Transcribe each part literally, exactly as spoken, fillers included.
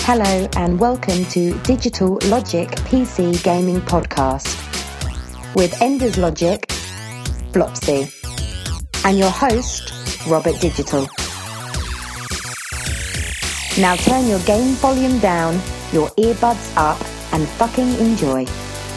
Hello and welcome to Digital Logic P C Gaming Podcast with Enders Logic, Flopsy, and your host, Robert Digital. Now turn your game volume down, your earbuds up, and fucking enjoy.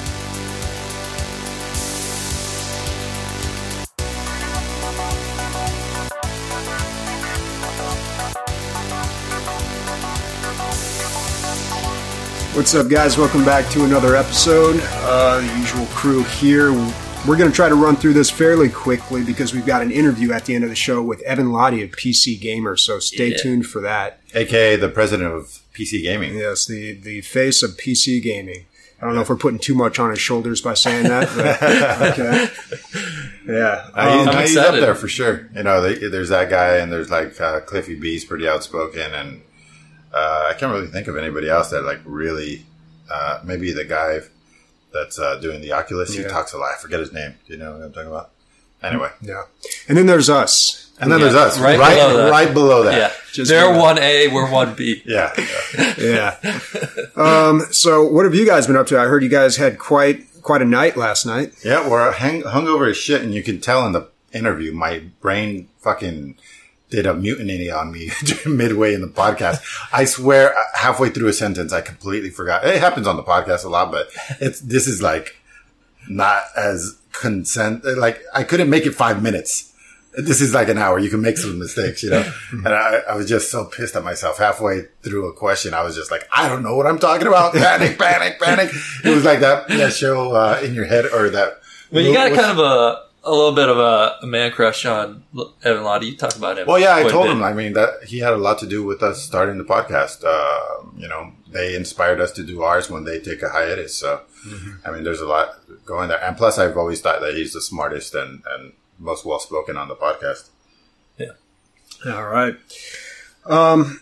What's up, guys? Welcome back to another episode. Uh, the usual crew here. We're going to try to run through this fairly quickly because we've got an interview at the end of the show with Evan Lottie of P C Gamer, so stay yeah. tuned for that. A K A the president of P C Gaming. Yes, the, the face of P C Gaming. I don't know if we're putting too much on his shoulders by saying that, but okay. Yeah. Um, I'm he's up there for sure. You know, they, there's that guy, and there's like uh, Cliffy B's pretty outspoken, and Uh, I can't really think of anybody else that like really, uh, maybe the guy that's uh, doing the Oculus, yeah. he talks a lot. I forget his name. Do you know what I'm talking about? Anyway. Yeah. And then there's us. And then yeah. there's us. Right, right below that. Right below that. Yeah. Just They're one A, we're one B. Yeah. Yeah. yeah. um, so what have you guys been up to? I heard you guys had quite quite a night last night. Yeah, we're hang, hungover as shit, and you can tell in the interview my brain fucking did a mutiny on me midway in the podcast. I swear, halfway through a sentence, I completely forgot. It happens on the podcast a lot, but it's this is like not as consent. Like I couldn't make it five minutes. This is like an hour. You can make some mistakes, you know. And I, I was just so pissed at myself. Halfway through a question, I was just like, I don't know what I'm talking about. Panic, panic, panic. It was like that, that show uh, in your head, or that. Well, you got kind of a. A little bit of a, a man crush on Evan Lottie. You talk about him. Well, yeah, I told him. I mean, that he had a lot to do with us starting the podcast. Uh, you know, they inspired us to do ours when they take a hiatus. So, mm-hmm. I mean, there's a lot going there. And plus, I've always thought that he's the smartest and, and most well-spoken on the podcast. Yeah. All right. Um.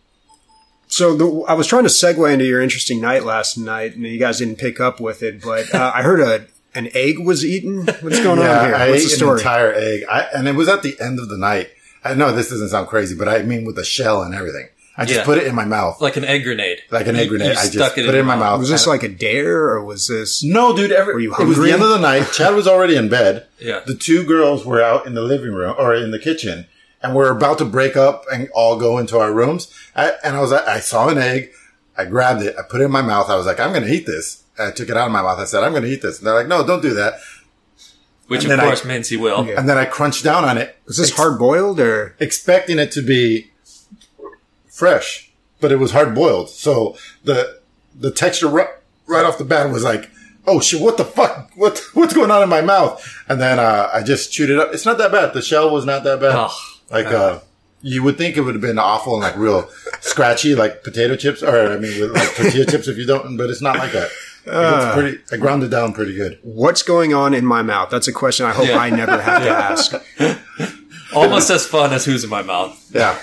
So the, I was trying to segue into your interesting night last night, and you guys didn't pick up with it, but uh, I heard a. An egg was eaten? What's going yeah, on here? I What's ate the story? An entire egg. I, and it was at the end of the night. I know this doesn't sound crazy, but I mean with the shell and everything. I just yeah. put it in my mouth. Like an egg grenade. Like an you, egg grenade. You I just stuck put it it in my mouth. Was this like a dare, or was this... No, dude. Every, were you hungry? It was the end of the night. Chad was already in bed. Yeah. The two girls were out in the living room, or in the kitchen, and we're about to break up and all go into our rooms. I, and I was like, I saw an egg. I grabbed it. I put it in my mouth. I was like, I'm going to eat this. I took it out of my mouth. I said, I'm going to eat this. And they're like, no, don't do that. Which, of course, I, means he will. Yeah. And then I crunched down on it. Was this ex- hard-boiled, or? Expecting it to be fresh, but it was hard-boiled. So the the texture right, right off the bat was like, oh, shit, what the fuck? What What's going on in my mouth? And then uh, I just chewed it up. It's not that bad. The shell was not that bad. Oh, like, uh, uh, you would think it would have been awful and, like, real scratchy, like potato chips, or, I mean, with, like, tortilla chips if you don't, but it's not like that. Uh, it's pretty, I ground it down pretty good. What's going on in my mouth? That's a question I hope yeah. I never have to ask. Almost as fun as who's in my mouth. Yeah.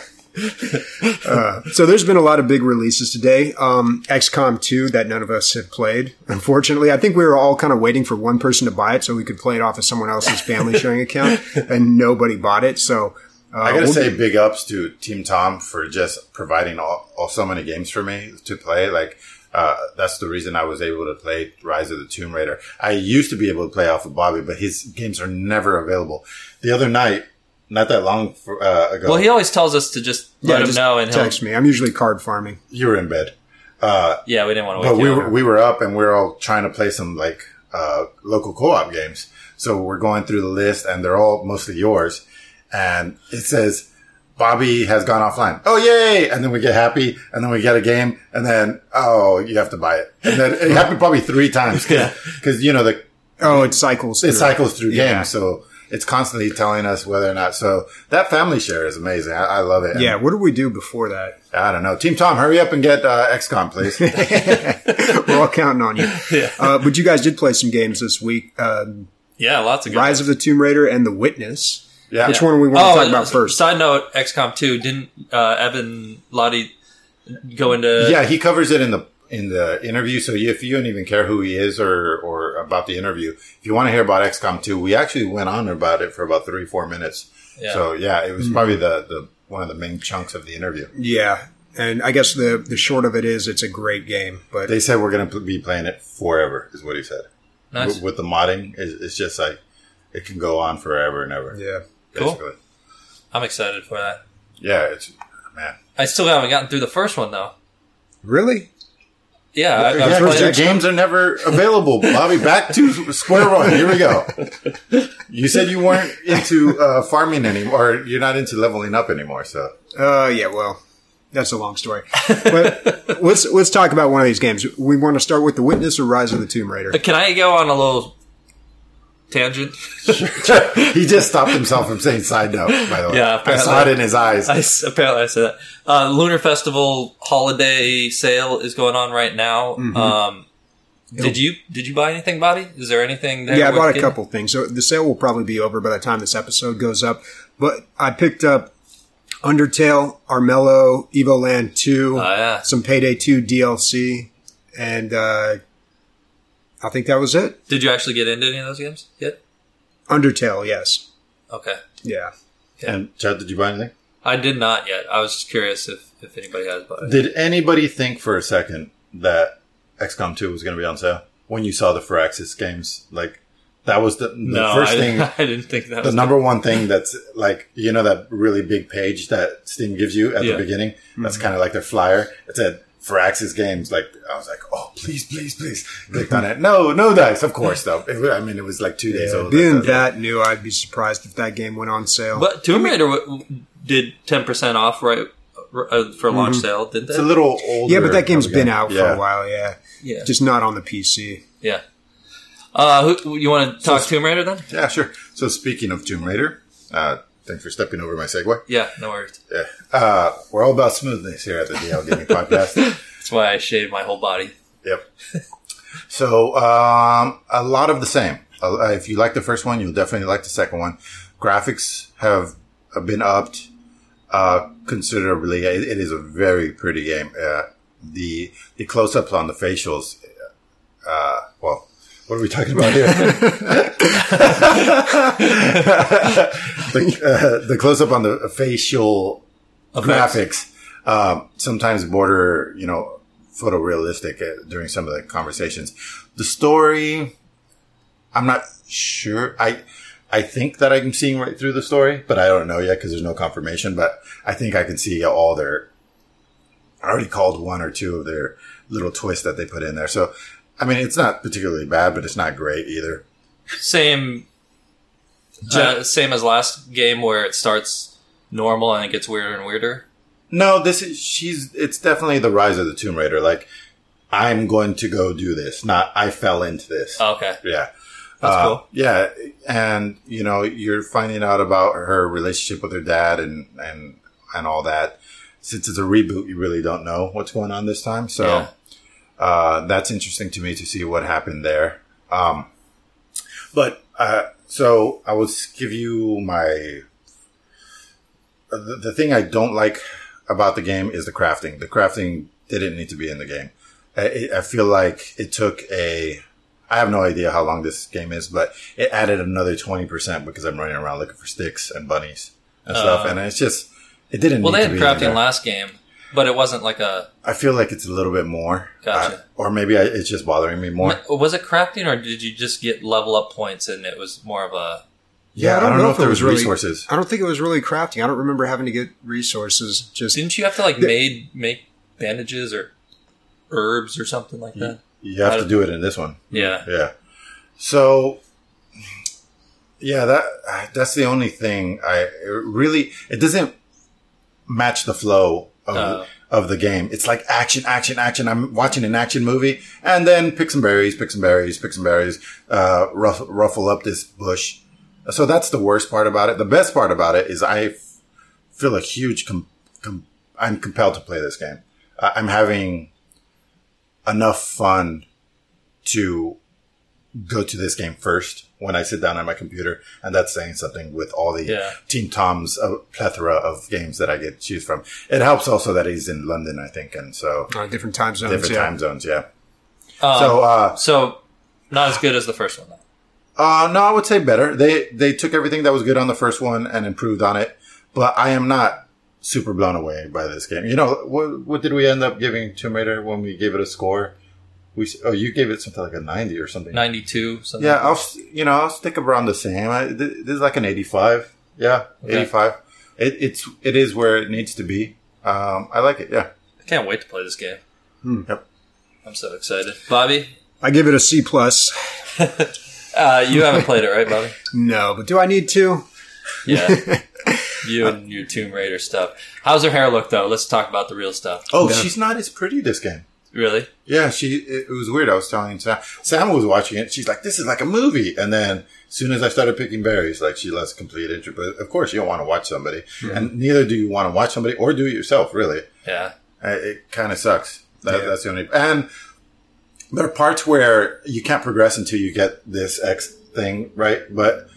uh, so there's been a lot of big releases today. Um, X COM two that none of us have played. Unfortunately, I think we were all kind of waiting for one person to buy it so we could play it off of someone else's family sharing account, and nobody bought it. So uh, I gotta we'll say, be- big ups to Team Tom for just providing all, all so many games for me to play. Like. Uh, that's the reason I was able to play Rise of the Tomb Raider. I used to be able to play off of Bobby, but his games are never available. The other night, not that long for, uh, ago. Well, he always tells us to just let yeah, him just know, and text he'll... me. I'm usually card farming. You were in bed. Uh, yeah, we didn't want to wake but you we up. were, we were up, and we were all trying to play some like uh, local co-op games. So we're going through the list, and they're all mostly yours. And it says, Bobby has gone offline. Oh, yay! And then we get happy, and then we get a game, and then, oh, you have to buy it. And then it happened probably three times. Cause, yeah. Cause, you know, the, oh, it cycles It through. cycles through yeah. games. So it's constantly telling us whether or not. So that family share is amazing. I, I love it. Yeah. And what did we do before that? I don't know. Team Tom, hurry up and get uh, X COM, please. We're all counting on you. Yeah. Uh, but you guys did play some games this week. Um, yeah, lots of good Rise ones. of the Tomb Raider and The Witness. Yeah. Which one do we want oh, to talk about first? Side note, X COM two, didn't uh, Evan Lottie go into... Yeah, he covers it in the in the interview. So if you don't even care who he is or, or about the interview, if you want to hear about X COM two, we actually went on about it for about three, four minutes. Yeah. So yeah, it was mm-hmm. probably the, the one of the main chunks of the interview. Yeah. And I guess the, the short of it is it's a great game. But They said we're going to be playing it forever, is what he said. Nice. With, with the modding, it's, it's just like, it can go on forever and ever. yeah. Basically. Cool. I'm excited for that. Yeah, it's, man. I still haven't gotten through the first one, though. Really? Yeah. I, Yeah, I was because your playing- games are never available, Bobby. Back to square one. Here we go. You said you weren't into uh, farming anymore. Or you're not into leveling up anymore, so. Uh, yeah, well, that's a long story. But let's let's talk about one of these games. We want to start with The Witness or Rise of the Tomb Raider? Can I go on a little tangent? He just stopped himself from saying side note, by the way. Yeah, I saw it in his eyes. I, s- apparently I said that. Uh, Lunar Festival holiday sale is going on right now. Mm-hmm. Um, did you did you buy anything, Bobby? Is there anything there? Yeah, I worth bought a getting? couple things. So the sale will probably be over by the time this episode goes up. But I picked up Undertale, Armello, Evoland two, Oh, yeah. some Payday two D L C, and uh, I think that was it. Did you actually get into any of those games yet? Undertale, yes. Okay. Yeah. And Chad, did you buy anything? I did not yet. I was just curious if, if anybody has bought it. Did anybody think for a second that X COM two was going to be on sale when you saw the Firaxis games? Like, that was the, the no, first I, thing. I didn't think that The was number one thing that's like, you know, that really big page that Steam gives you at Yeah. the beginning? That's kind of like their flyer. It said Firaxis Games. Like, I was like, oh, please, please, please. Clicked on it. No, no dice, of course, though. It, wa- I mean, it was like two days Yeah, old. being That's- that new, I'd be surprised if that game went on sale. But Tomb Raider w- did ten percent off right uh, for launch sale, didn't It's they? a little older. yeah, but that game's of a been game. out for Yeah. a while, yeah. Yeah. Just not on the P C. Yeah. Uh, who, you want to talk Tomb Raider then? Yeah, sure. So speaking of Tomb Raider, uh, thanks for stepping over my segue. Yeah, no worries. Yeah. Uh, we're all about smoothness here at the D L Gaming Podcast. That's why I shaved my whole body. Yep. So, um, a lot of the same. Uh, if you like the first one, you'll definitely like the second one. Graphics have been upped, uh, considerably. It, it is a very pretty game. Uh, the, the close-ups on the facials, uh, well, what are we talking about here? the, uh, the close-up on the facial Effects. graphics, um, sometimes border, you know, photorealistic uh, during some of the conversations. The story, I'm not sure. I, I think that I'm seeing right through the story, but I don't know yet because there's no confirmation, but I think I can see all their, I already called one or two of their little twists that they put in there. So, I mean, it's not particularly bad, but it's not great either. Same, uh, same as last game where it starts normal and it gets weirder and weirder. No, this is, she's, it's definitely the Rise of the Tomb Raider. Like, I'm going to go do this, not I fell into this. Oh, okay. Yeah. That's Uh, cool. Yeah. And, you know, you're finding out about her relationship with her dad and, and, and all that. Since it's a reboot, you really don't know what's going on this time. So, Yeah. uh, that's interesting to me to see what happened there. Um, but, uh, so I will give you my, the, the thing I don't like about the game is the crafting. The crafting didn't need to be in the game. I, I feel like it took a, I have no idea how long this game is, but it added another twenty percent because I'm running around looking for sticks and bunnies and stuff. Uh, And it's just, it didn't Well, need they to had be in crafting there. last game, but it wasn't like a. I feel like it's a little bit more. Gotcha. Uh, or maybe I, it's just bothering me more. Was it crafting, or did you just get level up points and it was more of a? Yeah, I don't, know, if there was really, resources. I don't think it was really crafting. I don't remember having to get resources. Just Didn't you have to like The- made make bandages or herbs or something like that? You have I to don't- do it in this one. Yeah. Yeah. So, yeah, that that's the only thing I it really it doesn't match the flow of Oh. of the game. It's like action, action, action. I'm watching an action movie, and then pick some berries, pick some berries, pick some berries, uh, ruffle, ruffle up this bush. So that's the worst part about it. The best part about it is I f- feel a huge. Com- com- I'm compelled to play this game. Uh, I'm having enough fun to go to this game first when I sit down on my computer. And that's saying something with all the Yeah. Team Tom's uh, plethora of games that I get to choose from. It helps also that he's in London, I think. And so uh, different time zones. different yeah. time zones. Yeah. Um, so, uh, so not as good as the first one, though. uh, no, I would say better. They, they took everything that was good on the first one and improved on it, but I am not super blown away by this game. You know, what, what did we end up giving Tomb Raider when we gave it a score? We oh, you gave it something like a ninety or something. ninety-two, something. Yeah, like I'll you know I'll stick around the same. I, this is like an eighty-five. Yeah, Okay. eighty-five. It, it's it is where it needs to be. Um, I like it. Yeah. I can't wait to play this game. Hmm. Yep. I'm so excited. Bobby, I give it a C plus. uh, you haven't played it, right, Bobby? No, but do I need to? Yeah. You and your Tomb Raider stuff. How's her hair look, though? Let's talk about the real stuff. Oh, Yeah. she's not as pretty this game. Really? Yeah, she. It, it was weird. I was telling Sam. Sam was watching it. She's like, "This is like a movie." And then, as soon as I started picking berries, like she lost complete interest. But of course, you don't want to watch somebody, and neither do you want to watch somebody or do it yourself. Really, Yeah. Uh, it kind of sucks. That, Yeah. That's the only. And there are parts where you can't progress until you get this X thing right. But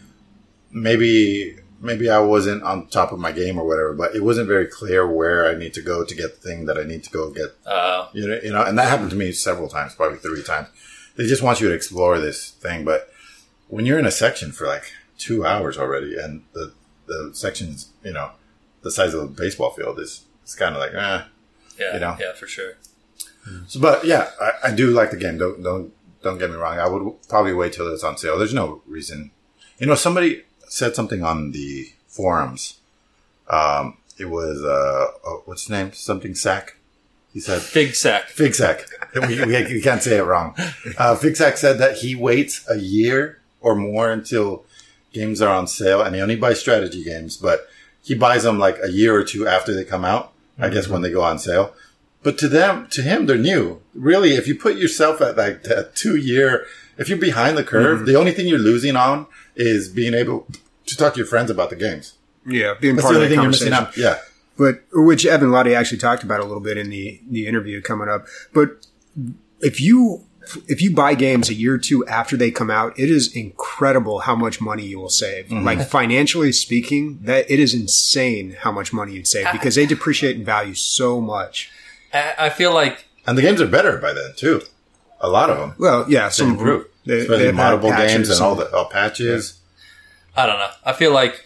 maybe. Maybe I wasn't on top of my game or whatever, but it wasn't very clear where I need to go to get the thing that I need to go get. Uh, You know, you know, and that happened to me several times, probably three times. They just want you to explore this thing, but when you're in a section for like two hours already, and the the section's, you know, the size of a baseball field, is it's kind of like, eh. yeah. You know? Yeah, for sure. So, but yeah, I, I do like the game. Don't don't don't get me wrong. I would probably wait till it's on sale. There's no reason. You know, somebody said something on the forums. Um, it was uh, oh, what's his name? Something Sack. He said Fig sack. Fig Sack. we, we, we can't say it wrong. Uh, Fig Sack said that he waits a year or more until games are on sale, and he only buys strategy games, but he buys them like a year or two after they come out. I mm-hmm. guess when they go on sale. But to them, to him, they're new. Really, if you put yourself at like that two year, if you're behind the curve, mm-hmm. the only thing you're losing on is being able to talk to your friends about the games. Yeah, being That's part the of only the thing you're missing conversation. out. Yeah. But which Evan Lottie actually talked about a little bit in the the interview coming up. But if you if you buy games a year or two after they come out, it is incredible how much money you will save. Mm-hmm. Like financially speaking, that it is insane how much money you'd save because they depreciate in value so much. I feel like, and the games are better by then too. A lot of them. Well, yeah, some improve, they, especially moddable games and all the all patches. Yeah. I don't know. I feel like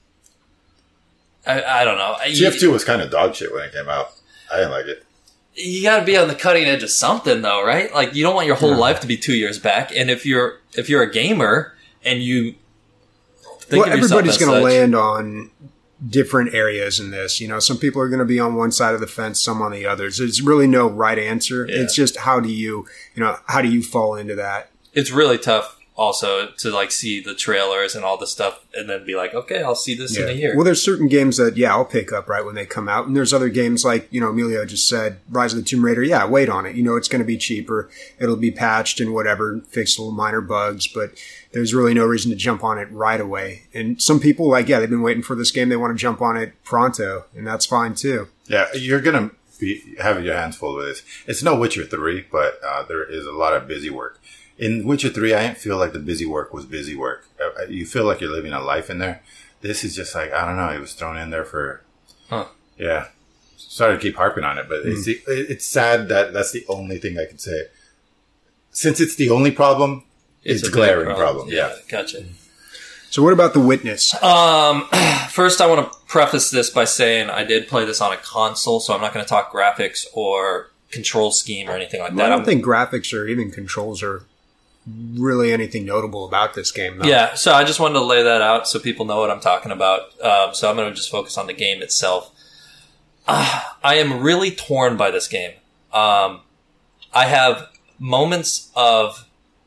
I, I don't know. T F two was kind of dog shit when it came out. I didn't like it. You got to be on the cutting edge of something, though, right? Like you don't want your whole yeah. life to be two years back. And if you're if you're a gamer and you think well, of everybody's going to such, land on different areas in this. You know, some people are going to be on one side of the fence, some on the others. There's really no right answer. Yeah. It's just how do you, you know, how do you fall into that? It's really tough also to like see the trailers and all the stuff and then be like, okay, I'll see this yeah. in a year. Well, there's certain games that, yeah, I'll pick up right when they come out. And there's other games like, you know, Emilio just said, Rise of the Tomb Raider. Yeah, wait on it. You know, it's going to be cheaper. It'll be patched and whatever, fix little minor bugs, but there's really no reason to jump on it right away. And some people, like, yeah, they've been waiting for this game. They want to jump on it pronto, and that's fine too. Yeah, you're going to be having your hands full with this. It's no Witcher three, but uh, there is a lot of busy work. In Witcher three, I didn't feel like the busy work was busy work. You feel like you're living a life in there. This is just like, I don't know, it was thrown in there for, huh. yeah. Sorry to keep harping on it, but mm. it's, the, it's sad that that's the only thing I can say. Since it's the only problem, it's, it's a glaring problem. problem. Yeah, gotcha. So what about The Witness? Um, first, I want to preface this by saying I did play this on a console, so I'm not going to talk graphics or control scheme or anything like well, that. I don't I'm, think graphics or even controls are really anything notable about this game, though. Yeah, so I just wanted to lay that out so people know what I'm talking about. Um, so I'm going to just focus on the game itself. Uh, I am really torn by this game. Um, I have moments of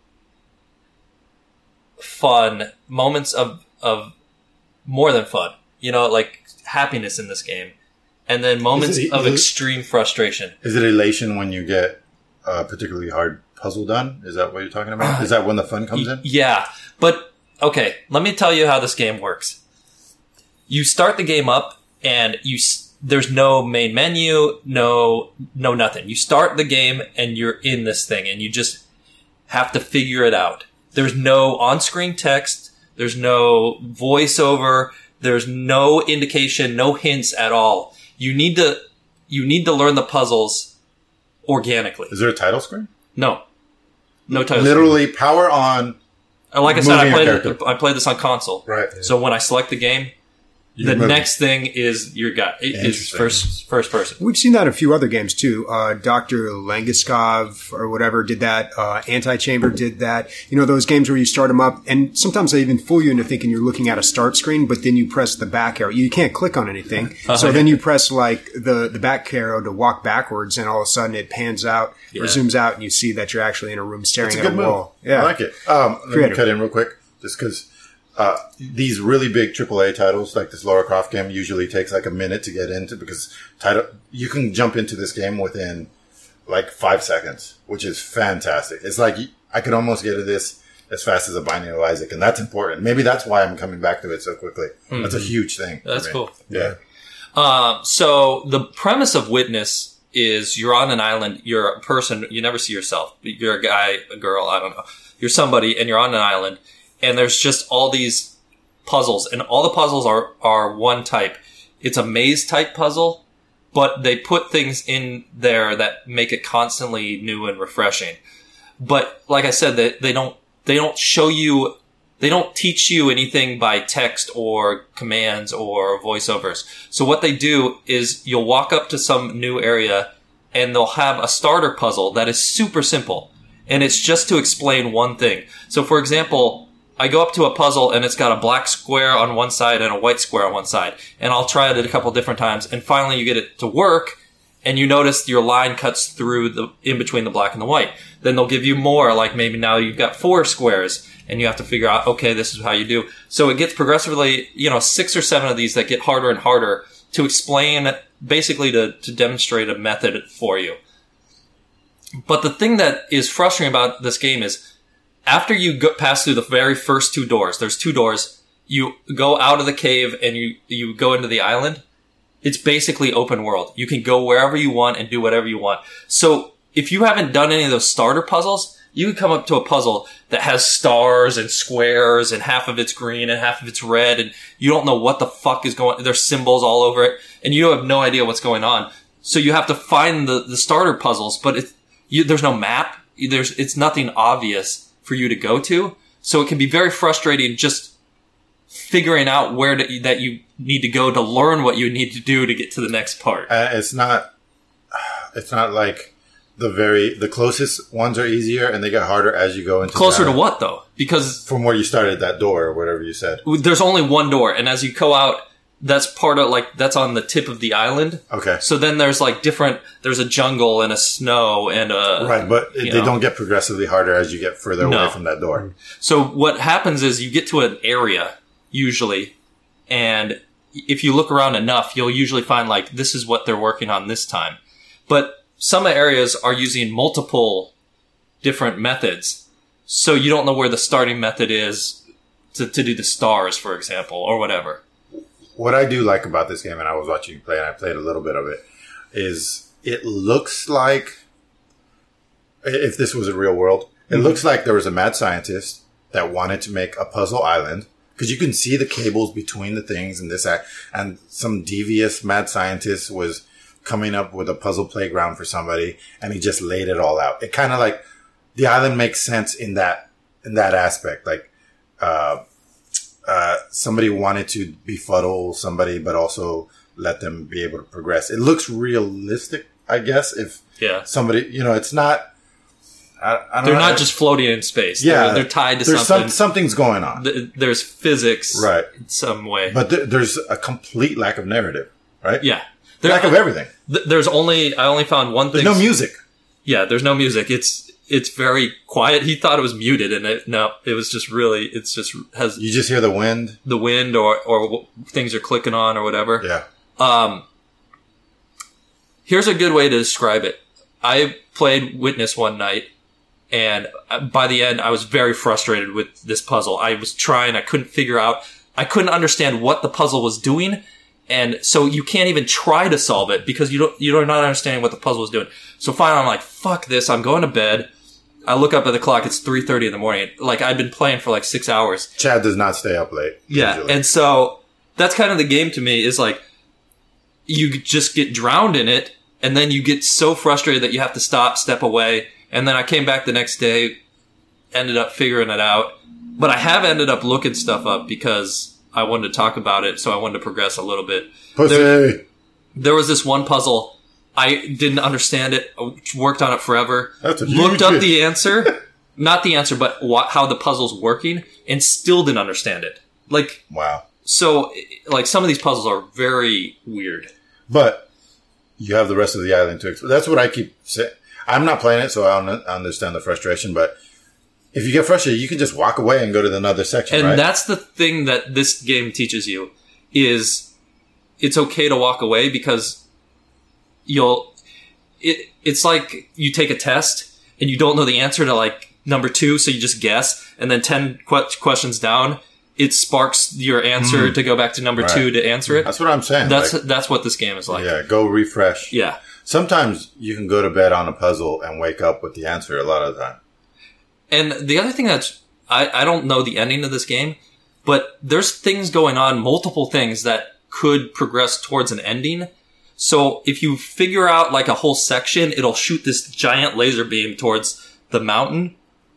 fun, moments of of more than fun, you know, like happiness in this game, and then moments it, of extreme frustration. Is it elation when you get a particularly hard puzzle done? Is that what you're talking about? Is that when the fun comes in? Yeah, but okay, let me tell you how this game works. You start the game up, and you there's no main menu, no no nothing. You start the game, and you're in this thing, and you just have to figure it out. There's no on-screen text. There's no voiceover. There's no indication, no hints at all. You need to, you need to learn the puzzles organically. Is there a title screen? No. No title Literally screen. power on. Like I said, I played, it, I played this on console. Right. So when I select the game, The moving. next thing is your guy. It is Interesting. first first person. We've seen that in a few other games too. Uh, Doctor Langeskov or whatever did that. Uh, Anti-Chamber did that. You know, those games where you start them up and sometimes they even fool you into thinking you're looking at a start screen, but then you press the back arrow. You can't click on anything. Uh-huh. So then you press like the, the back arrow to walk backwards and all of a sudden it pans out Yeah. or zooms out and you see that you're actually in a room staring It's a at a good move. wall. Yeah. I like it. Um, let me Creative. cut in real quick, just because uh, these really big triple A titles, like this Lara Croft game, usually takes like a minute to get into because title you can jump into this game within like five seconds, which is fantastic. It's like I could almost get to this as fast as a Binding of Isaac, and that's important. Maybe that's why I'm coming back to it so quickly. Mm-hmm. That's a huge thing. That's me. cool. Yeah. Um, so the premise of Witness is you're on an island. You're a person. You never see yourself. You're a guy, a girl. I don't know. You're somebody, and you're on an island. And there's just all these puzzles, and all the puzzles are, are one type. It's a maze type puzzle, but they put things in there that make it constantly new and refreshing. But like I said, they, they don't, they don't show you, they don't teach you anything by text or commands or voiceovers. So what they do is you'll walk up to some new area and they'll have a starter puzzle that is super simple. And it's just to explain one thing. So for example, I go up to a puzzle and it's got a black square on one side and a white square on one side. And I'll try it a couple different times. And finally you get it to work and you notice your line cuts through the, in between the black and the white. Then they'll give you more, like maybe now you've got four squares and you have to figure out, okay, this is how you do. So it gets progressively, you know, six or seven of these that get harder and harder to explain, basically to, to demonstrate a method for you. But the thing that is frustrating about this game is after you go, pass through the very first two doors, there's two doors, you go out of the cave and you, you go into the island. It's basically open world. You can go wherever you want and do whatever you want. So if you haven't done any of those starter puzzles, you can come up to a puzzle that has stars and squares and half of it's green and half of it's red and you don't know what the fuck is going on. There's symbols all over it and you have no idea what's going on. So you have to find the, the starter puzzles, but it's, you, there's no map. There's, it's nothing obvious for you to go to. So it can be very frustrating just figuring out where to, that you need to go to learn what you need to do to get to the next part. Uh, it's not, it's not like the very, the closest ones are easier and they get harder as you go into Closer the, to what though? Because from where you started that door or whatever you said. there's only one door. And as you go out, that's part of like, that's on the tip of the island. Okay. So then there's like different, there's a jungle and a snow and a... Right, but you they know. don't get progressively harder as you get further No. away from that door. So what happens is you get to an area, usually, and if you look around enough, you'll usually find like, this is what they're working on this time. But some areas are using multiple different methods. So you don't know where the starting method is to, to do the stars, for example, or whatever. What I do like about this game, and I was watching you play and I played a little bit of it, is it looks like, if this was a real world, it mm-hmm. looks like there was a mad scientist that wanted to make a puzzle island. Because you can see the cables between the things and this, and some devious mad scientist was coming up with a puzzle playground for somebody, and he just laid it all out. It kind of like the island makes sense in that in that aspect. Like uh, uh, somebody wanted to befuddle somebody, but also let them be able to progress. It looks realistic, I guess. If Yeah. somebody, you know, it's not. I, I don't They're know not how- just floating in space. Yeah, They're, they're tied to there's something. Some, something's going on, Th- There's physics, Right. in some way. but th- there's a complete lack of narrative, right? yeah. There, Lack of everything. th- there's only, I only found one There's thing. no music. Yeah, there's no music. It's it's very quiet. He thought it was muted, and it, no, it was just really. It's just has You just hear the wind. the wind or or w- things are clicking on or whatever. Yeah. Um, here's a good way to describe it. I played Witness one night, and by the end, I was very frustrated with this puzzle. I was trying. I couldn't figure out. I couldn't understand what the puzzle was doing. And so you can't even try to solve it because you don't, you're not understanding what the puzzle is doing. So finally I'm like, fuck this. I'm going to bed. I look up at the clock. It's three thirty in the morning. Like I'd been playing for like six hours. Chad does not stay up late. Yeah. usually. And so that's kind of the game to me is like, you just get drowned in it. And then you get so frustrated that you have to stop, step away. And then I came back the next day, ended up figuring it out. But I have ended up looking stuff up because I wanted to talk about it, so I wanted to progress a little bit. Pussy. There, there was this one puzzle. I didn't understand it. I worked on it forever. That's a Looked huge up hit. the answer. Not the answer, but wh- how the puzzle's working, and still didn't understand it. Like, Wow. so, like, some of these puzzles are very weird. But you have the rest of the island to explore. That's what I keep saying. I'm not playing it, so I don't understand the frustration. But if you get frustrated, you can just walk away and go to another section, And right? that's the thing that this game teaches you, is it's okay to walk away because you'll, it, it's like you take a test and you don't know the answer to like number two, so you just guess, and then ten que- questions down, it sparks your answer Mm. to go back to number Right. two to answer it. That's what I'm saying. That's Like, that's what this game is like. yeah, go refresh. Yeah. Sometimes you can go to bed on a puzzle and wake up with the answer a lot of the time. And the other thing that's, I, I don't know the ending of this game, but there's things going on, multiple things that could progress towards an ending. So if you figure out like a whole section, it'll shoot this giant laser beam towards the mountain.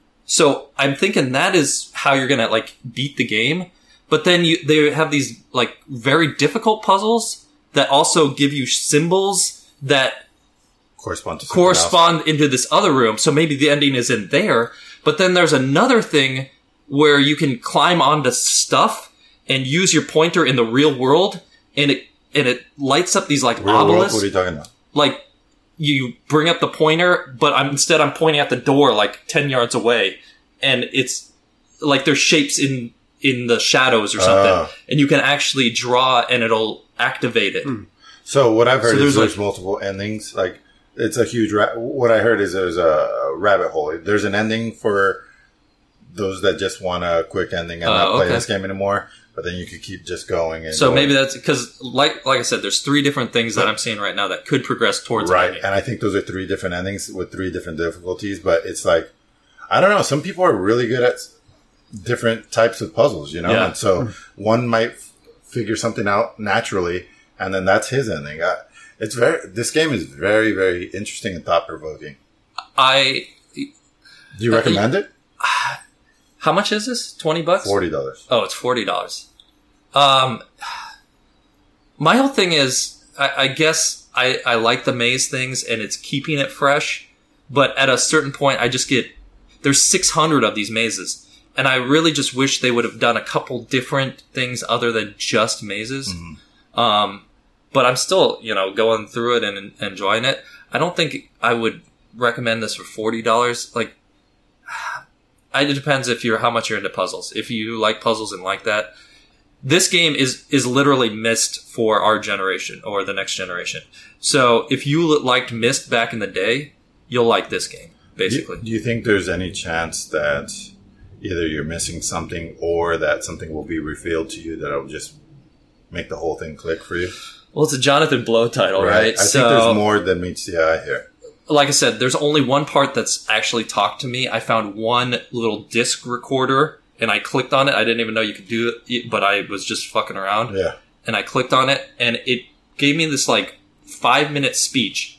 So I'm thinking that is how you're going to like beat the game. But then you, they have these like very difficult puzzles that also give you symbols that Correspond to something correspond into this other room. So maybe the ending is in there. But then there's another thing where you can climb onto stuff and use your pointer in the real world, and it and it lights up these like else. Real world? obelisks. What are you talking about? Like you bring up the pointer, but I'm instead I'm pointing at the door like ten yards away, and it's like there's shapes in in the shadows or something, Oh. and you can actually draw and it'll activate it. So what I've heard So is there's, there's like- multiple endings. Like it's a huge. Ra- what I heard is there's a rabbit hole. There's an ending for those that just want a quick ending and Uh, not play okay. this game anymore. But then you could keep just going. And So going. maybe that's because, like like I said, there's three different things that I'm seeing right now that could progress towards an right. ending. And I think those are three different endings with three different difficulties. But it's like I don't know. Some people are really good at different types of puzzles, you know. Yeah. And so one might f- figure something out naturally, and then that's his ending. I, it's very. This game is very, very interesting and thought provoking. I Do you Uh, recommend it? how much is this? Twenty bucks? Forty dollars. Oh, it's forty dollars. Um, my whole thing is, I, I guess I, I like the maze things and it's keeping it fresh, but at a certain point, I just get there's six hundred of these mazes, and I really just wish they would have done a couple different things other than just mazes. Um, but I'm still, you know, going through it and, and enjoying it. I don't think I would recommend this for forty dollars. Like, it depends if you're how much you're into puzzles. If you like puzzles and like that, this game is is literally Myst for our generation or the next generation. So if you liked Myst back in the day, you'll like this game. Basically, Do, do you think there's any chance that either you're missing something or that something will be revealed to you that'll just make the whole thing click for you? well, it's a Jonathan Blow title, right? I think there's more than meets the eye here. Like I said, there's only one part that's actually talked to me. I found one little disc recorder, and I clicked on it. I didn't even know you could do it, but I was just fucking around. Yeah. And I clicked on it, and it gave me this like five minute speech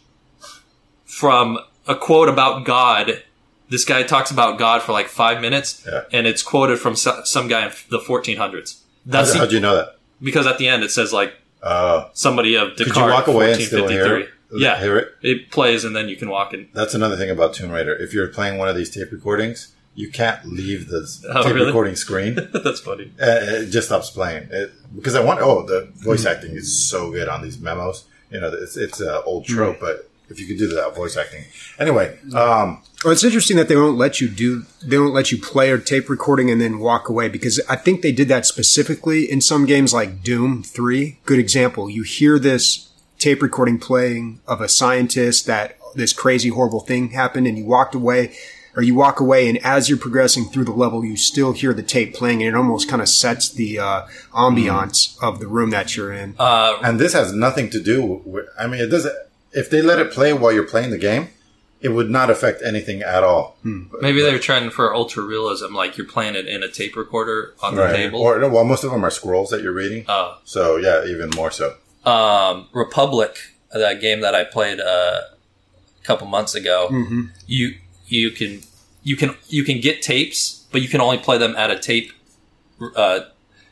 from a quote about God. This guy talks about God for like five minutes, Yeah. and it's quoted from so- some guy in the fourteen hundreds. That's How'd, the- how'd you know that? because at the end it says like Uh, somebody of could Descartes, you walk away and still fourteen hear fifty-three. it? Yeah, Hear it? it plays, and then you can walk in. That's another thing about Tomb Raider. If you're playing one of these tape recordings, you can't leave the s- Oh, tape really? recording screen. That's funny. Uh, it just stops playing. It, because I want, oh, the voice acting is so good on these memos. You know, it's it's an old trope, but if you could do that voice acting. Anyway, um, Well, it's interesting that they won't let you do, they won't let you play a tape recording and then walk away, because I think they did that specifically in some games like Doom three. Good example. You hear this tape recording playing of a scientist that this crazy, horrible thing happened, and you walked away, or you walk away, and as you're progressing through the level, you still hear the tape playing, and it almost kind of sets the uh, ambiance of the room that you're in. Uh, and this has nothing to do with, I mean, it doesn't, if they let it play while you're playing the game, it would not affect anything at all. maybe they're trying for ultra realism, like you're playing it in a tape recorder on the Right. table. Or, no, well, most of them are scrolls that you're reading. Oh. So, yeah, even more so. um, Republic, that game that I played uh, a couple months ago, you you can you can you can get tapes, but you can only play them at a tape. Uh,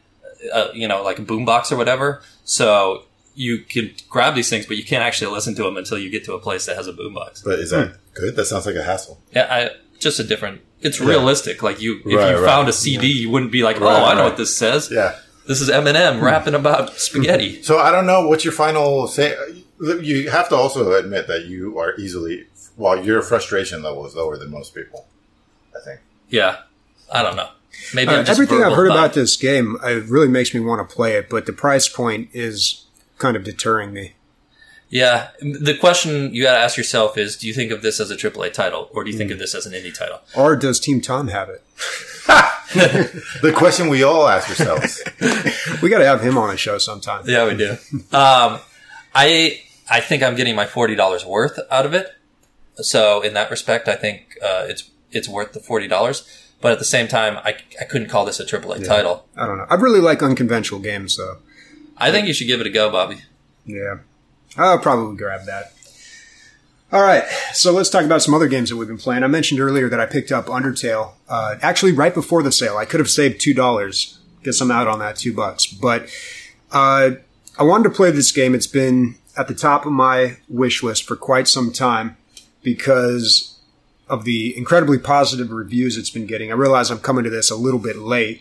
uh, you know, like a boombox or whatever. So you could grab these things, but you can't actually listen to them until you get to a place that has a boombox. But is that good? That sounds like a hassle. Yeah, I, just a different. It's Yeah. realistic. Like you, if Right, you right. found a C D, you wouldn't be like, "Oh, Right, I know right. what this says." Yeah. This is Eminem rapping about spaghetti. So I don't know what's your final say. You have to also admit that you are easily, well, your frustration level is lower than most people, I think. Yeah, I don't know. Maybe Uh, I'm just everything I've verbal heard about about this game, it really makes me want to play it, but the price point is kind of deterring me. Yeah, the question you got to ask yourself is: do you think of this as a triple A title, or do you think of this as an indie title? Or does Team Tom have it? The question we all ask ourselves. We got to have him on the show sometime. Yeah, we do. um, I I think I'm getting my forty dollars worth out of it. So in that respect, I think uh, it's it's worth the forty dollars. But at the same time, I, I couldn't call this a triple A title. I don't know. I really like unconventional games, though. I think you should give it a go, Bobby. Yeah. I'll probably grab that. All right. So let's talk about some other games that we've been playing. I mentioned earlier that I picked up Undertale, uh, actually right before the sale. I could have saved two dollars. Guess I'm out on that two bucks. But, uh, I wanted to play this game. It's been at the top of my wish list for quite some time because of the incredibly positive reviews it's been getting. I realize I'm coming to this a little bit late,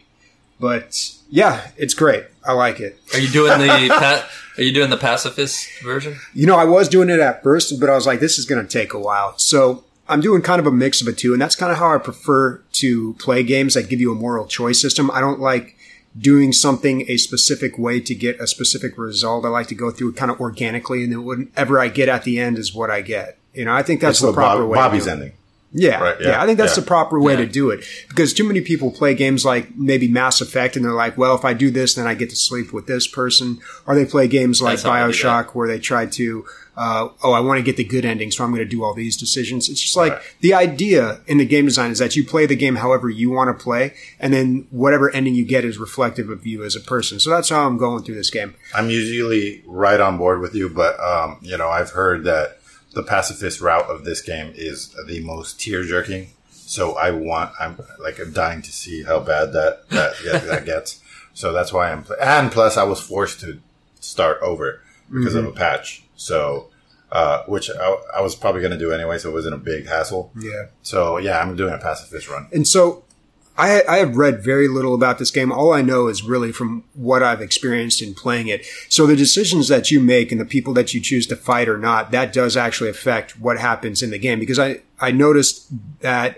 but yeah, it's great. I like it. Are you doing the pa- Are you doing the pacifist version? You know, I was doing it at first, but I was like, this is going to take a while. So I'm doing kind of a mix of the two, and that's kind of how I prefer to play games that give you a moral choice system. I don't like doing something a specific way to get a specific result. I like to go through it kind of organically, and then whatever I get at the end is what I get. You know, I think that's It's the what proper Bob- way Bobby's to do it. ending. Yeah, Right, yeah, yeah, I think that's yeah. the proper way Yeah. to do it because too many people play games like maybe Mass Effect and they're like, well, if I do this, then I get to sleep with this person. Or they play games like That's how I do Bioshock where they try to, uh, oh, I want to get the good ending, so I'm going to do all these decisions. It's just like Right. the idea in the game design is that you play the game however you want to play, and then whatever ending you get is reflective of you as a person. So that's how I'm going through this game. I'm usually right on board with you, but, um, you know, I've heard that the pacifist route of this game is the most tear-jerking. So I want, I'm like, I'm dying to see how bad that, that, yeah, that gets. So that's why I'm, pl- and plus I was forced to start over because Mm-hmm. of a patch. So, uh, which I, I was probably going to do anyway. So it wasn't a big hassle. Yeah. So yeah, I'm doing a pacifist run. And so I, I have read very little about this game. All I know is really from what I've experienced in playing it. So the decisions that you make and the people that you choose to fight or not, that does actually affect what happens in the game. Because I, I noticed that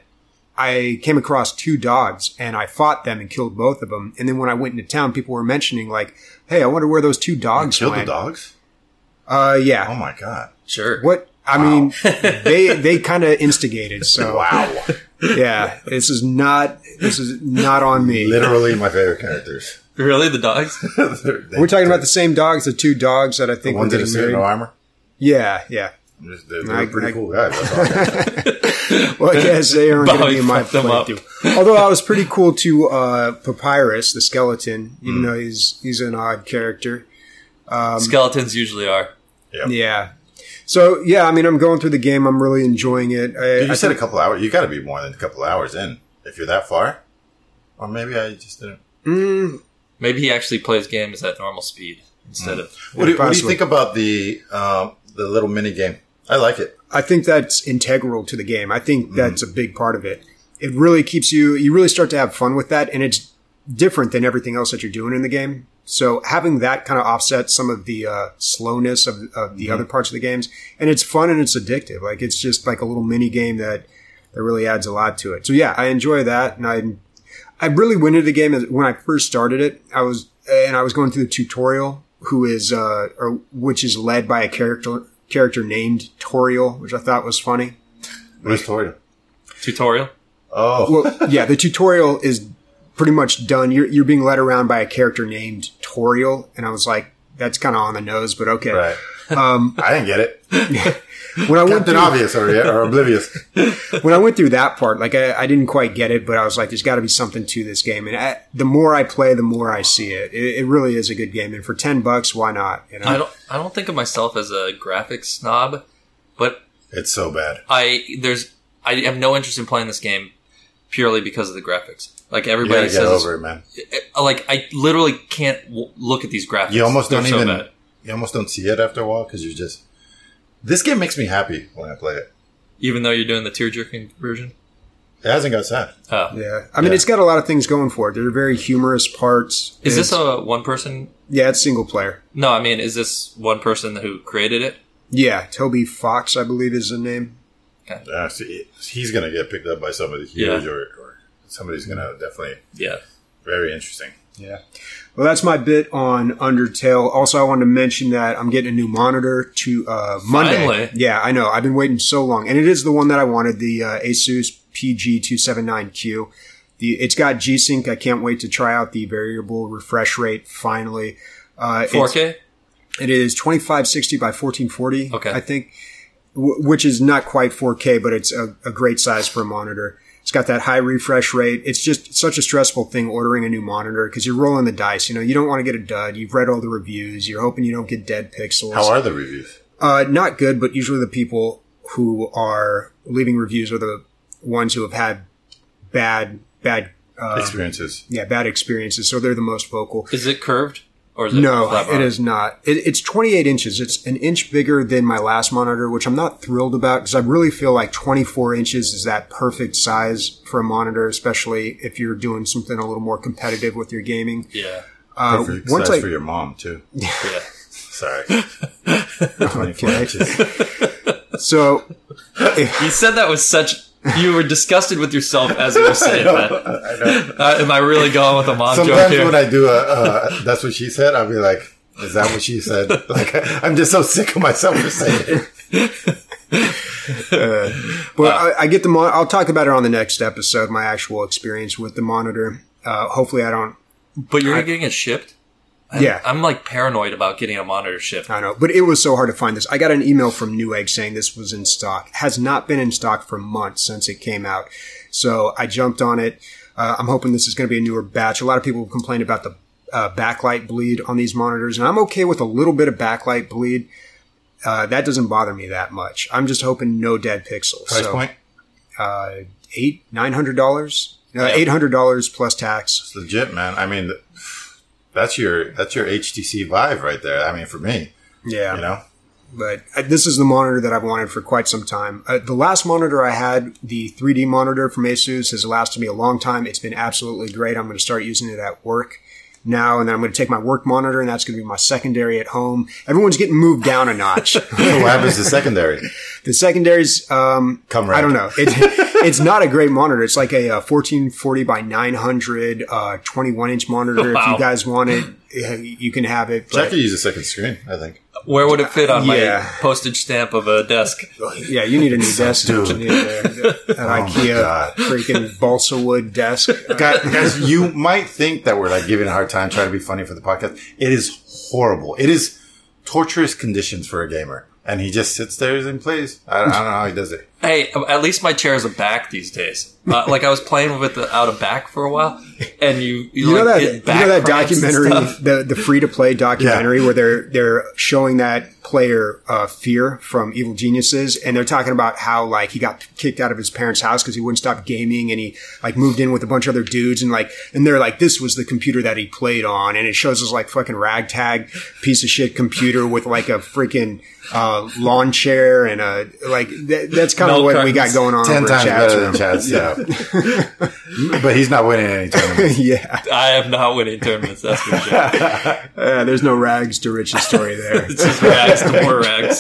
I came across two dogs and I fought them and killed both of them. And then when I went into town, people were mentioning like, hey, I wonder where those two dogs Kill the went. dogs? Uh, yeah. Oh my God. Sure. What? I mean, they, they kind of instigated. So Wow. yeah, this is not, this is not on me. Literally my favorite characters. Really, the dogs? We're talking about the same dogs, the two dogs that I think were ones in a getting suit, married. no armor. Yeah, yeah. They're, they're I- pretty I- cool guys. That's all. Well, I guess they aren't going to Bowie be in my fucked them up. playthrough. Although I was pretty cool to uh, Papyrus, the skeleton, even Mm. though he's he's an odd character. Skeletons usually are. Yep. Yeah. So yeah, I mean, I'm going through the game. I'm really enjoying it. I, Dude, you I said a think- couple hours. You got to be more than a couple hours in if you're that far. Or maybe I just didn't. Mm, Maybe he actually plays games at normal speed instead of. What do, you- what do you possibly. think about the um, the little mini game? I like it. I think that's integral to the game. I think Mm. that's a big part of it. It really keeps you, you really start to have fun with that, and it's different than everything else that you're doing in the game. So having that kind of offset some of the uh, slowness of, of the Mm-hmm. other parts of the games, and it's fun and it's addictive. Like it's just like a little mini game that that really adds a lot to it. So yeah, I enjoy that, and I I really went into the game as, when I first started it. I was and I was going through the tutorial, who is uh, or which is led by a character character named Toriel, which I thought was funny. Where's Tori? Tutorial? Oh, Well, yeah, the tutorial is pretty much done. You're you're being led around by a character named Toriel, and I was like, that's kind of on the nose, but okay. right. Um, I didn't get it. when I went Captain through, Obvious or, or Oblivious. when I went through that part, like I, I didn't quite get it, but I was like, there's got to be something to this game. And I, the more I play, the more I see it. it. It really is a good game, and for ten bucks, why not? You know? I don't. I don't think of myself as a graphics snob, but It's so bad. I there's I have no interest in playing this game purely because of the graphics. Like You everybody gotta get says, over it, man. like I literally can't w- look at these graphics. You almost They're don't so even. bad. You almost don't see it after a while because you just. This game makes me happy when I play it. Even though you're doing the tear jerking version. It hasn't got sad. Oh, Yeah. I mean, Yeah. it's got a lot of things going for it. There are very humorous parts. is this It's- a one person? Yeah, it's single player. No, I mean, is this one person who created it? Yeah, Toby Fox, I believe is the name. Yeah, see, he's gonna get picked up by somebody huge, Yeah. or, or somebody's gonna definitely Yeah. very interesting. Yeah. Well, that's my bit on Undertale. Also, I wanted to mention that I'm getting a new monitor to uh, Monday. Finally. Yeah, I know. I've been waiting so long, and it is the one that I wanted, the uh, Asus P G two seventy-nine Q. The it's got G-Sync. I can't wait to try out the variable refresh rate. Finally, uh, four it's- K? It is twenty-five sixty by fourteen forty. Okay. I think, w- which is not quite four K, but it's a, a great size for a monitor. It's got that high refresh rate. It's just such a stressful thing ordering a new monitor because you're rolling the dice. You know, you don't want to get a dud. You've read all the reviews. You're hoping you don't get dead pixels. How are the reviews? Uh, not good, but usually the people who are leaving reviews are the ones who have had bad, bad, uh, Experiences. yeah, bad experiences. So they're the most vocal. Is it curved? Or is it No, flat it bottom? is not. It, it's twenty-eight inches. It's an inch bigger than my last monitor, which I'm not thrilled about because I really feel like twenty-four inches is that perfect size for a monitor, especially if you're doing something a little more competitive with your gaming. Yeah. Uh, Perfect once size I, for your mom too. Yeah. Sorry, twenty-four Okay. inches. so You said that with such... You were disgusted with yourself as you were saying that. I know. Uh, am I really going with a mom joke Sometimes here? when I do a, uh, that's what she said. I'll be like, "Is that what she said?" Like, I'm just so sick of myself for saying it. uh, but I, I get the mon- I'll talk about it on the next episode, my actual experience with the monitor. Uh, hopefully I don't, But you're getting it shipped? I'm, Yeah. I'm like paranoid about getting a monitor shipped. I know, but it was so hard to find this. I got an email from Newegg saying this was in stock. Has not been in stock for months since it came out. So I jumped on it. Uh, I'm hoping this is going to be a newer batch. A lot of people have complained about the uh, backlight bleed on these monitors, and I'm okay with a little bit of backlight bleed. Uh, that doesn't bother me that much. I'm just hoping no dead pixels. Price so, point? Uh, eight, nine hundred dollars, uh, Yeah. eight hundred dollars plus tax. It's legit, man. I mean, that's your that's your H T C Vive right there. I mean, for me, Yeah. you know. But uh, this is the monitor that I've wanted for quite some time. Uh, the last monitor I had, the three D monitor from Asus, has lasted me a long time. It's been absolutely great. I'm going to start using it at work now, and then I'm going to take my work monitor, and that's going to be my secondary at home. Everyone's getting moved down a notch. So what happens to secondary? The secondaries, um, Come I don't right. know. It, it's not a great monitor. It's like a, uh fourteen forty by nine hundred, uh, twenty-one inch monitor. If Wow. you guys want it, uh, you can have it. So I but- could use a second screen, I think. Where would it fit on Yeah. my postage stamp of a desk? Yeah, you need a new desk. dude. You need a, an my IKEA God. freaking balsa wood desk. Guys, guys, you might think that we're like giving a hard time trying to be funny for the podcast. It is horrible. It is torturous conditions for a gamer. And he just sits there and plays. I, I don't know how he does it. Hey, at least my chair is a back these days. Uh, like I was playing with it out of back for a while, and you you, You know like, that get you back know that cramps and documentary, stuff. the the free to play documentary where they're they're showing that player uh, Fear from Evil Geniuses, and they're talking about how like he got kicked out of his parents' house because he wouldn't stop gaming, and he like moved in with a bunch of other dudes, and like and they're like this was the computer that he played on, and it shows us like fucking ragtag piece of shit computer with like a freaking uh, lawn chair and a like that, that's kind of Milk what we got cartons. going on Ten over times at better Chatsworth. than Chad's setup. But he's not winning any tournaments. Yeah, I am not winning tournaments. That's for sure. uh, there's no rags to riches story there. It's just rags to more rags.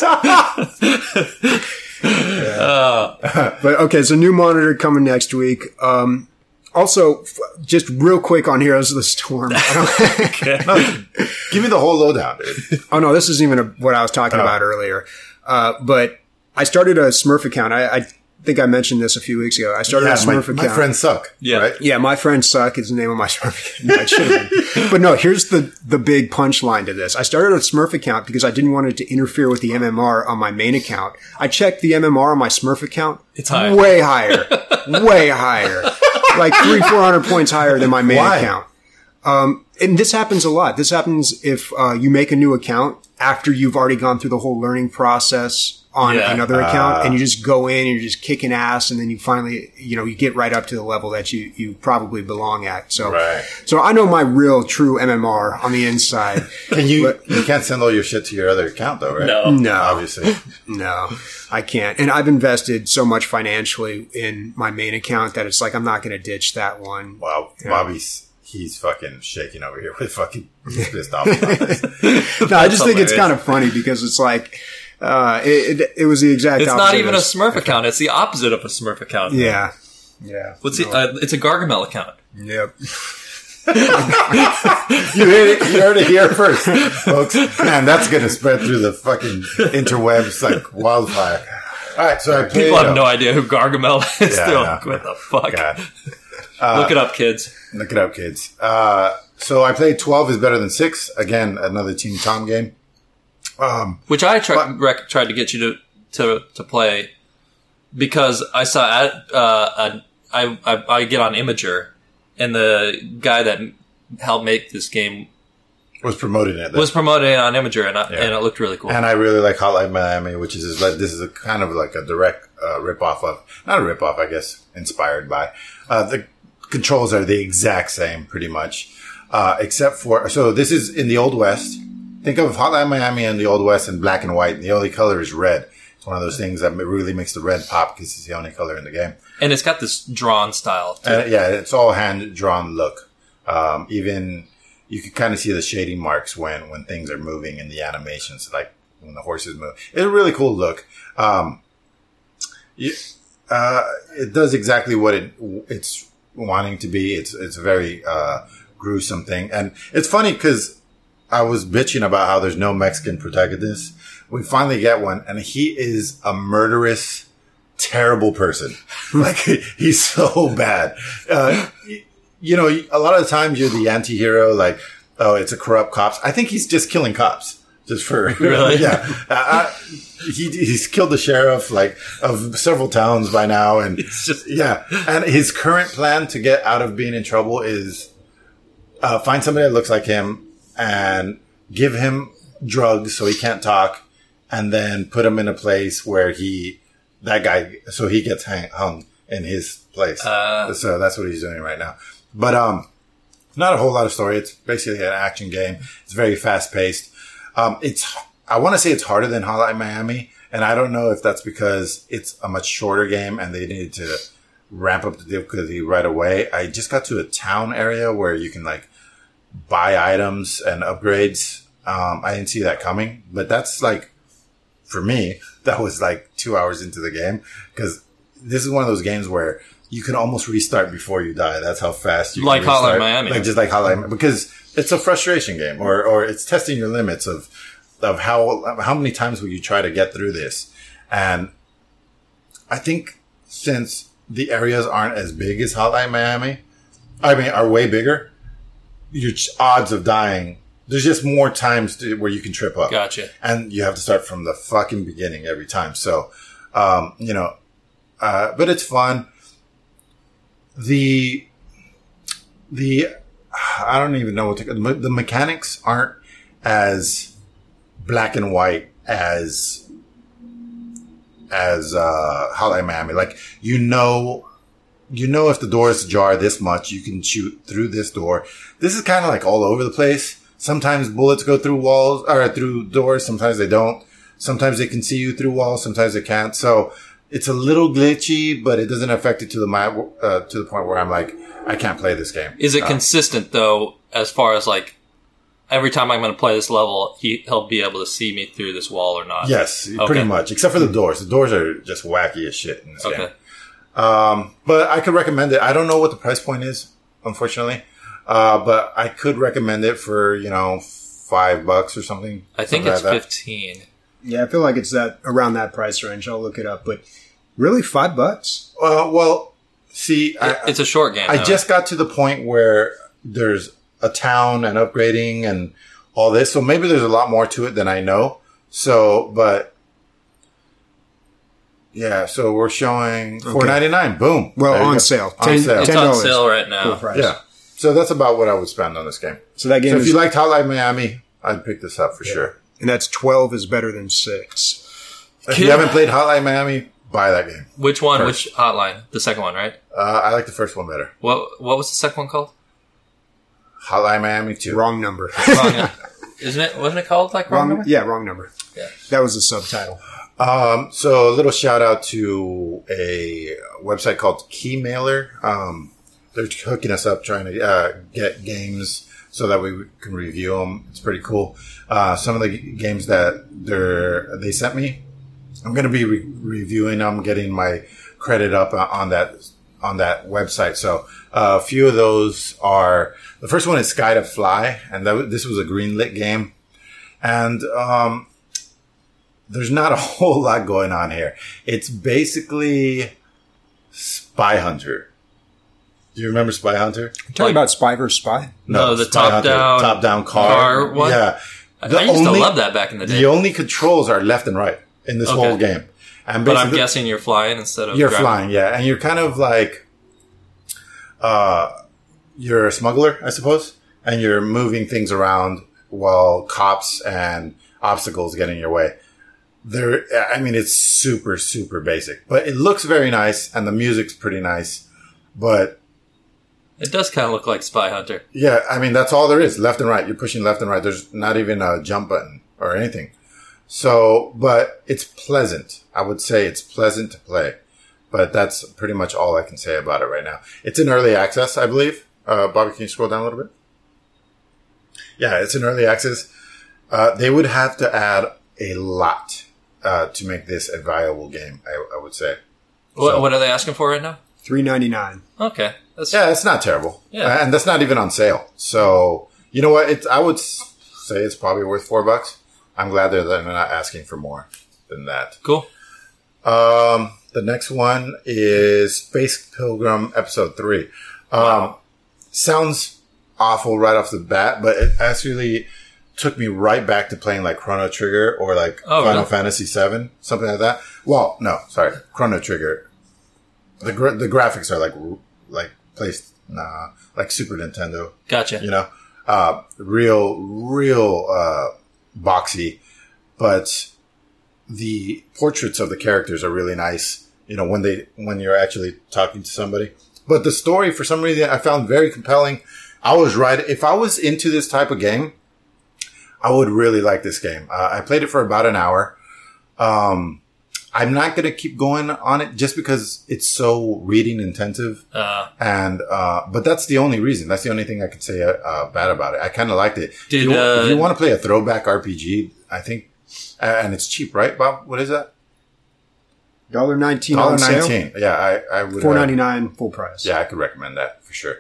Uh, But okay, so new monitor coming next week. Um, also, f- just real quick on Heroes of the Storm. I don't, No, give me the whole lowdown, dude. oh no, this isn't even a, what I was talking about earlier. Uh, but I started a Smurf account. I, I think I mentioned this a few weeks ago. I started Yeah, a my, Smurf my account. friends suck. Yeah. Right? Yeah, my friends suck is the name of my Smurf account. No, it should have been. But no, here's the, the big punchline to this. I started a Smurf account because I didn't want it to interfere with the M M R on my main account. I checked the M M R on my Smurf account. It's high. Way higher. Way higher. Like three, four hundred points higher than my main Why? account. Um, and this happens a lot. This happens if uh, you make a new account after you've already gone through the whole learning process on Yeah. another account, Uh, and you just go in and you're just kicking ass, and then you finally, you know, you get right up to the level that you, you probably belong at. So, Right. so I know my real, true M M R on the inside. Can you? But- you can't send all your shit to your other account, though, right? No. No, Obviously. no, I can't. And I've invested so much financially in my main account that it's like I'm not going to ditch that one. Wow, Yeah. Bobby's he's fucking shaking over here with fucking he's pissed off about this. No, I just think it's hilarious. kind of funny because it's like uh, it, it, it was the exact. It's not opposite even of- a Smurf account. It's the opposite of a Smurf account. Yeah, yeah. What's it? Uh, it's a Gargamel account. Yep. You heard it, you heard it here first, folks. Man, that's gonna spread through the fucking interwebs like wildfire. All right, so I played, People have uh, no idea who Gargamel is. Yeah, They're I like, know. what the fuck? God. Look it up, kids. Look it up, kids. Uh, so I played twelve is better than six. Again, another Team Tom game. Um, Which I tri- rec- tried to get you to, to, to play because I saw at, uh, a, I, I, I get on Imager, and the guy that helped make this game was promoting it. was promoting it on Imager, and, I, Yeah. and it looked really cool. And I really like Hotline Miami, which is like this is a kind of like a direct uh, rip off of, not a rip off, I guess, inspired by. Uh, the controls are the exact same, pretty much, uh, except for so this is in the Old West. Think of Hotline Miami in the Old West in black and white. And the only color is red. It's one of those things that really makes the red pop because it's the only color in the game. And it's got this drawn style, too. And yeah, it's all hand drawn look. Um, even you can kind of see the shading marks when, when things are moving in the animations, like when the horses move. It's a really cool look. Um, you, uh, it does exactly what it, it's wanting to be. It's, it's a very, uh, gruesome thing. And it's funny because I was bitching about how there's no Mexican protagonist. We finally get one, and he is a murderous, terrible person. Like, he's so bad. Uh, you know, a lot of the times you're the anti-hero, like, oh, it's a corrupt cops. I think he's just killing cops. Just for, Really? yeah. Uh, I, he, he's killed the sheriff, like, of several towns by now. And It's just- yeah. And his current plan to get out of being in trouble is, uh, find somebody that looks like him and give him drugs so he can't talk, and then put him in a place where he, that guy, so he gets hang, hung in his place. Uh. So that's what he's doing right now. But, um, not a whole lot of story. It's basically an action game. It's very fast paced. Um, it's, I want to say it's harder than Hotline Miami. And I don't know if that's because it's a much shorter game and they needed to ramp up the difficulty right away. I just got to a town area where you can like buy items and upgrades. Um, I didn't see that coming, but that's like, for me, that was like two hours into the game because this is one of those games where you can almost restart before you die. That's how fast you Like can restart. Hotline Miami. Like just like Hotline, because it's a frustration game or, or it's testing your limits of, of how, how many times will you try to get through this? And I think since the areas aren't as big as Hotline Miami, I mean, are way bigger, your ch- odds of dying, there's just more times to, where you can trip up. Gotcha. And you have to start from the fucking beginning every time. So, um, you know, uh, but it's fun. The, the, I don't even know what to, the, the mechanics aren't as black and white as, as, uh, Hotline Miami. Like, you know, you know, if the door is ajar this much, you can shoot through this door. This is kind of like all over the place. Sometimes bullets go through walls or through doors. Sometimes they don't. Sometimes they can see you through walls. Sometimes they can't. So it's a little glitchy, but it doesn't affect it to the uh, to the point where I'm like, I can't play this game. Is it Uh, consistent though, as far as like every time I'm going to play this level, he he'll be able to see me through this wall or not? Yes, Okay. pretty much, except for the doors. The doors are just wacky as shit in this Okay. game. Um, but I could recommend it. I don't know what the price point is, unfortunately. Uh, but I could recommend it for, you know, five bucks or something. I think something it's like that. fifteen. Yeah, I feel like it's that around that price range. I'll look it up, but really, five bucks? Uh, well, see, It- I, it's a short game. I though. just got to the point where there's a town and upgrading and all this. So maybe there's a lot more to it than I know. So, but yeah, so we're showing four ninety-nine. Boom. Well, There you on go. sale. On Ten- sale. it's ten on dollars. sale right now. Full price. Yeah. So that's about what I would spend on this game. So that game So if is, you liked Hotline Miami, I'd pick this up for sure. and that's twelve is better than six. If you haven't played Hotline Miami, buy that game. Which one? First. Which hotline? The second one, right? Uh, I like the first one better. What What was the second one called? Hotline Miami two. Wrong number. Wrong, isn't it? Wasn't it called like wrong, wrong, number? yeah, wrong number. Yeah. That was the subtitle. Um, so a little shout out to a website called Keymailer. Um, they're hooking us up trying to uh, get games so that we can review them. It's pretty cool. Uh, some of the g- games that they're, they sent me, I'm going to be re- reviewing them, getting my credit up on that, on that website. So uh, a few of those are, the first one is Sky to Fly, and that, this was a greenlit game. And, um, there's not a whole lot going on here. It's basically Spy Hunter. Do you remember Spy Hunter? You talking about Spy versus Spy? No, the Spy Hunter. top-down top-down car. car one? Yeah. I, The I used only- to love that back in the day. The only controls are left and right in this Okay. whole game. And but I'm basically- guessing you're flying instead of You're driving. flying, yeah. And you're kind of like, uh, you're a smuggler, I suppose. And you're moving things around while cops and obstacles get in your way. There, I mean, it's super, super basic, but it looks very nice and the music's pretty nice. But It does kind of look like Spy Hunter. yeah, I mean, that's all there is. Left and right. You're pushing left and right. There's not even a jump button or anything. So, but it's pleasant. I would say it's pleasant to play, but that's pretty much all I can say about it right now. It's in early access, I believe. Uh, Bobby, can you scroll down a little bit? Yeah, it's in early access. Uh, they would have to add a lot, uh, to make this a viable game, I, I would say. What, So- what are they asking for right now? three ninety-nine. Okay. That's, Yeah, it's not terrible. Yeah. Uh, and that's not even on sale. So, you know what? It's, I would s- say it's probably worth four bucks. I'm glad they're, they're not asking for more than that. Cool. Um, the next one is Space Pilgrim Episode three. Um, Wow. Sounds awful right off the bat, but it actually took me right back to playing like Chrono Trigger or like Oh, Final really? Fantasy seven, something like that. Well, no, sorry, Chrono Trigger. The gra- the graphics are like like placed uh, like Super Nintendo, Gotcha. you know, uh, real real uh, boxy, but the portraits of the characters are really nice. You know, when they when you're actually talking to somebody. But the story, for some reason, I found very compelling. I was right. If I was into this type of game, I would really like this game. Uh, I played it for about an hour. Um, I'm not going to keep going on it just because it's so reading intensive. Uh, And, uh, but that's the only reason. That's the only thing I could say, uh, bad about it. I kind of liked it. Did, if you, uh, if you want to play a throwback R P G, I think, uh, and it's cheap, right, Bob? What is that? one dollar nineteen one on dollar sale. nineteen. Yeah, I, I would. four uh, ninety-nine full price. Yeah, I could recommend that for sure.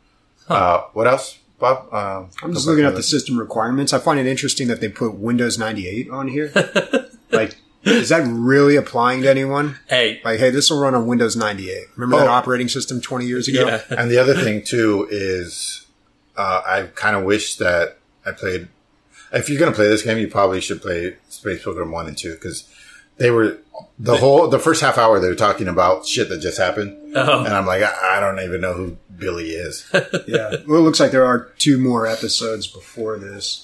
Uh, what else, Bob? Um, I'm just go back looking to at the system requirements. I find it interesting that they put Windows ninety-eight on here. Like, is that really applying to anyone? hey, Like, hey, this will run on Windows ninety-eight. Remember that Oh. operating system twenty years ago? yeah. And the other thing too is, uh, I kind of wish that I played. If you're going to play this game, you probably should play Space Pilgrim one and two because they were the whole the first half hour they were talking about shit that just happened, Oh. and I'm like, I, I don't even know who Billy is. Yeah. Well, it looks like there are two more episodes before this.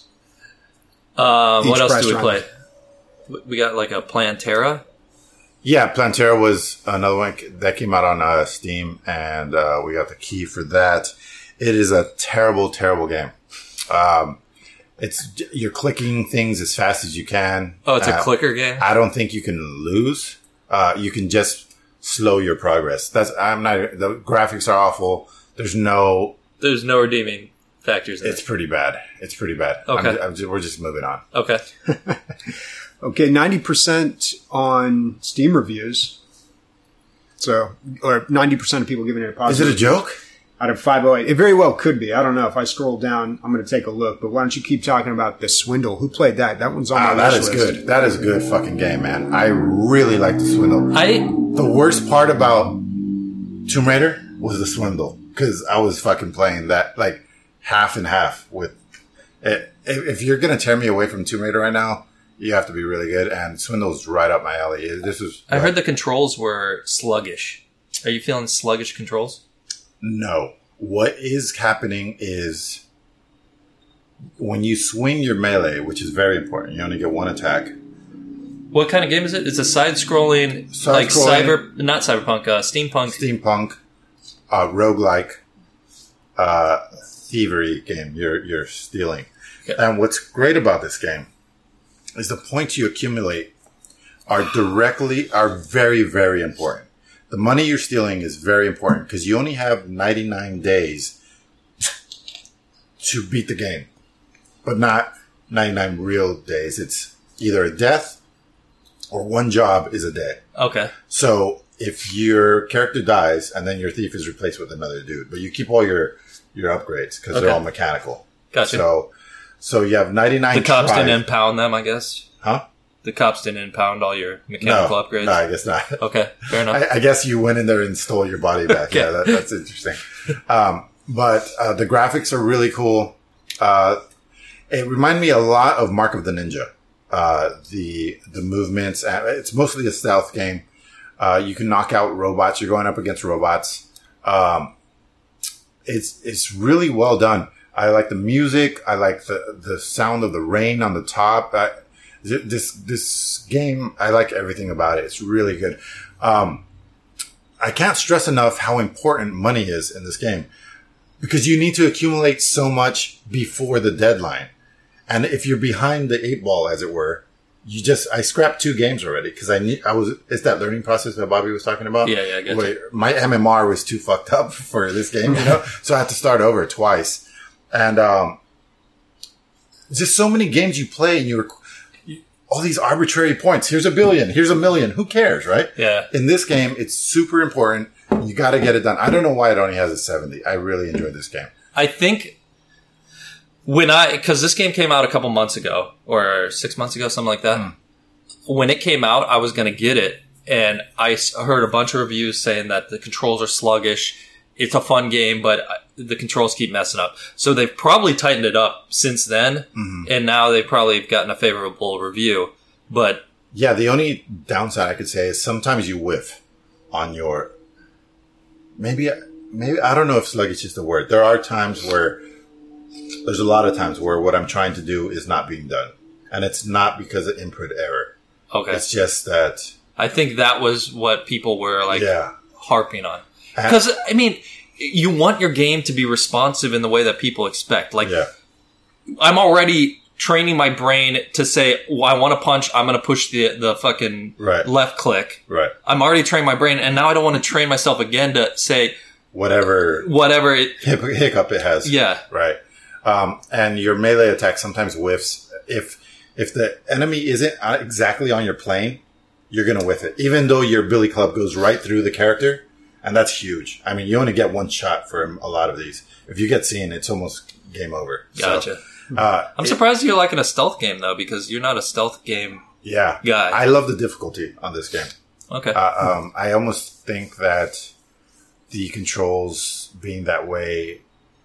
Um, what Each else price do we run. play? We- We got like a Plantera. Yeah, Plantera was another one that came out on uh, Steam, and uh, we got the key for that. It is a terrible, terrible game. Um, it's you're clicking things as fast as you can. Oh, it's a Uh, clicker game. I don't think you can lose. Uh, you can just slow your progress. That's I'm not. The graphics are awful. There's no. There's no redeeming factors in It's it. pretty bad. It's pretty bad. Okay. I'm, I'm just, we're just moving on. Okay. Okay, ninety percent on Steam reviews. So, or ninety percent of people giving it a Is positive. it a joke? Out of five oh eight. It very well could be. I don't know. If I scroll down, I'm going to take a look. But why don't you keep talking about The Swindle? Who played that? That one's on my Ah, that wish is list. good. That is a good fucking game, man. I really like the Swindle. I The worst part about Tomb Raider was the Swindle because I was fucking playing that like half and half with it. If, if you're going to tear me away from Tomb Raider right now, you have to be really good. And Swindle's right up my alley. This was. I heard the controls were sluggish. Are you feeling sluggish controls? No, what is happening is when you swing your melee, which is very important, you only get one attack. What kind of game is it? It's a side-scrolling, Side like scrolling. cyber, not cyberpunk, uh, steampunk. Steampunk, uh, roguelike, uh, thievery game. You're, you're stealing. Okay. And what's great about this game is the points you accumulate are directly, are very, very important. The money you're stealing is very important because you only have ninety-nine days to beat the game, but not ninety-nine real days. It's either a death or one job is a day. Okay. So if your character dies and then your thief is replaced with another dude, but you keep all your, your upgrades because Okay. they're all mechanical. Gotcha. So, so you have ninety-nine The cops tries. didn't impound them, I guess. Huh? The cops didn't impound all your mechanical no, upgrades. No, I guess not. Okay, fair enough. I, I guess you went in there and stole your body back. Okay. Yeah, that, that's interesting. Um, but uh, the graphics are really cool. Uh, it reminded me a lot of Mark of the Ninja. Uh, the the movements. Uh, it's mostly a stealth game. Uh, you can knock out robots. You're going up against robots. Um, it's it's really well done. I like the music. I like the the sound of the rain on the top. I, This this game, I like everything about it. It's really good. Um, I can't stress enough how important money is in this game because you need to accumulate so much before the deadline. And if you're behind the eight ball, as it were, you just I scrapped two games already because I need I was it's that learning process that Bobby was talking about. Yeah, yeah, I get Where you. my M M R was too fucked up for this game, you know, so I had to start over twice. And um, just so many games you play, and you're all these arbitrary points. Here's a billion. Here's a million. Who cares, right? Yeah. In this game, it's super important. You got to get it done. I don't know why it only has a seventy. I really enjoyed this game. I think when I, because this game came out a couple months ago or six months ago, something like that. Mm. When it came out, I was going to get it, and I s- heard a bunch of reviews saying that the controls are sluggish. It's a fun game, but the controls keep messing up. So they've probably tightened it up since then, Mm-hmm. and now they've probably gotten a favorable review. But Yeah, the only downside I could say is sometimes you whiff on your. Maybe, maybe I don't know if sluggish is the word. There are times where there's a lot of times where what I'm trying to do is not being done, and it's not because of input error. okay, It's just that. I think that was what people were like Yeah. harping on. Because I mean, you want your game to be responsive in the way that people expect. Like, Yeah. I'm already training my brain to say, well, I want to punch, I'm going to push the the fucking Right. left click. Right. I'm already training my brain, and now I don't want to train myself again to say Whatever whatever it. hic- hiccup it has. Yeah. Right. Um, and your melee attack sometimes whiffs. If if the enemy isn't uh, exactly on your plane, you're going to whiff it. Even though your billy club goes right through the character. And that's huge. I mean, you only get one shot for a lot of these. If you get seen, it's almost game over. So, Gotcha. uh, I'm it- surprised you're liking a stealth game, though, because you're not a stealth game yeah. guy. I love the difficulty on this game. Okay. Uh, um, I almost think that the controls being that way,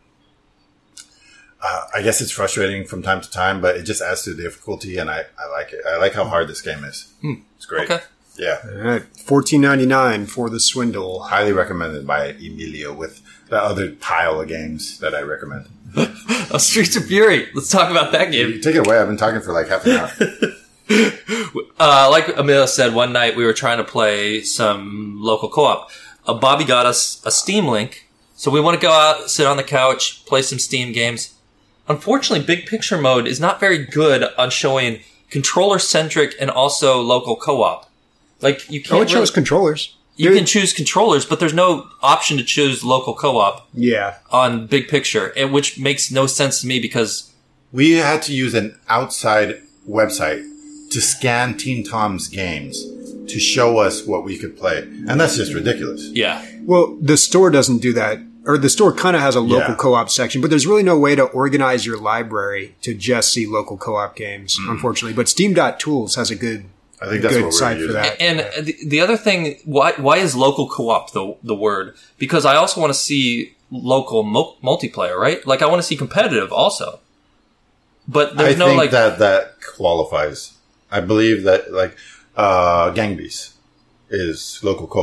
uh, I guess it's frustrating from time to time, but it just adds to the difficulty, and I, I like it. I like how hard this game is. It's great. Okay. Yeah. All right, fourteen ninety nine for the swindle. Highly recommended by Emilio with the other pile of games that I recommend. Oh, Streets of Fury. Let's talk about that game. You take it away. I've been talking for like half an hour. Uh, like Amelia said, one night we were trying to play some local co-op. Uh, Bobby got us a Steam link, so we want to go out, sit on the couch, play some Steam games. Unfortunately, Big Picture Mode is not very good on showing controller-centric and also local co-op. Like, you can't Oh, it shows really- controllers. you can choose controllers, but there's no option to choose local co-op Yeah. on Big Picture, and which makes no sense to me because We had to use an outside website to scan Teen Tom's games to show us what we could play. And that's just ridiculous. yeah, Well, the store doesn't do that. Or the store kind of has a local Yeah. co-op section, but there's really no way to organize your library to just see local co-op games, unfortunately. But Steam dot Tools has a good, I think that's good what we're site for using. that. and the, the other thing, why why is local co-op the the word? Because I also want to see local mul- multiplayer, right? Like I want to see competitive also. But there's I no think like that that qualifies. I believe that like uh Gang Beasts is local co-op.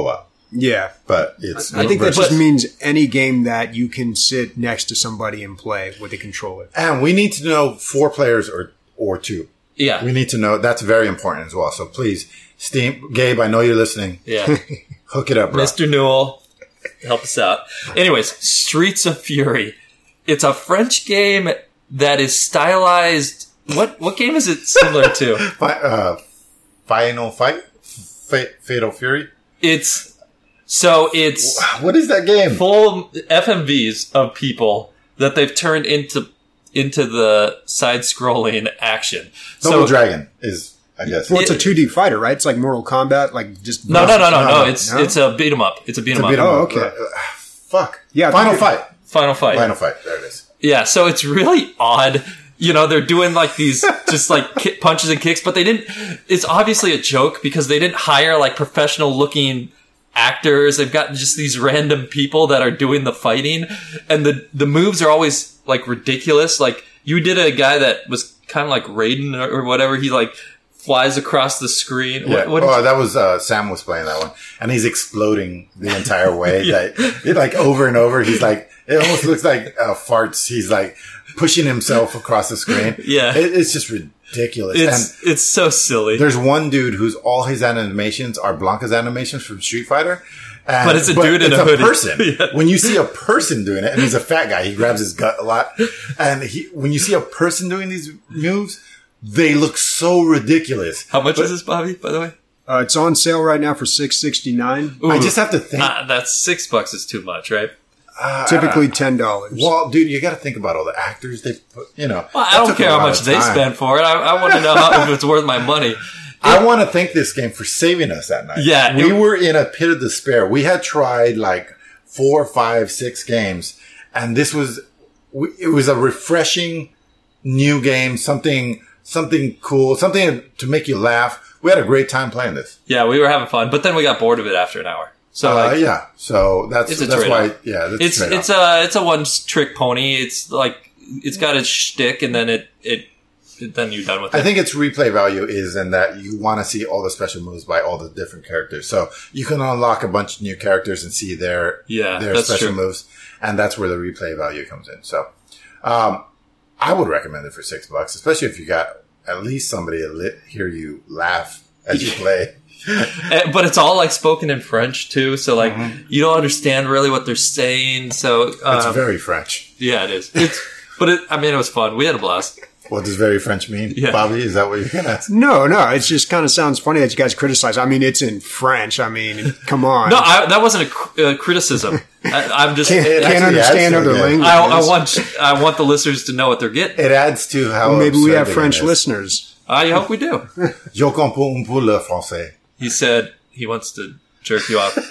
Yeah. But it's. I think that but- just means any game that you can sit next to somebody and play with a controller. And we need to know four players or or two. Yeah. We need to know. That's very important as well. So please, Steam, Gabe, I know you're listening. Yeah. Hook it up, bro. Mister Newell, help us out. Anyways, Streets of Fury. It's a French game that is stylized. What what game is it similar to? Fi- uh, Final Fight? Fa- Fatal Fury? It's so it's What is that game? full F M Vs of people that they've turned into into the side-scrolling action. Double So Dragon is, I guess. Well, it's a It- two D fighter, right? It's like Mortal Kombat, like just no, no, no, no, No, no. no, It's no? it's a beat 'em up. It's a beat 'em It's a up. beat 'em Oh, up. okay. Uh, uh, fuck. Yeah, I Final think Fight. Final Fight. Final Fight. There it is. Yeah, so it's really odd. You know, they're doing like these just like ki- punches and kicks, but they didn't. It's obviously a joke because they didn't hire like professional looking actors. They've got just these random people that are doing the fighting, and the the moves are always like ridiculous. Like you did a guy that was kind of like Raiden or, or whatever. He like flies across the screen. Yeah. What, what did oh, you- that was uh, Sam was playing that one, and he's exploding the entire way. That it, like over and over. He's like, it almost looks like uh, farts. He's like pushing himself across the screen. Yeah. it, it's just ridiculous. it's and it's so silly. there's one dude who's all his animations are Blanca's animations from Street Fighter. And, But it's a dude in it's a hoodie. person. Yeah. When you see a person doing it, and he's a fat guy, he grabs his gut a lot. And he, when you see a person doing these moves, they look so ridiculous. How much is this, Bobby? By the way, Uh, it's on sale right now for six sixty nine. I just have to think. uh, that's six bucks is too much, right? Typically ten dollars. Well, dude, you got to think about all the actors they put. You know, Well, I that don't took a care how lot much of they time. spend for it. I, I want to know how, if it's worth my money. I want to thank this game for saving us that night. Yeah, we it- were in a pit of despair. We had tried like four, five, six games, and this was we- it was a refreshing new game, something something cool, something to make you laugh. We had a great time playing this. Yeah, we were having fun, but then we got bored of it after an hour. So Uh, like, yeah, so that's it's a that's why. trade-off. Yeah, that's it's a trade-off. it's a it's a one trick pony. It's like it's got its shtick, and then it it, it then you're done with it. I think its replay value is in that you want to see all the special moves by all the different characters. So you can unlock a bunch of new characters and see their Yeah, their that's special true. moves, and that's where the replay value comes in. So um, I would recommend it for six bucks, especially if you got at least somebody to li- hear you laugh as you play. Eh, but it's all like spoken in French too, so like you don't understand really what they're saying. So Mm-hmm. It's um, very French. yeah, it is. It's but it, I mean, it was fun. We had a blast. What does very French mean, Yeah. Bobby? Is that what you're gonna ask? No, no, it just kind of sounds funny that you guys criticize. I mean, it's in French. I mean, come on. No, I, that wasn't a cr- uh, criticism. I, I'm just. can't, it can't actually understand adds to other the game. languages. I, I want I want the listeners to know what they're getting. It adds to how Well, maybe we absurd have the French game is. listeners. I hope we do. Je comprends un peu le français. He said he wants to jerk you off.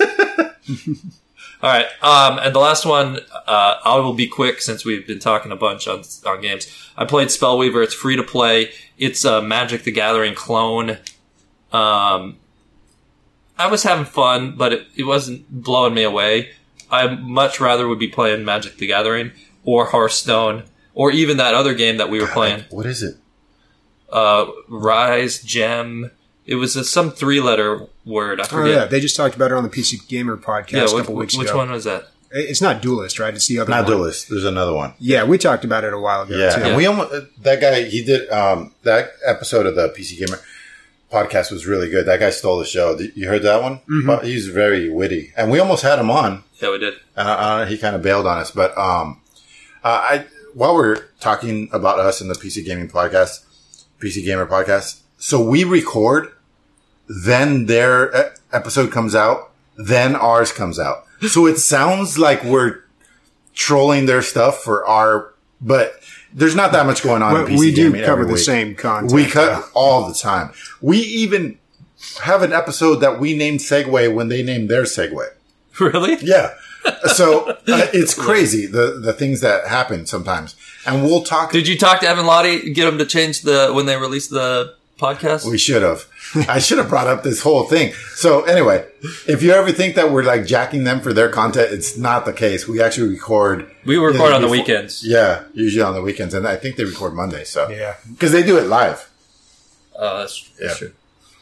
All right, um, and the last one, uh, I will be quick since we've been talking a bunch on on games. I played Spellweaver. It's free to play. It's a Magic the Gathering clone. Um, I was having fun, but it, it wasn't blowing me away. I much rather would be playing Magic the Gathering or Hearthstone or even that other game that we were playing, What is it? uh, Rise Gem. It was a, some three-letter word. I Oh, forget. yeah. They just talked about it on the P C Gamer podcast Yeah, a which, couple weeks which ago. one was that? It's not Duelist, right? It's the other Not one. Duelist. There's another one. Yeah, we talked about it a while ago, Yeah, too. and we almost that guy. He did um, that episode of the P C Gamer podcast was really good. That guy stole the show. Did- You heard that one? But he's very witty, and we almost had him on. Yeah, we did. And uh, he kind of bailed on us. But um, uh, I while we're talking about us in the P C Gaming podcast, P C Gamer podcast, so we record, then their e- episode comes out, then ours comes out. So it sounds like we're trolling their stuff for our, but there's not that much going on. But in P C we do Gaming cover every the week. same content. We cut though. all the time. We even have an episode that we named Segway when they named their Segway. Really? Yeah. So uh, it's crazy the the things that happen sometimes, and we'll talk. Did you talk to Evan Lottie, get him to change the when they released the podcast? We should have. I should have brought up this whole thing. So anyway, if you ever think that we're like jacking them for their content, it's not the case. We actually record. We record on the before- weekends. Yeah, usually on the weekends, and I think they record Monday. So Yeah. because they do it live. Oh, that's, that's Yeah. true.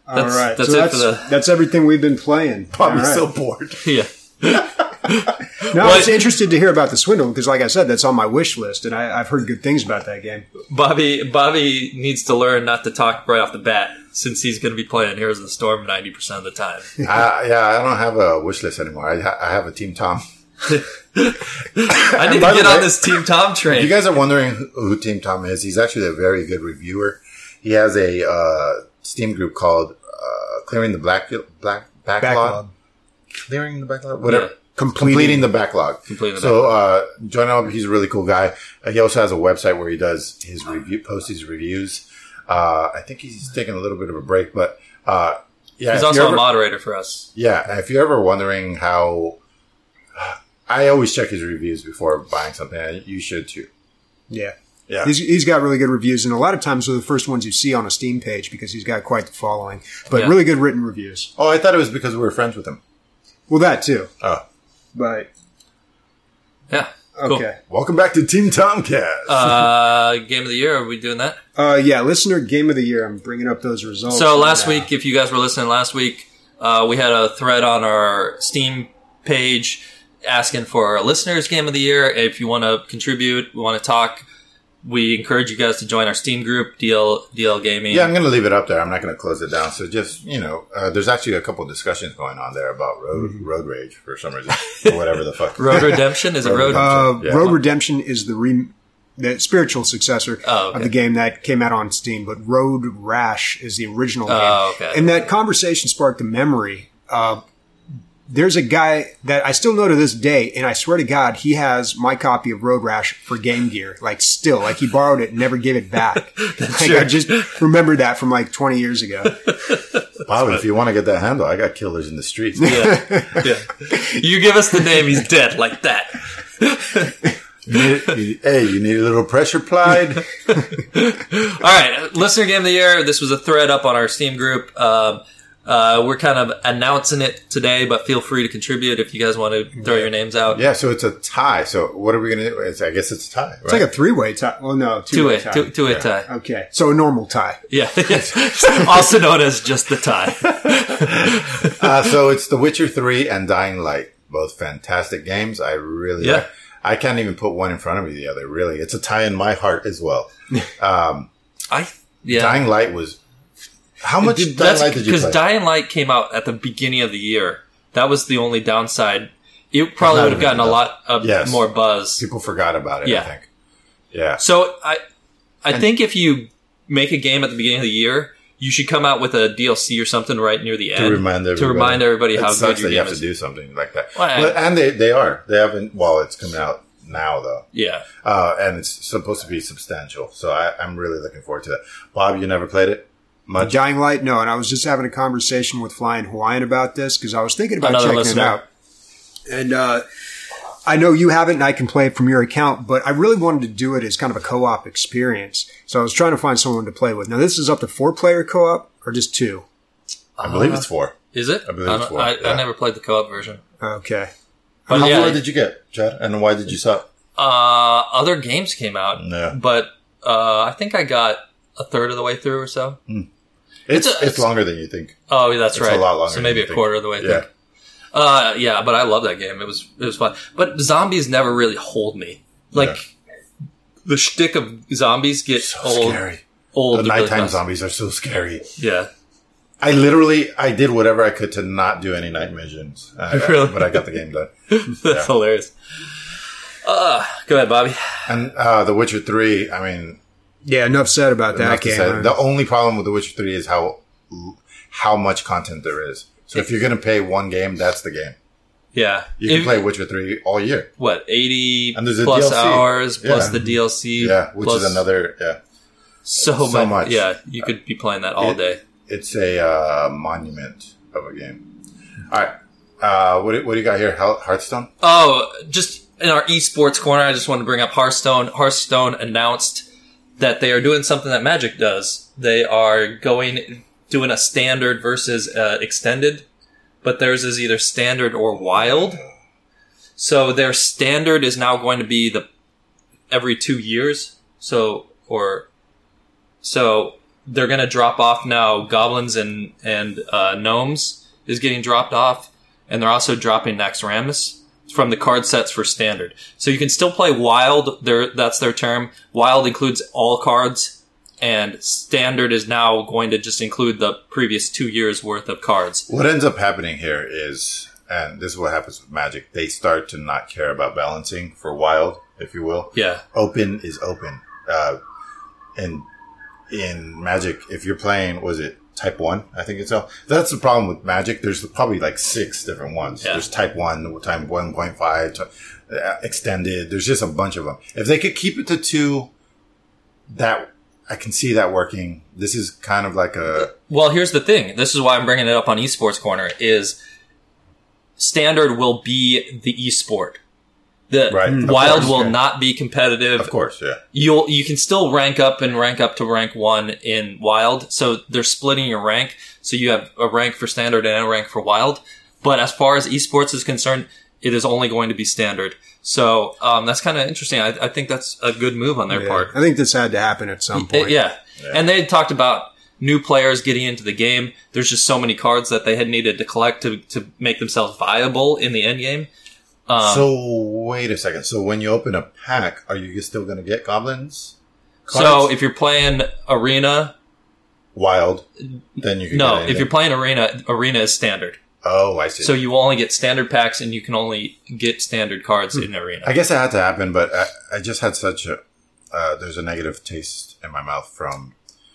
All That's, right. that's so it that's, for the. that's everything we've been playing. Bobby's All so right. bored. Yeah. No, I What- was interested to hear about the Swindle because, like I said, that's on my wish list, and I, I've heard good things about that game. Bobby Bobby needs to learn not to talk right off the bat since he's going to be playing Heroes of the Storm ninety percent of the time. I, yeah, I don't have a wish list anymore. I, ha- I have a Team Tom. I need to by the get on way, this Team Tom If train. you guys are wondering who, who Team Tom is, he's actually a very good reviewer. He has a uh, Steam group called uh, Clearing the Black Black Backlog. Backlog. Clearing the Backlog? Whatever. Yeah. Completing. Completing the Backlog. Completing the so, uh, join him up. He's a really cool guy. Uh, he also has a website where he does his review, posts his reviews. Uh, I think he's taking a little bit of a break, but, uh, yeah. He's if also you're a ever- moderator for us. Yeah, if you're ever wondering how, I always check his reviews before buying something. You should too. Yeah. Yeah. He's, he's got really good reviews, and a lot of times they're the first ones you see on a Steam page because he's got quite the following. But Yeah. really good written reviews. Oh, I thought it was because we were friends with him. Well, that too. Oh, But Yeah. Cool. okay. welcome back to Team Tomcast. Uh, game of the year. Are we doing that? Uh, yeah, listener game of the year. I'm bringing up those results. So last right now. week, if you guys were listening last week, uh, we had a thread on our Steam page asking for our listeners' game of the year. If you want to contribute, we want to talk, we encourage you guys to join our Steam group, D L D L Gaming. yeah, I'm going to leave it up there. I'm not going to close it down. So just, you know, uh, there's actually a couple of discussions going on there about road road rage for some reason. Or whatever the fuck. Road Redemption? Is it Road Road? Uh, Yeah. Road Redemption is the re- the spiritual successor Oh, okay. of the game that came out on Steam, but Road Rash is the original game. Oh, okay. And that conversation sparked a memory. Uh, there's a guy that I still know to this day, and I swear to God, he has my copy of Road Rash for Game Gear. Like, still, like he borrowed it and never gave it back. Like, I just remembered that from like twenty years ago. Bob, if you want to get that handle, I got killers in the streets. Yeah. yeah. You give us the name, he's dead, like that. You need- you- hey, you need a little pressure plied? All right, listener game of the year. This was a thread up on our Steam group. Um, uh, we're kind of announcing it today, but feel free to contribute if you guys want to throw your names out. Yeah, so it's a tie. So what are we going to do? It's, I guess it's a tie, right? It's like a three-way tie. Well, no, Two two-way way, tie. two, two way Yeah. tie. Okay, so a normal tie. Yeah, also known as just the tie. Uh, so it's The Witcher three and Dying Light. Both fantastic games. I really Yeah. like. I can't even put one in front of the other, really. It's a tie in my heart as well. Um, I yeah. Dying Light was... How much Dying That's Light did you because play? Dying Light came out at the beginning of the year. That was the only downside. It probably not would have gotten a even lot of Yes. more buzz. People forgot about it, Yeah. I think. Yeah. So I, I think if you make a game at the beginning of the year, you should come out with a D L C or something right near the end To remind everybody. to remind everybody It how sucks good your that you game have is. to do something like that. Well, I- But- and they, they are. They haven't... Well, it's coming out now, though. Yeah. Uh, and it's supposed to be substantial. So I, I'm really looking forward to that. Bob, you never played it? Much? Dying Light, no. And I was just having a conversation with Flying Hawaiian about this because I was thinking about Another checking listener. it out. And uh, I know you haven't, and I can play it from your account, but I really wanted to do it as kind of a co-op experience. So I was trying to find someone to play with. Now, this is up to four-player co-op or just two? I believe it's four. Is it? I believe I, it's don't- four, I, yeah. I never played the co-op version. Okay. But How yeah, far did you get, Chad? And why did you suck? uh, other games came out, Yeah. but uh, I think I got a third of the way through or so. It's It's it's, a- it's- longer than you think. Oh, that's It's a right. lot longer so maybe than a you think. quarter of the way Yeah. through. Uh, yeah, but I love that game. It was it was fun. But zombies never really hold me. Like the shtick of zombies get So old. scary. Old. The really nighttime fast. zombies are so scary. Yeah. I literally, I did whatever I could to not do any night missions. Uh, Really? But I got the game done. That's Yeah. hilarious. Uh, go ahead, Bobby. And uh, The Witcher three, I mean, Yeah, enough said about that enough to game. say, huh? the only problem with The Witcher three is how how much content there is. So if you're going to pay one game, that's the game. Yeah. You can If- play Witcher three all year. what, eighty And there's a plus D L C. hours plus Yeah. the D L C. Yeah, which plus is another, yeah. so, so much. much. Yeah, you could be playing that all It- day. It's a uh, monument of a game. All right. Uh, what, do- what do you got here? Heart- Hearthstone? Oh, just in our esports corner, I just want to bring up Hearthstone. Hearthstone announced that they are doing something that Magic does. They are going doing a standard versus uh, extended, but theirs is either standard or wild. So their standard is now going to be the every two years. So or so they're going to drop off now. Goblins and and uh, gnomes is getting dropped off, and they're also dropping Naxxramas from the card sets for standard. So you can still play wild. There, that's their term. Wild includes all cards, and standard is now going to just include the previous two years worth of cards. What ends up happening here is, and this is what happens with Magic, they start to not care about balancing for wild, if you will. Yeah. Open is open. Uh, and in Magic, if you're playing, was it Type one? I think it's all. That's the problem with Magic. There's probably like six different ones. Yeah. There's Type one, Type one point five, uh, Extended. There's just a bunch of them. If they could keep it to two, that I can see that working. This is kind of like a... Well, here's the thing. This is why I'm bringing it up on Esports Corner, is standard will be the esport. The Right. Of wild course, will yeah. not be competitive. Of course, yeah. You'll you can still rank up and rank up to rank one in wild. So they're splitting your rank. So you have a rank for standard and a rank for wild. But as far as esports is concerned, it is only going to be standard. So um, that's kind of interesting. I, I think that's a good move on their Yeah. part. I think this had to happen at some It- point. yeah. Yeah. And they had talked about new players getting into the game. There's just so many cards that they had needed to collect to, to make themselves viable in the end game. Um, so, wait a second. So, when you open a pack, are you still going to get goblins? so cards? if you're playing Arena, Wild, then you can no, get if anything. you're playing Arena, Arena is standard. Oh, I see. So you will only get standard packs, and you can only get standard cards in Arena. I guess it had to happen, but I, I just had such a... Uh, there's a negative taste in my mouth from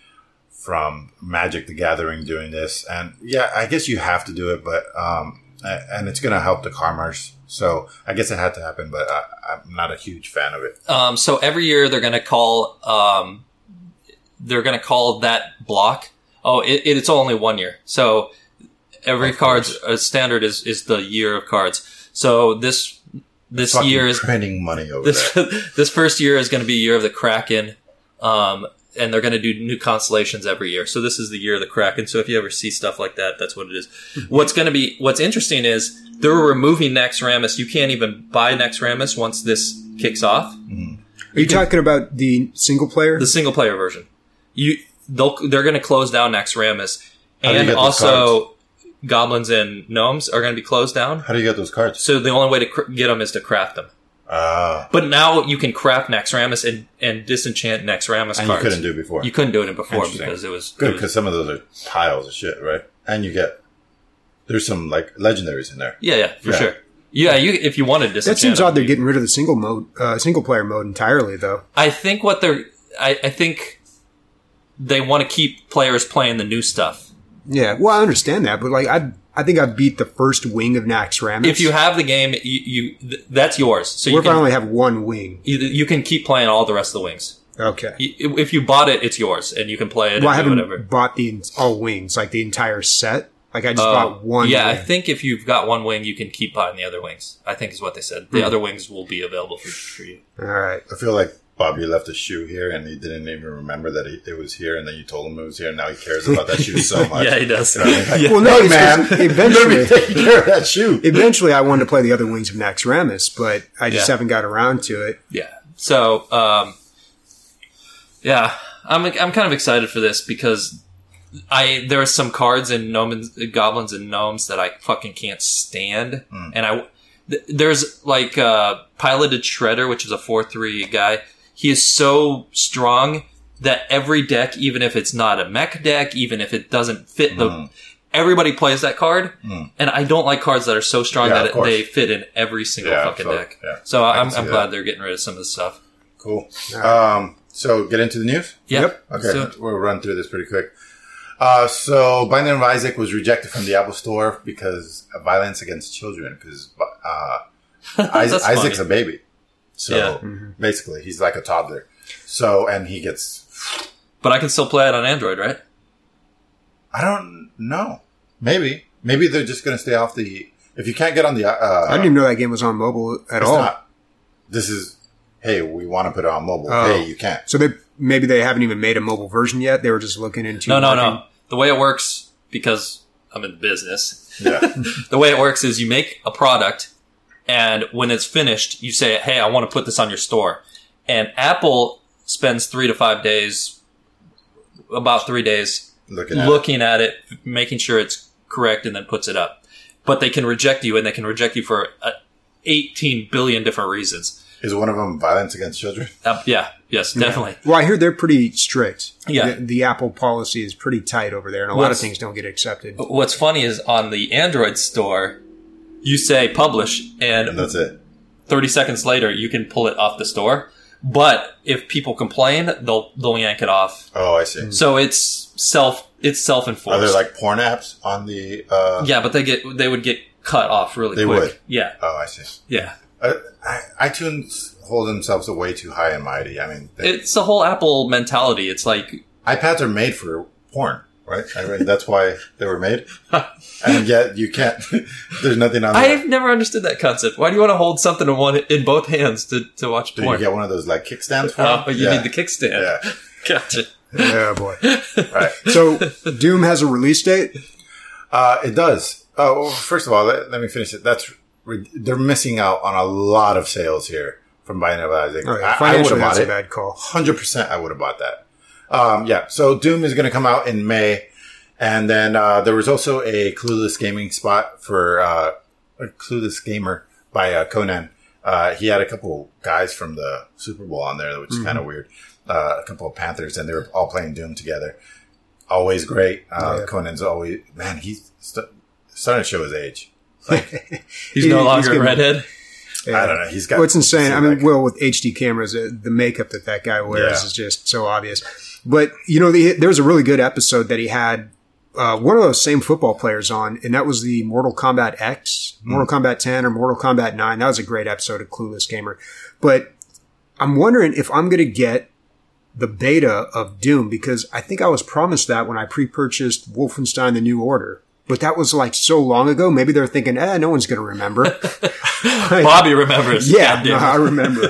from Magic the Gathering doing this. And, yeah, I guess you have to do it, but... um, and it's going to help the Karmars. So, I guess it had to happen, but I, I'm not a huge fan of it. Um, so every year they're going to call, um, they're going to call that block. Oh, it, it's only one year. So every Of card's course. uh, standard is, is the year of cards. So this, this Fucking year is, printing money over this, there. this first year is going to be year of the Kraken. Um, and they're going to do new constellations every year. So this is the year of the Kraken. So if you ever see stuff like that, that's what it is. What's going to be, what's interesting is they're removing Naxxramas. You can't even buy Naxxramas once this kicks off. Are you talking about the single player? The single player version. You, they'll, they're going to close down Naxxramas. How do you And get those also goblins and gnomes are going to be closed down. How do you get those cards? So the only way to cr- get them is to craft them. Ah. But now you can craft Naxxramas and, and disenchant Naxxramas And cards. you couldn't do it before. You couldn't do it before Interesting. because it was Good, it was- because some of those are tiles of shit, right? And you get... There's some, like, legendaries in there. yeah, yeah, for Yeah. sure. Yeah, you if you wanted to disenchant That seems them, odd. They're you- getting rid of the single mode, uh, single player mode entirely, though. I think what they're I, I think they want to keep players playing the new stuff. Yeah, well, I understand that, but like, I, I think I beat the first wing of Naxxramas. If you have the game, you, you th- that's yours. So what you if I can only have one wing? you, you can keep playing all the rest of the wings. Okay. You- If you bought it, it's yours, and you can play it Well, I and do haven't whatever. bought the all wings, like the entire set. Like I just Uh, bought one. yeah, I wing. think if you've got one wing, you can keep buying the other wings. I think is what they said. Hmm. The other wings will be available for, for you. All right. I feel like Bobby left a shoe here and he didn't even remember that he, it was here, and then you told him it was here, and now he cares about that shoe so much. Yeah, he does. You know what I mean? Like, Yeah. Well, no, hey, it's man, 'cause eventually eventually, take care of that shoe. eventually, I wanted to play the other wings of Naxxramas, but I just Yeah. haven't got around to it. Yeah. So, um, yeah, I'm I'm kind of excited for this because I there are some cards in gnomes, goblins and gnomes that I fucking can't stand, Mm. and I th- there's like uh, piloted Shredder, which is a four three guy. He is so strong that every deck, even if it's not a mech deck, even if it doesn't fit the, Mm. everybody plays that card, Mm. and I don't like cards that are so strong Yeah, of that it, course. they fit in every single Yeah, fucking so- deck. yeah. So I can I'm see I'm that. glad they're getting rid of some of this stuff. Cool. Um, so get into the news. Yeah. Yep. Okay, So- we'll run through this pretty quick. Uh, so Binding of Isaac was rejected from the Apple Store because of violence against children. Because uh, Isaac, That's Isaac's funny. a baby, so Yeah. basically he's like a toddler. So and he gets. But I can still play it on Android, right? I don't know. Maybe maybe they're just going to stay off the. If you can't get on the. Uh, I didn't even know that game was on mobile at it's all. not. This is. Hey, we want to put it on mobile. Oh. Hey, you can't. So they maybe they haven't even made a mobile version yet. They were just looking into No, no, marketing. no. The way it works, because I'm in business, Yeah. the way it works is you make a product, and when it's finished, you say, hey, I want to put this on your store. And Apple spends three to five days about three days Looking at looking at it, making sure it's correct, and then puts it up. But they can reject you, and they can reject you for uh, eighteen billion different reasons. Is one of them violence against children? Uh, yeah, yes, definitely. Well, I hear they're pretty strict. Yeah. The, the Apple policy is pretty tight over there, and a lot of What's- things don't get accepted. What's funny is on the Android store, you say publish, and And that's it. thirty seconds later, you can pull it off the store. But if people complain, they'll they'll yank it off. Oh, I see. So it's self it's self enforced. Are there like porn apps on the? Uh, yeah, but they get they would get cut off really They quick. would? Yeah, Oh, I see. yeah. Uh, I, iTunes hold themselves way too high and mighty. I mean, they, It's the whole Apple mentality. It's like iPads are made for porn, right? I mean, that's why they were made. And yet you can't. There's nothing on. I've never understood that concept. Why do you want to hold something in one in both hands to, to watch Do porn? you get one of those like kickstands for? Oh, them? but you Yeah. need the kickstand. Yeah. Gotcha. Yeah, boy. Right. So Doom has a release date? Uh, it does. Oh, well, first of all, let, let me finish it. That's they're missing out on a lot of sales here from Bionalyzing. Oh, yeah. I, I would Financially, have that's bought a it. bad call. Hundred percent, I would have bought that. Um, yeah. So Doom is going to come out in May, and then uh, there was also a Clueless Gaming spot for uh, a Clueless Gamer by uh, Conan. Uh, he had a couple guys from the Super Bowl on there, which is Mm-hmm. kind of weird. Uh, a couple of Panthers, and they were all playing Doom together. Always great. Uh, Yeah. Conan's always man. He's st- starting to show his age. He's He- no he's longer a gonna- redhead. I don't know. He's got. Well, it's insane. I mean, like- well, with H D cameras, uh, the makeup that that guy wears Yeah. is just so obvious. But, you know, the, there was a really good episode that he had uh, one of those same football players on, and that was the Mortal Kombat X, Mortal Kombat ten or Mortal Kombat nine. That was a great episode of Clueless Gamer. But I'm wondering if I'm going to get the beta of Doom, because I think I was promised that when I pre-purchased Wolfenstein The New Order. But that was like so long ago. Maybe they're thinking, eh, no one's going to remember. Bobby remembers. Yeah, Goddamn no, I it. remember.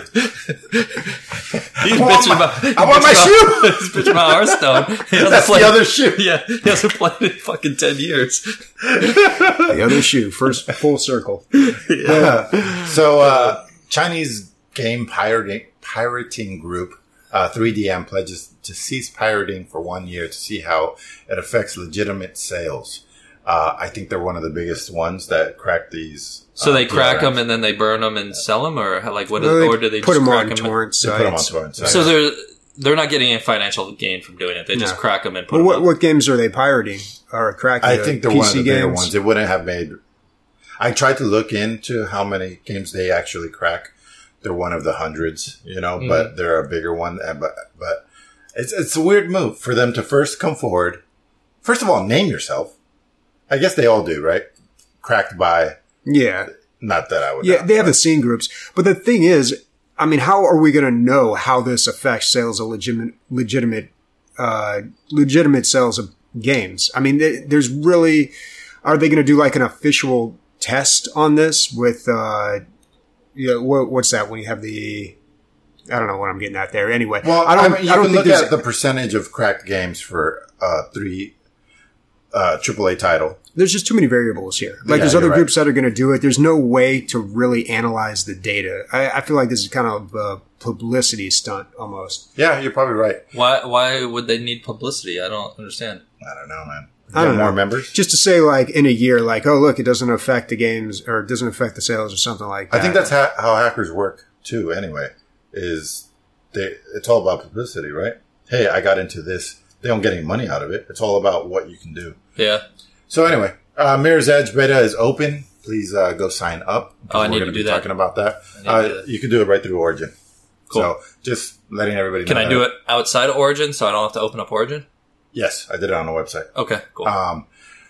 He's I want bitching my- about. I want my shoe. He's bitching about Hearthstone. He hasn't That's played- the other shoe. Yeah, he hasn't played in fucking ten years. The other shoe, first full circle. So, uh, Chinese game pirating, pirating group, uh, three D M pledges to cease pirating for one year to see how it affects legitimate sales. Uh, I think they're one of the biggest ones that crack these. So uh, they crack D R Ms. them and then they burn them and sell them, or how- like what? Well, Is, they or do they put just them crack on 'em? torrent They put them on sites. torrent. So they're they're not getting any financial gain from doing it. They just No. crack them and put Well, what, them. what games are they pirating or cracking? I The think they're P C one of the bigger games? ones. It wouldn't have made. I tried to look into how many games they actually crack. They're one of the hundreds, you know, but they're a bigger one. and- But but it's it's a weird move for them to first come forward. First of all, name yourself. I guess they all do, right? Cracked by. Yeah, Not that I would. yeah. not, They have but- the scene groups, but the thing is, I mean, how are we going to know how this affects sales of legitimate, legitimate, uh, legitimate sales of games? I mean, th- there's really. Are they going to do like an official test on this with? Uh, yeah, what, what's that when you have the? I don't know what I'm getting at there. Anyway, Well, I I, don't. mean, you I don't can think look there's. at the percentage of cracked games for uh, three uh, triple A title. There's just too many variables here. Like Yeah, there's you're other right. groups that are going to do it. There's no way to really analyze the data. I, I feel like this is kind of a publicity stunt almost. Yeah, you're probably right. Why why would they need publicity? I don't understand. I don't know, man. I don't Got more know. members. Just to say like in a year, like, oh, look, it doesn't affect the games or it doesn't affect the sales or something like that. I think that's ha- how hackers work too. Anyway, is they? It's all about publicity, right? Hey, I got into this. They don't get any money out of it. It's all about what you can do. Yeah. So anyway, uh, Mirror's Edge beta is open. Please uh, go sign up. Oh, I We're need gonna to be do that. Talking about that. I need to Uh, do that. you can do it right through Origin. Cool. So just letting everybody know. Can I that. do it outside of Origin so I don't have to open up Origin? Yes, I did it on the website. Okay, cool. Um,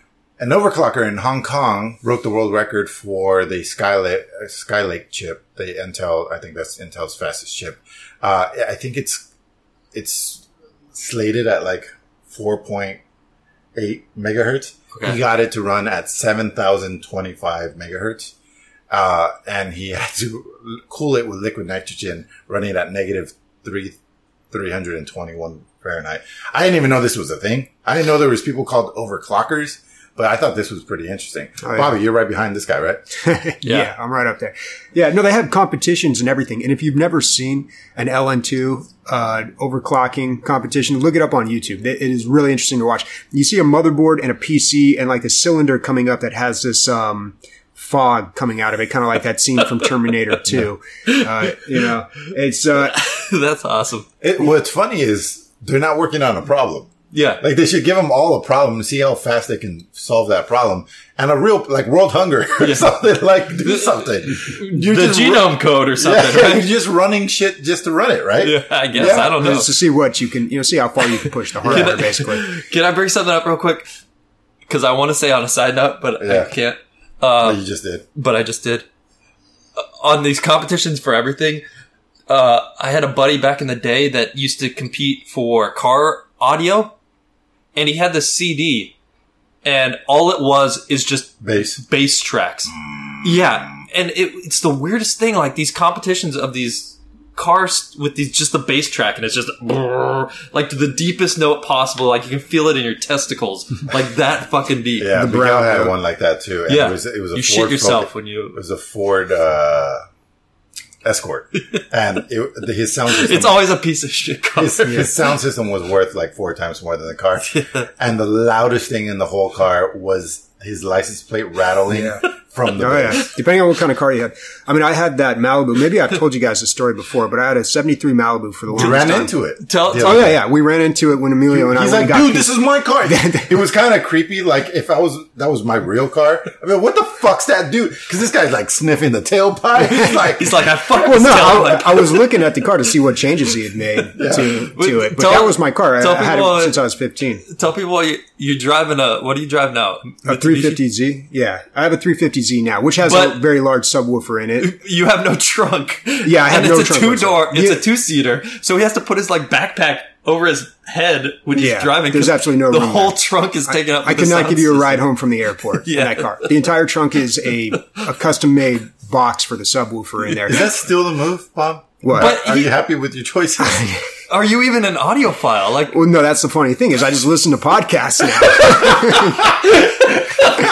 an overclocker in Hong Kong broke the world record for the Skylake, uh, Skylake chip. The Intel, I think that's Intel's fastest chip. Uh, I think it's it's slated at like four point eight megahertz. Okay. He got it to run at seven thousand twenty-five megahertz. Uh, and he had to cool it with liquid nitrogen running at negative three, three hundred twenty-one Fahrenheit. I didn't even know this was a thing. I didn't know there was people called overclockers. But I thought this was pretty interesting. Oh, yeah. Bobby, you're right behind this guy, right? yeah. yeah, I'm right up there. Yeah, no, they have competitions and everything. And if you've never seen an L N two uh, overclocking competition, look it up on YouTube. It is really interesting to watch. You see a motherboard and a P C and like a cylinder coming up that has this um, fog coming out of it, kind of like that scene from Terminator two. Uh, you know, it's uh, That's awesome. It, what's funny is they're not working on a problem. Yeah. Like, they should give them all a problem and see how fast they can solve that problem. And a real, like, world hunger or Yeah. something, like, do something. You're The just genome run- code or something, yeah, right? You're just running shit just to run it, right? Yeah, I guess. Yeah. I don't know. just to see what you can, you know, see how far you can push the hardware, basically. Can I bring something up real quick? Because I want to say on a side note, but Yeah. I can't. Oh, Uh, you just did. but I just did. Uh, on these competitions for everything, uh, I had a buddy back in the day that used to compete for car audio, and he had this C D, and all it was is just Bass. bass tracks. Yeah, and it, it's the weirdest thing. Like these competitions of these cars with these just the bass track, and it's just brrr, like to the deepest note possible. Like you can feel it in your testicles, like that fucking deep. Yeah, The Miguel brown had note. one like that too. And Yeah. it was, it was a You Ford shit yourself Focus- when you. It was a Ford uh, Escort, and it, his sound system. It's always a piece of shit car. his, his sound system was worth like four times more than the car, and the loudest thing in the whole car was his license plate rattling Yeah. from the Oh, yeah. bass. Depending on what kind of car you had. I mean, I had that Malibu. Maybe I've told you guys the story before, but I had a seventy-three Malibu for the We longest ran time. into it. Tell- the Oh, other yeah, day. yeah. We ran into it when Emilio and I He's went like, and got dude, this is my car. It was kind of creepy. Like, if I was, that was my real car. I mean, what the fuck's that dude? Because this guy's like sniffing the tailpipe. He's like, He's like, I fuck Well, this no, tail, I, like- I was looking at the car to see what changes he had made to, to it. But Tell- that was my car. I, tell I had people, it uh, since I was fifteen. Tell people you, you're driving a, what do you drive now? A three fifty Z? Yeah. I have a three fifty Z now, which has But- a very large subwoofer in it. You have no trunk. Yeah, I have and no it's trunk a two door, whatsoever. it's Yeah. a two seater. So he has to put his like backpack over his head when he's Yeah, driving. there's 'cause absolutely no The room whole there. trunk is taken up. I with the cannot sound give you a system. ride home from the airport Yeah. in that car. The entire trunk is a, a custom made box for the subwoofer in there. is that still the move, Bob? What? But Are he- you happy with your choices? Are you even an audiophile? Like, Well, no, that's the funny thing is I just listen to podcasts now.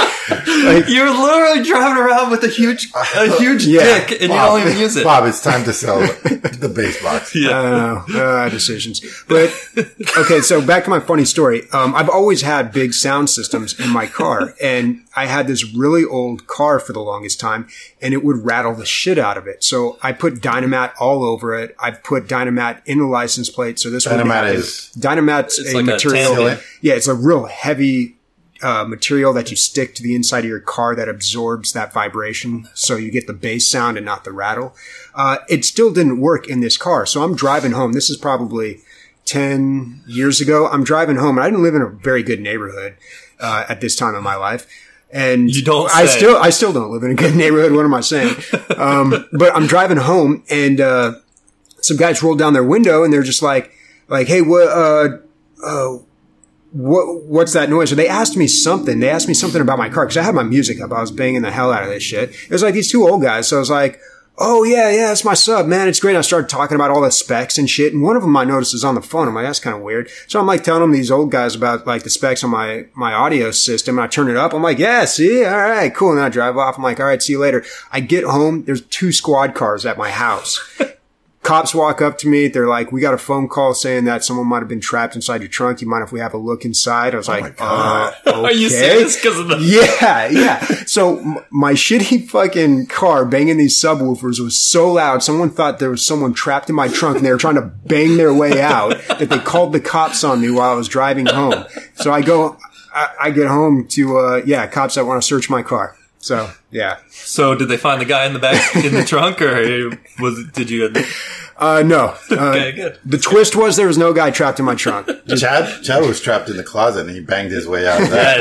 you're literally driving around with a huge, a huge Yeah. dick, and you Bob, don't even use it. Bob, it's time to sell the bass box. I don't know. Uh, decisions. But, okay, so back to my funny story. Um, I've always had big sound systems in my car, and I had this really old car for the longest time, and it would rattle the shit out of it. So I put Dynamat all over it. I put Dynamat in the license plate, so this would Dynamat happen. is- Dynamat's It's a like a material. tantalum. Yeah, it's a real heavy uh, material that you stick to the inside of your car that absorbs that vibration, so you get the bass sound and not the rattle. Uh, it still didn't work in this car, so I'm driving home. This is probably ten years ago. I'm driving home, and I didn't live in a very good neighborhood uh, at this time in my life. And You don't I say. still, I still don't live in a good neighborhood. What am I saying? Um, but I'm driving home, and uh, some guys rolled down their window, and they're just like, like, hey, what, uh, uh, what, what's that noise? So they asked me something. They asked me something about my car because I had my music up. I was banging the hell out of this shit. It was like these two old guys. So I was like, oh yeah, yeah, it's my sub, man. It's great. And I started talking about all the specs and shit. And one of them I noticed is on the phone. I'm like, that's kind of weird. So I'm like telling them these old guys about like the specs on my, my audio system. And I turn it up. I'm like, yeah, see, all right, cool. And then I drive off. I'm like, all right, see you later. I get home. There's two squad cars at my house. Cops walk up to me. They're like, we got a phone call saying that someone might have been trapped inside your trunk. You mind if we have a look inside? I was like, uh, okay. Are you serious? Because of the Yeah, yeah. So m- my shitty fucking car banging these subwoofers was so loud. Someone thought there was someone trapped in my trunk and they were trying to bang their way out that they called the cops on me while I was driving home. So I go, I, I get home to, uh, yeah, cops that want to search my car. So, yeah. So did they find the guy in the back in the trunk, or was it, did you? Uh, no. Uh, Okay, good. The twist was there was no guy trapped in my trunk. Chad, Chad was trapped in the closet and he banged his way out of that.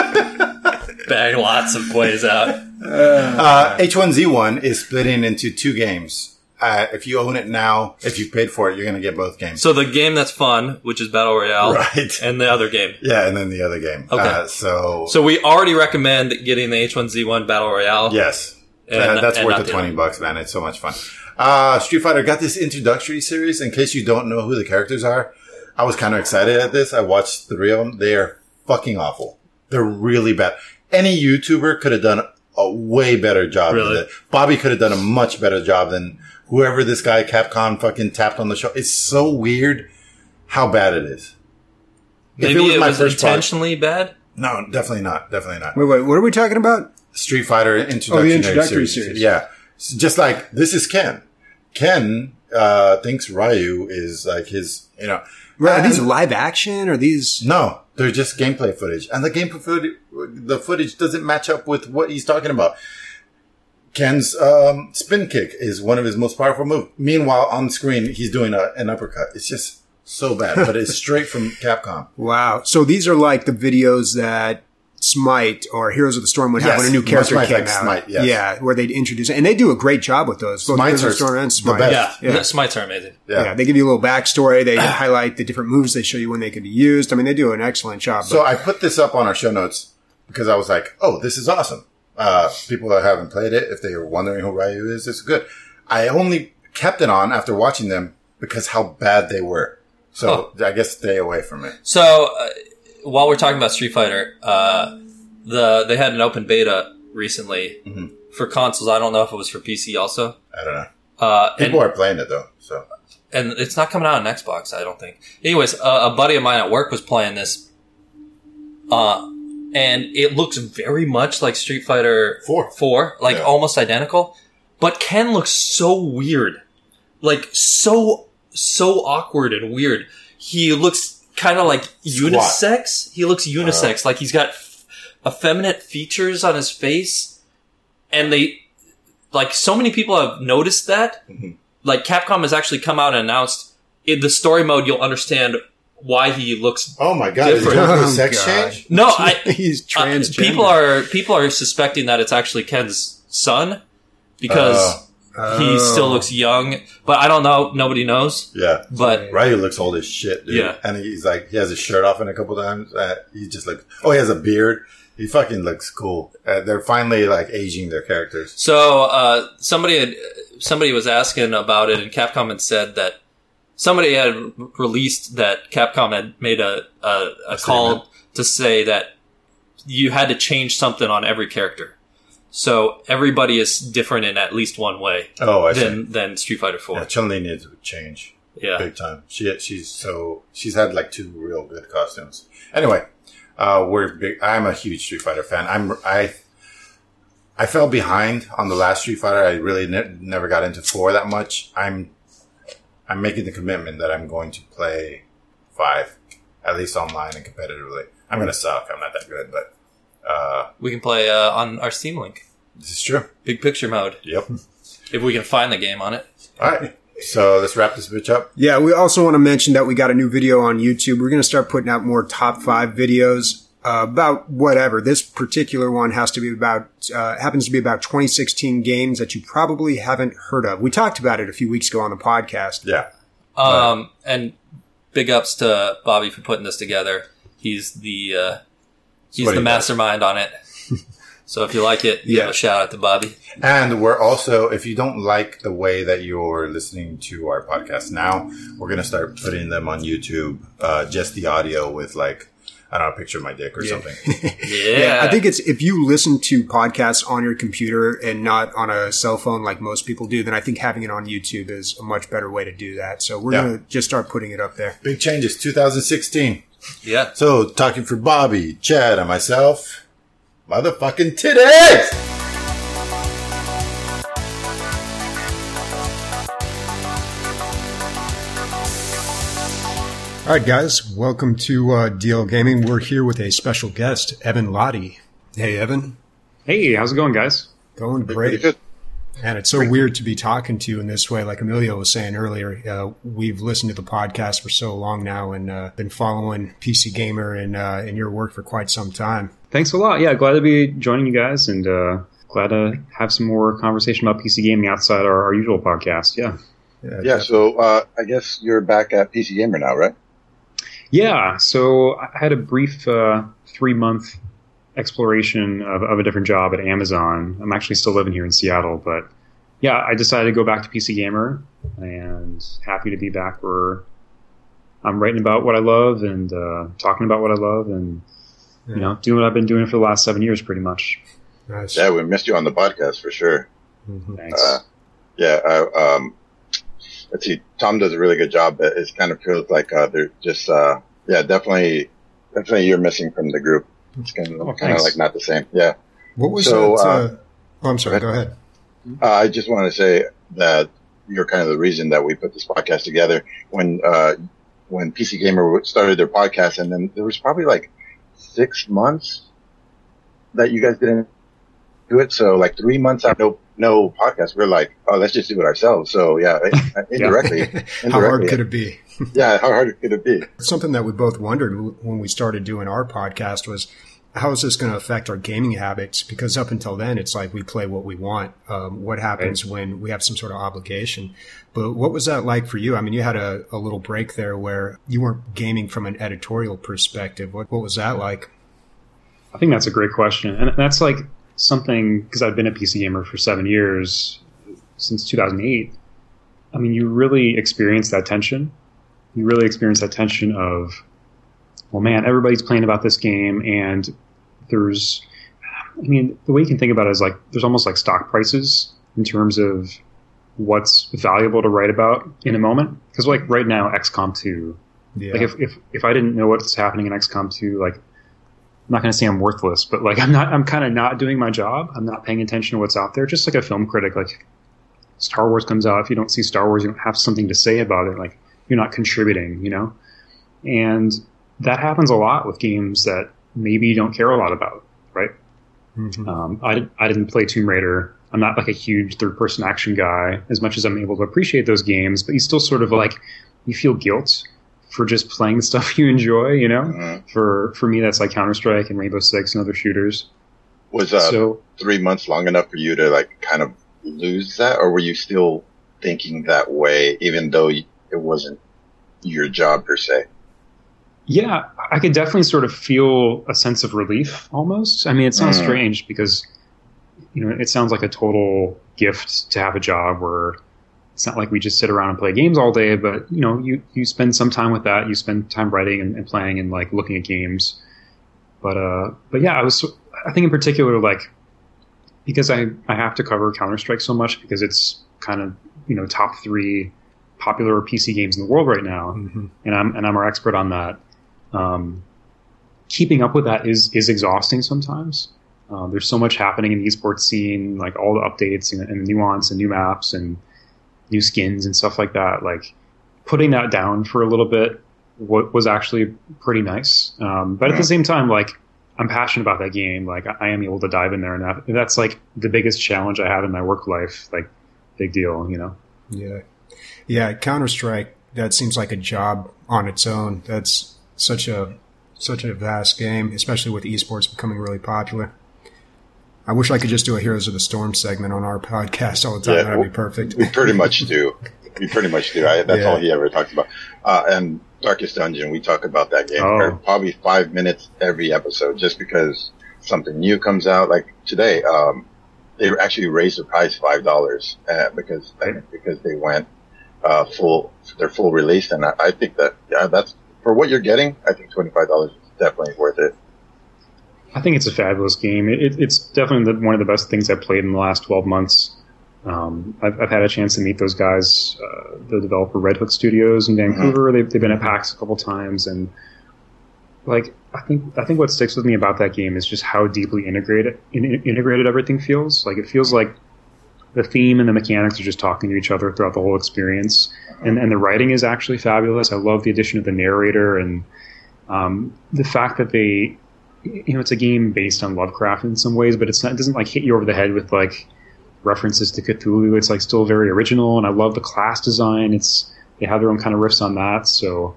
I did. Bang lots of ways out. Uh, H one Z one is splitting into two games. Uh, if you own it now, if you paid for it, you're going to get both games. So the game that's fun, which is Battle Royale, Right. and the other game. Yeah, and then the other game. Okay. Uh, so, So we already recommend getting the H one Z one Battle Royale. yes. And- Uh, that's and worth not the the twenty other. bucks, man. It's so much fun. Uh, Street Fighter got this introductory series. In case you don't know who the characters are, I was kind of excited at this. I watched three of them. They are fucking awful. They're really bad. Any YouTuber could have done a way better job Really? than it. Bobby could have done a much better job than whoever this guy Capcom fucking tapped on the show. It's so weird how bad it is. Maybe if it was it my was first product- intentionally bad. no, definitely not. Definitely not. Wait, wait, what are we talking about? Street Fighter introductory, Oh, the introductory series. series. Yeah. So just like, this is Ken. Ken, uh, thinks Ryu is like his, you know. Right, are these and- live action? Or these? No, they're just gameplay footage. And the gameplay footage, the footage doesn't match up with what he's talking about. Ken's, um, spin kick is one of his most powerful moves. Meanwhile, on screen, he's doing a, an uppercut. It's just so bad, but it's straight from Capcom. Wow. So these are like the videos that Smite or Heroes of the Storm would have Yes, when a new character Smite came like out. Smite, yes. Yeah, where they'd introduce it. And they do a great job with those. Both Smites Heroes of are the Storm and the Smite. best. Yeah, Yeah. the Smites are amazing. Yeah. Yeah, they give you a little backstory. They highlight the different moves. They show you when they could be used. I mean, they do an excellent job. So I put this up on our show notes because I was like, oh, this is awesome. Uh, people that haven't played it, if they were wondering who Ryu is, it's good. I only kept it on after watching them because how bad they were. So I guess stay away from it. So uh, while we're talking about Street Fighter, uh, the they had an open beta recently Mm-hmm. for consoles. I don't know if it was for P C also. I don't know. Uh, and, People are playing it though. So and it's not coming out on Xbox, I don't think. Anyways, uh, a buddy of mine at work was playing this, uh, and it looks very much like Street Fighter Four. Four, like Yeah. almost identical. But Ken looks so weird, like so so awkward and weird. He looks kind of like unisex. He looks unisex, like he's got f- effeminate features on his face, and they like so many people have noticed that. Mm-hmm. Like Capcom has actually come out and announced in the story mode, you'll understand why he looks. oh my god, is it Different. going through a Oh, sex God. change? No, I. He's Uh, transgender. people are people are suspecting that it's actually Ken's son because Oh. he Oh. still looks young, but I don't know. Nobody knows. Yeah. But Ryu looks old as shit, dude. Yeah. And he's like, he has his shirt off in a couple times. Uh, he just like, oh, he has a beard. He fucking looks cool. Uh, they're finally like aging their characters. so uh, somebody had somebody was asking about it, and Capcom had said that somebody had released that Capcom had made a a, a call to say that you had to change something on every character. So everybody is different in at least one way Oh, I see. than than Street Fighter Four. Yeah, Chun-Li needs to change. Yeah. Big time. She she's so she's had like two real good costumes. Anyway, uh, we're big. I'm a huge Street Fighter fan. I'm I I fell behind on the last Street Fighter. I really ne- never got into four that much. I'm I'm making the commitment that I'm going to play five, at least online and competitively. I'm gonna suck. I'm not that good, but uh, We can play uh, on our Steam link, this is true. big picture mode, Yep. if we can find the game on it. All right. So let's wrap this bitch up. Yeah, we also want to mention that we got a new video on YouTube. We're going to start putting out more top five videos uh, about whatever. This particular one has to be about, uh, happens to be about twenty sixteen games that you probably haven't heard of. We talked about it a few weeks ago on the podcast. Yeah. Um, and big ups to Bobby for putting this together. He's the uh, he's what the he does. mastermind on it. So if you like it, give Yeah. a shout out to Bobby. And we're also, if you don't like the way that you're listening to our podcast now, we're going to start putting them on YouTube, uh, just the audio with like, I don't know, a picture of my dick or something. Yeah, I think it's, if you listen to podcasts on your computer and not on a cell phone like most people do, then I think having it on YouTube is a much better way to do that. So we're Yeah. going to just start putting it up there. Big changes, two thousand sixteen. yeah. So talking for Bobby, Chad, and myself, motherfucking titties! All right, guys, welcome to uh, D L Gaming. We're here with a special guest, Evan Lottie. Hey, Evan. Hey, how's it going, guys? Going great. And it's so weird to be talking to you in this way. Like Emilio was saying earlier, uh, we've listened to the podcast for so long now and uh, been following P C Gamer and, uh, and your work for quite some time. Thanks a lot. Yeah, glad to be joining you guys, and uh, glad to have some more conversation about P C gaming outside our, our usual podcast. Yeah. Yeah, so uh, I guess you're back at P C Gamer now, right? Yeah, so I had a brief uh, three-month exploration of, of a different job at Amazon. I'm actually still living here in Seattle, but yeah, I decided to go back to P C Gamer, and happy to be back where I'm writing about what I love and uh, talking about what I love, and you know, doing what I've been doing for the last seven years, pretty much. Nice. Yeah, we missed you on the podcast for sure. Mm-hmm. Thanks. Uh, yeah, I, um, let's see. Tom does a really good job. But it kind of feels like uh, they're just, uh, yeah, definitely, definitely you're missing from the group. It's kind of, Oh, kind of thanks. like not the same. Yeah. What was So, that? Uh, uh, oh, I'm sorry. Go ahead. Uh, I just want to say that you're kind of the reason that we put this podcast together. When uh, when P C Gamer started their podcast, and then there was probably like six months that you guys didn't do it. So like three months out, no no podcast. We're like, oh, let's just do it ourselves. So yeah, indirectly, indirectly. How hard could it be? Yeah, how hard could it be? Something that we both wondered when we started doing our podcast was, how is this going to affect our gaming habits? Because up until then, it's like we play what we want. Um, what happens right. when we have some sort of obligation? But what was that like for you? I mean, you had a, a little break there where you weren't gaming from an editorial perspective. What, what was that like? I think that's a great question. And that's like something, because I've been a P C gamer for seven years, since two thousand eight. I mean, you really experience that tension. You really experience that tension of, well, man, everybody's playing about this game, and there's, I mean, the way you can think about it is like, there's almost like stock prices in terms of what's valuable to write about in a moment. Because like right now, X COM two, Yeah. like if, if, if I didn't know what's happening in X COM two, like, I'm not going to say I'm worthless, but like, I'm not, I'm kind of not doing my job. I'm not paying attention to what's out there. Just like a film critic, like Star Wars comes out. If you don't see Star Wars, you don't have something to say about it. Like, you're not contributing, you know? And that happens a lot with games that maybe you don't care a lot about, right? Mm-hmm. Um, I, I didn't play Tomb Raider. I'm not like a huge third-person action guy, as much as I'm able to appreciate those games, but you still sort of like, you feel guilt for just playing the stuff you enjoy, you know? Mm-hmm. For for me, that's like Counter-Strike and Rainbow Six and other shooters. Was uh, So, three months long enough for you to like kind of lose that, or were you still thinking that way, even though it wasn't your job per se? yeah, I could definitely sort of feel a sense of relief almost. I mean, it sounds Mm. strange because, you know, it sounds like a total gift to have a job where it's not like we just sit around and play games all day, but, you know, you, you spend some time with that. You spend time writing and, and playing and like looking at games. But, uh, but yeah, I was, I think in particular, like, because I, I have to cover Counter-Strike so much because it's kind of, you know, top three popular P C games in the world right now. Mm-hmm. And I'm, and I'm our expert on that. Um, keeping up with that is, is exhausting sometimes. Uh, there's so much happening in the esports scene, like all the updates and, and nuance and new maps and new skins and stuff like that. Like putting that down for a little bit w- was actually pretty nice. Um, but at the same time, like I'm passionate about that game. Like I, I am able to dive in there, and that, that's like the biggest challenge I have in my work life. Like big deal, you know? Yeah. Yeah. Counter-Strike, that seems like a job on its own. That's such a, such a vast game, especially with esports becoming really popular. I wish I could just do a Heroes of the Storm segment on our podcast all the time. Yeah, That'd be perfect. We pretty much do. We pretty much do. I, that's Yeah. all he ever talks about. Uh, and Darkest Dungeon, we talk about that game Oh. for probably five minutes every episode, just because something new comes out. Like today, um, they actually raised the price five dollars uh, because because they went uh, full their full release, and I, I think that yeah, that's for what you're getting. I think twenty five dollars is definitely worth it. I think it's a fabulous game. It, it, it's definitely the, one of the best things I've played in the last twelve months. Um, I've, I've had a chance to meet those guys, uh, the developer Red Hook Studios in Vancouver. Mm-hmm. They've, they've been at PAX a couple times, and like I think I think what sticks with me about that game is just how deeply integrated in, integrated everything feels. Like it feels like the theme and the mechanics are just talking to each other throughout the whole experience, and and the writing is actually fabulous. I love the addition of the narrator and um, the fact that they. You know, it's a game based on Lovecraft in some ways, but it's not, it doesn't like hit you over the head with like references to Cthulhu. It's like still very original, and I love the class design. It's they have their own kind of riffs on that. So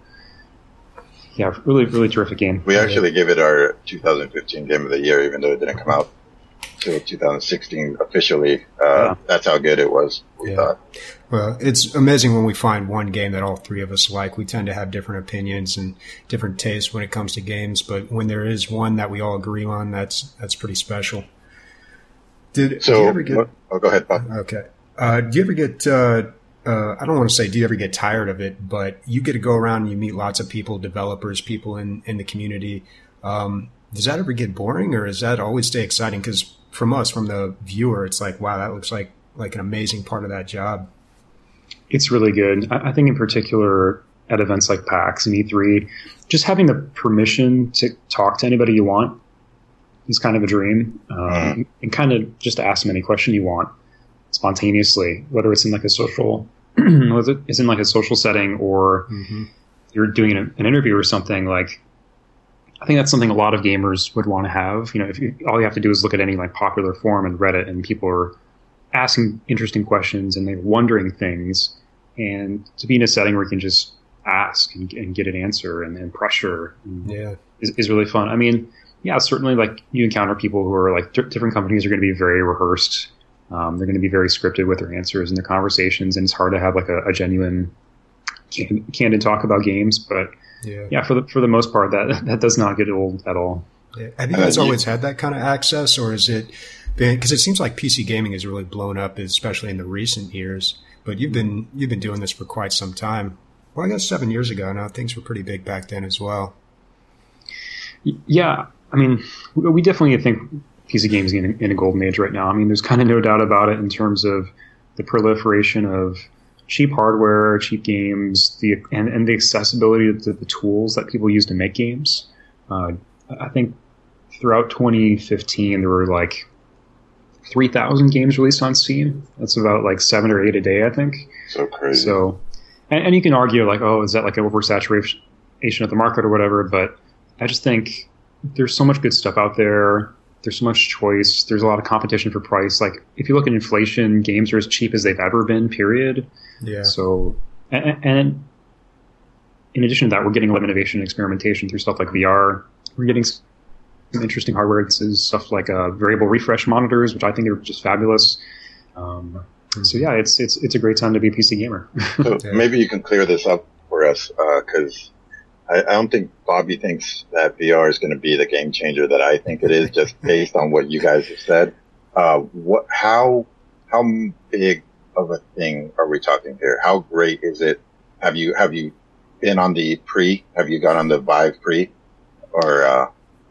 yeah, really, really terrific game. We actually gave it our two thousand fifteen Game of the Year, even though it didn't come out until two thousand sixteen officially. Uh, yeah. That's how good it was, we yeah. thought. Well, it's amazing when we find one game that all three of us like. We tend to have different opinions and different tastes when it comes to games, but when there is one that we all agree on, that's that's pretty special. Did, so, did you ever get? Oh, go ahead, Bob. Okay. Uh, do you ever get? Uh, uh, I don't want to say do you ever get tired of it, but you get to go around and you meet lots of people, developers, people in in the community. Um, Does that ever get boring, or does that always stay exciting? Because from us, from the viewer, it's like, wow, that looks like like an amazing part of that job. It's really good. I, I think in particular at events like PAX and E three, just having the permission to talk to anybody you want is kind of a dream. Um, and kind of just ask them any question you want spontaneously, whether it's in like a social, whether it's in like a social setting or mm-hmm. you're doing an, an interview or something. Like, I think that's something a lot of gamers would want to have. You know, if you, all you have to do is look at any like popular forum and Reddit, and people are asking interesting questions and they're wondering things, and to be in a setting where you can just ask and, and get an answer and, and pressure yeah. is, is really fun. I mean, yeah, certainly like you encounter people who are like d- different companies are going to be very rehearsed. Um, they're going to be very scripted with their answers and their conversations, and it's hard to have like a, a genuine can, candid talk about games. But yeah. yeah, for the for the most part, that that does not get old at all. Yeah. Have you guys uh, always had that kind of access, or is it been, because it seems like P C gaming has really blown up, especially in the recent years, but you've been you've been doing this for quite some time. Well, I guess seven years ago now. Things were pretty big back then as well. Yeah, I mean, we definitely think P C gaming is in, in a golden age right now. I mean, there's kind of no doubt about it in terms of the proliferation of cheap hardware, cheap games, the and, and the accessibility to the tools that people use to make games. Uh, I think throughout twenty fifteen, there were like three thousand games released on Steam. That's about like seven or eight a day, I think. So crazy. So, and, and you can argue like, oh, is that like an oversaturation of the market or whatever? But I just think there's so much good stuff out there. There's so much choice. There's a lot of competition for price. Like if you look at inflation, games are as cheap as they've ever been, period. Yeah. So, and, and in addition to that, we're getting a lot of innovation and experimentation through stuff like V R. We're getting some interesting hardware. This is stuff like uh, variable refresh monitors, which I think are just fabulous. Um, mm-hmm. So yeah, it's it's it's a great time to be a P C gamer. So maybe you can clear this up for us, because uh, I, I don't think Bobby thinks that V R is going to be the game changer that I think it is, just based on what you guys have said. Uh, what? How? How big of a thing are we talking here? How great is it? Have you have you been on the pre? Have you got on the Vive pre? Or uh,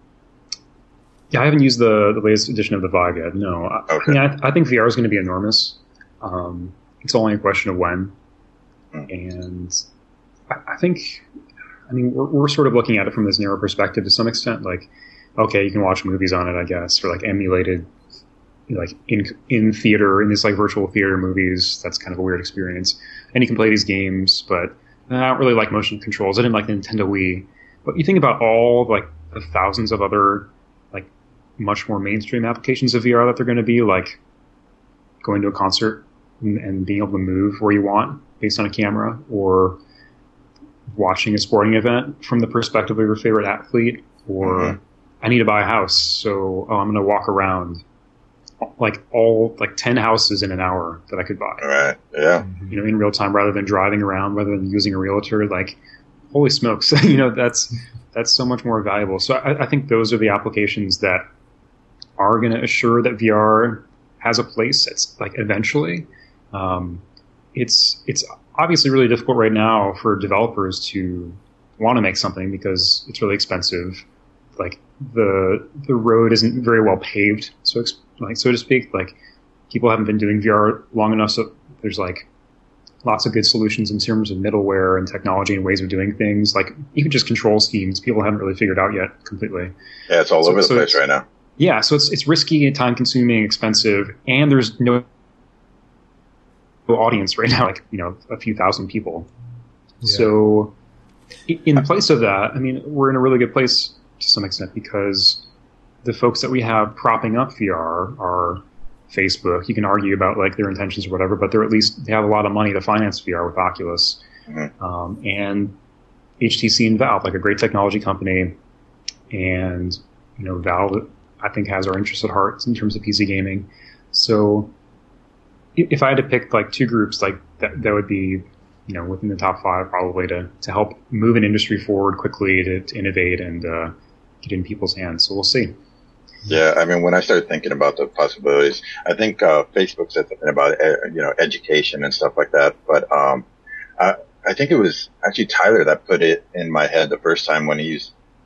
yeah, I haven't used the, the latest edition of the Vive yet. No, okay. I mean, I, I think V R is going to be enormous. Um, it's only a question of when, hmm. and I, I think, I mean, we're, we're sort of looking at it from this narrow perspective to some extent. Like, okay, you can watch movies on it, I guess, or like emulated, you know, like in in theater, in these like virtual theater movies. That's kind of a weird experience, and you can play these games, but I don't really like motion controls. I didn't like the Nintendo Wii. But you think about all like the thousands of other like much more mainstream applications of V R that they're going to be, like going to a concert and, and being able to move where you want based on a camera, or watching a sporting event from the perspective of your favorite athlete, or mm-hmm. I need to buy a house, so oh, I'm going to walk around like all like ten houses in an hour that I could buy. All right. Yeah. You know, in real time, rather than driving around, rather than using a realtor, like. Holy smokes! You know, that's that's so much more valuable. So I, I think those are the applications that are going to assure that V R has a place. It's like eventually, um, it's it's obviously really difficult right now for developers to want to make something because it's really expensive. Like the the road isn't very well paved, so like so to speak. Like people haven't been doing V R long enough, so there's like. Lots of good solutions in terms of middleware and technology and ways of doing things, like even just control schemes. People haven't really figured out yet completely. Yeah, it's all so, over the so place right now. Yeah, so it's it's risky and time consuming, expensive, and there's no audience right now, like you know, a few thousand people. Yeah. So in place of that, I mean, we're in a really good place to some extent because the folks that we have propping up V R are. Facebook. You can argue about like their intentions or whatever, but they're at least they have a lot of money to finance V R with Oculus, mm-hmm. um, and H T C and Valve, like a great technology company, and you know Valve I think has our interests at heart in terms of P C gaming. So if I had to pick like two groups, like that, that would be you know within the top five probably to to help move an industry forward quickly to, to innovate and uh, get in people's hands. So we'll see. Yeah, I mean, when I started thinking about the possibilities, I think uh, Facebook said something about uh, you know education and stuff like that. But um, I, I think it was actually Tyler that put it in my head the first time when he used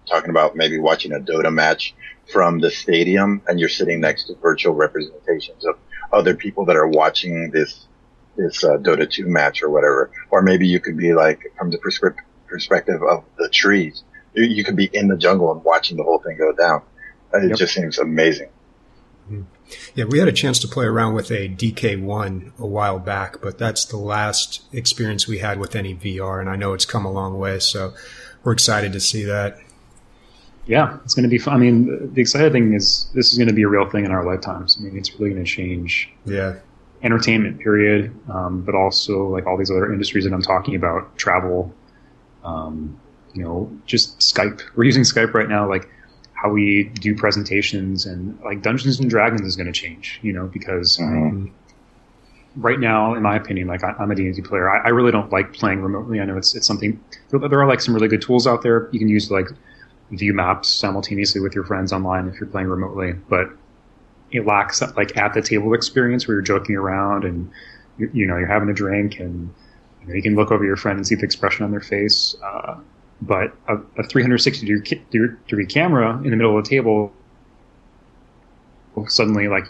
talking about maybe watching a Dota match from the stadium, and you're sitting next to virtual representations of other people that are watching this this uh, Dota two match or whatever. Or maybe you could be like from the prescript- perspective of the trees. You, you could be in the jungle and watching the whole thing go down. It Yep. just seems amazing. Yeah, we had a chance to play around with a D K one a while back, but that's the last experience we had with any V R, and I know it's come a long way, so we're excited to see that. Yeah, it's going to be fun. I mean, the exciting thing is this is going to be a real thing in our lifetimes. I mean, it's really going to change Yeah. entertainment, period, um, but also like all these other industries that I'm talking about, travel, um, you know, just Skype. We're using Skype right now, like how we do presentations, and like Dungeons and Dragons is going to change, you know, because Mhm. right now, in my opinion, like I, I'm a D and D player. I, I really don't like playing remotely. I know it's it's something. There, there are like some really good tools out there you can use, to, like view maps simultaneously with your friends online if you're playing remotely, but it lacks that like at the table experience where you're joking around and you, you know you're having a drink and you know, you can look over your friend and see the expression on their face. Uh, but a, a three sixty degree camera in the middle of the table will suddenly like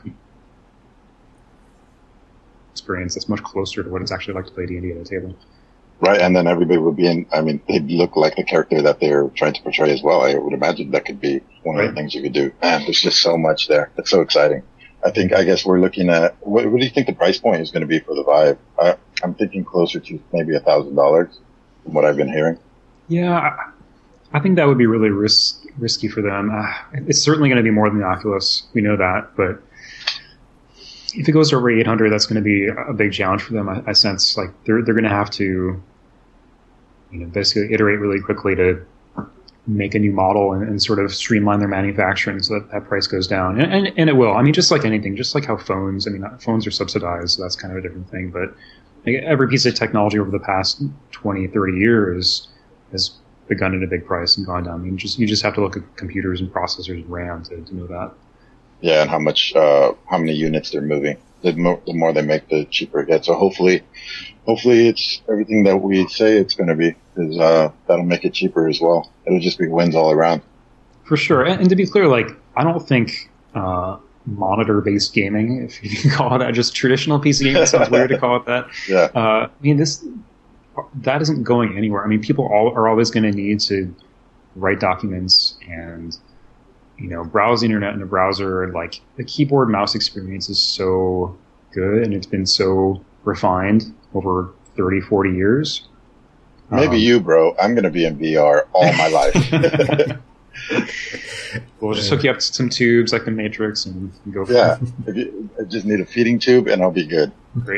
experience that's much closer to what it's actually like to play D and D at a table. Right, and then everybody would be in, I mean, they'd look like the character that they're trying to portray as well. I would imagine that could be one of Right. the things you could do. Man, there's just so much there. It's so exciting. I think, I guess we're looking at, what, what do you think the price point is going to be for the Vive? I, I'm thinking closer to maybe a thousand dollars from what I've been hearing. Yeah, I, I think that would be really risk, risky for them. Uh, it's certainly going to be more than the Oculus. We know that, but if it goes over eight hundred, that's going to be a big challenge for them. I, I sense like they're they're going to have to, you know, basically iterate really quickly to make a new model and, and sort of streamline their manufacturing so that that price goes down. And, and and it will. I mean, just like anything, just like how phones. I mean, phones are subsidized, so that's kind of a different thing. But like, every piece of technology over the past twenty, thirty years has begun at a big price and gone down. I mean, just you just have to look at computers and processors and RAM to, to know that. Yeah, and how much, uh, how many units they're moving. The more, the more they make, the cheaper it gets. So hopefully, hopefully it's everything that we say it's going to be, because uh, that'll make it cheaper as well. It'll just be wins all around. For sure. And, and to be clear, like, I don't think uh, monitor-based gaming, if you can call it that, just traditional P C gaming, it sounds weird to call it that. Yeah. Uh, I mean, this that isn't going anywhere. I mean, people all, are always going to need to write documents and, you know, browse the internet in a browser. And, like, the keyboard mouse experience is so good, and it's been so refined over thirty, forty years. Maybe Um, you, bro. I'm going to be in V R all my life. We'll just hook you up to some tubes like the Matrix and go for Yeah. If you, I just need a feeding tube and I'll be good. Great.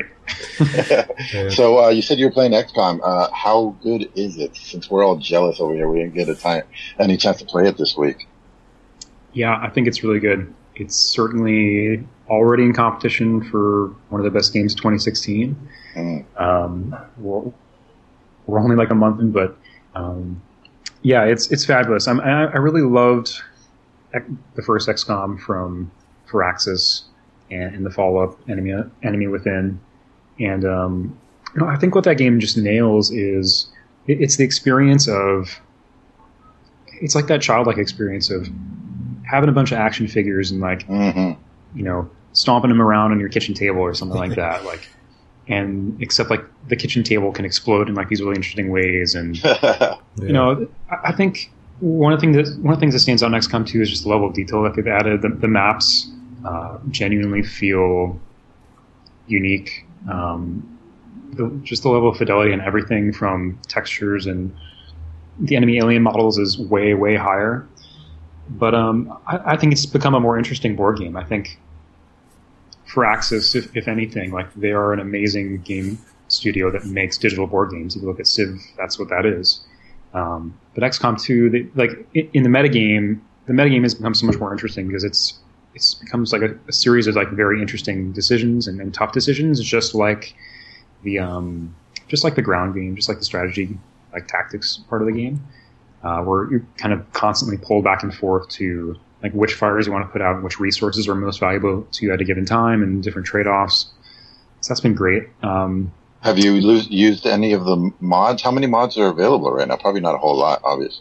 So uh, you said you were playing X COM. Uh, how good is it? Since we're all jealous over here, we didn't get a time, any chance to play it this week. Yeah, I think it's really good. It's certainly already in competition for one of the best games of twenty sixteen. Mm. Um, we're, we're only like a month in, but um, yeah, it's it's fabulous. I'm, I, I really loved the first X COM from Firaxis and, and the follow-up Enemy Enemy Within, and um, you know, I think what that game just nails is it, it's the experience of it's like that childlike experience of having a bunch of action figures and like Mm-hmm. you know stomping them around on your kitchen table or something like that, like. And except like the kitchen table can explode in like these really interesting ways, and you know, I, I think one of the things that one of the things that stands out in X COM two is just the level of detail that they've added. The, the maps uh, genuinely feel unique. Um, the, just the level of fidelity and everything from textures and the enemy alien models is way way higher. But um, I, I think it's become a more interesting board game. I think. Firaxis, if, if anything, like they are an amazing game studio that makes digital board games. If you look at Civ, that's what that is. Um, but X COM two, they, like in the metagame, the metagame has become so much more interesting because it's it's becomes like a, a series of like very interesting decisions and, and tough decisions, just like the um, just like the ground game, just like the strategy, like tactics part of the game, uh, where you're kind of constantly pulled back and forth to. Like which fires you want to put out and which resources are most valuable to you at a given time and different trade-offs. So that's been great. Um, Have you lo- used any of the mods? How many mods are available right now? Probably not a whole lot, obviously.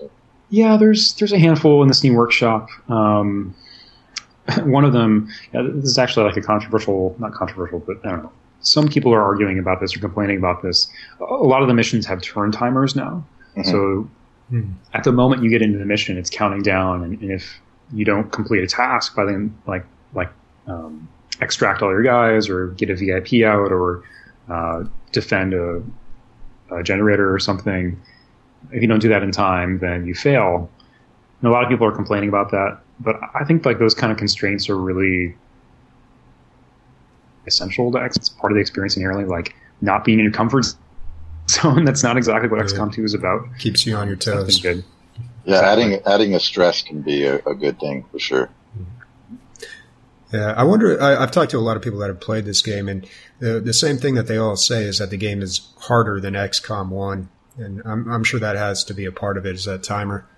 Yeah, there's there's a handful in the Steam Workshop. Um, one of them, yeah, this is actually like a controversial, not controversial, but I don't know. Some people are arguing about this or complaining about this. A lot of the missions have turn timers now. Mm-hmm. So mm-hmm. at the moment you get into the mission, it's counting down, and, and if you don't complete a task by then, like like um, extract all your guys or get a V I P out or uh, defend a, a generator or something, if you don't do that in time, then you fail. And a lot of people are complaining about that, but I think like those kind of constraints are really essential to X. It's part of the experience inherently, like not being in your comfort zone. That's not exactly what yeah. X COM two is about. Keeps you on your toes. Good. Yeah, exactly. adding adding a stress can be a, a good thing for sure. Yeah, I wonder. I, I've talked to a lot of people that have played this game, and the the same thing that they all say is that the game is harder than X COM one, and I'm I'm sure that has to be a part of it. Is that timer?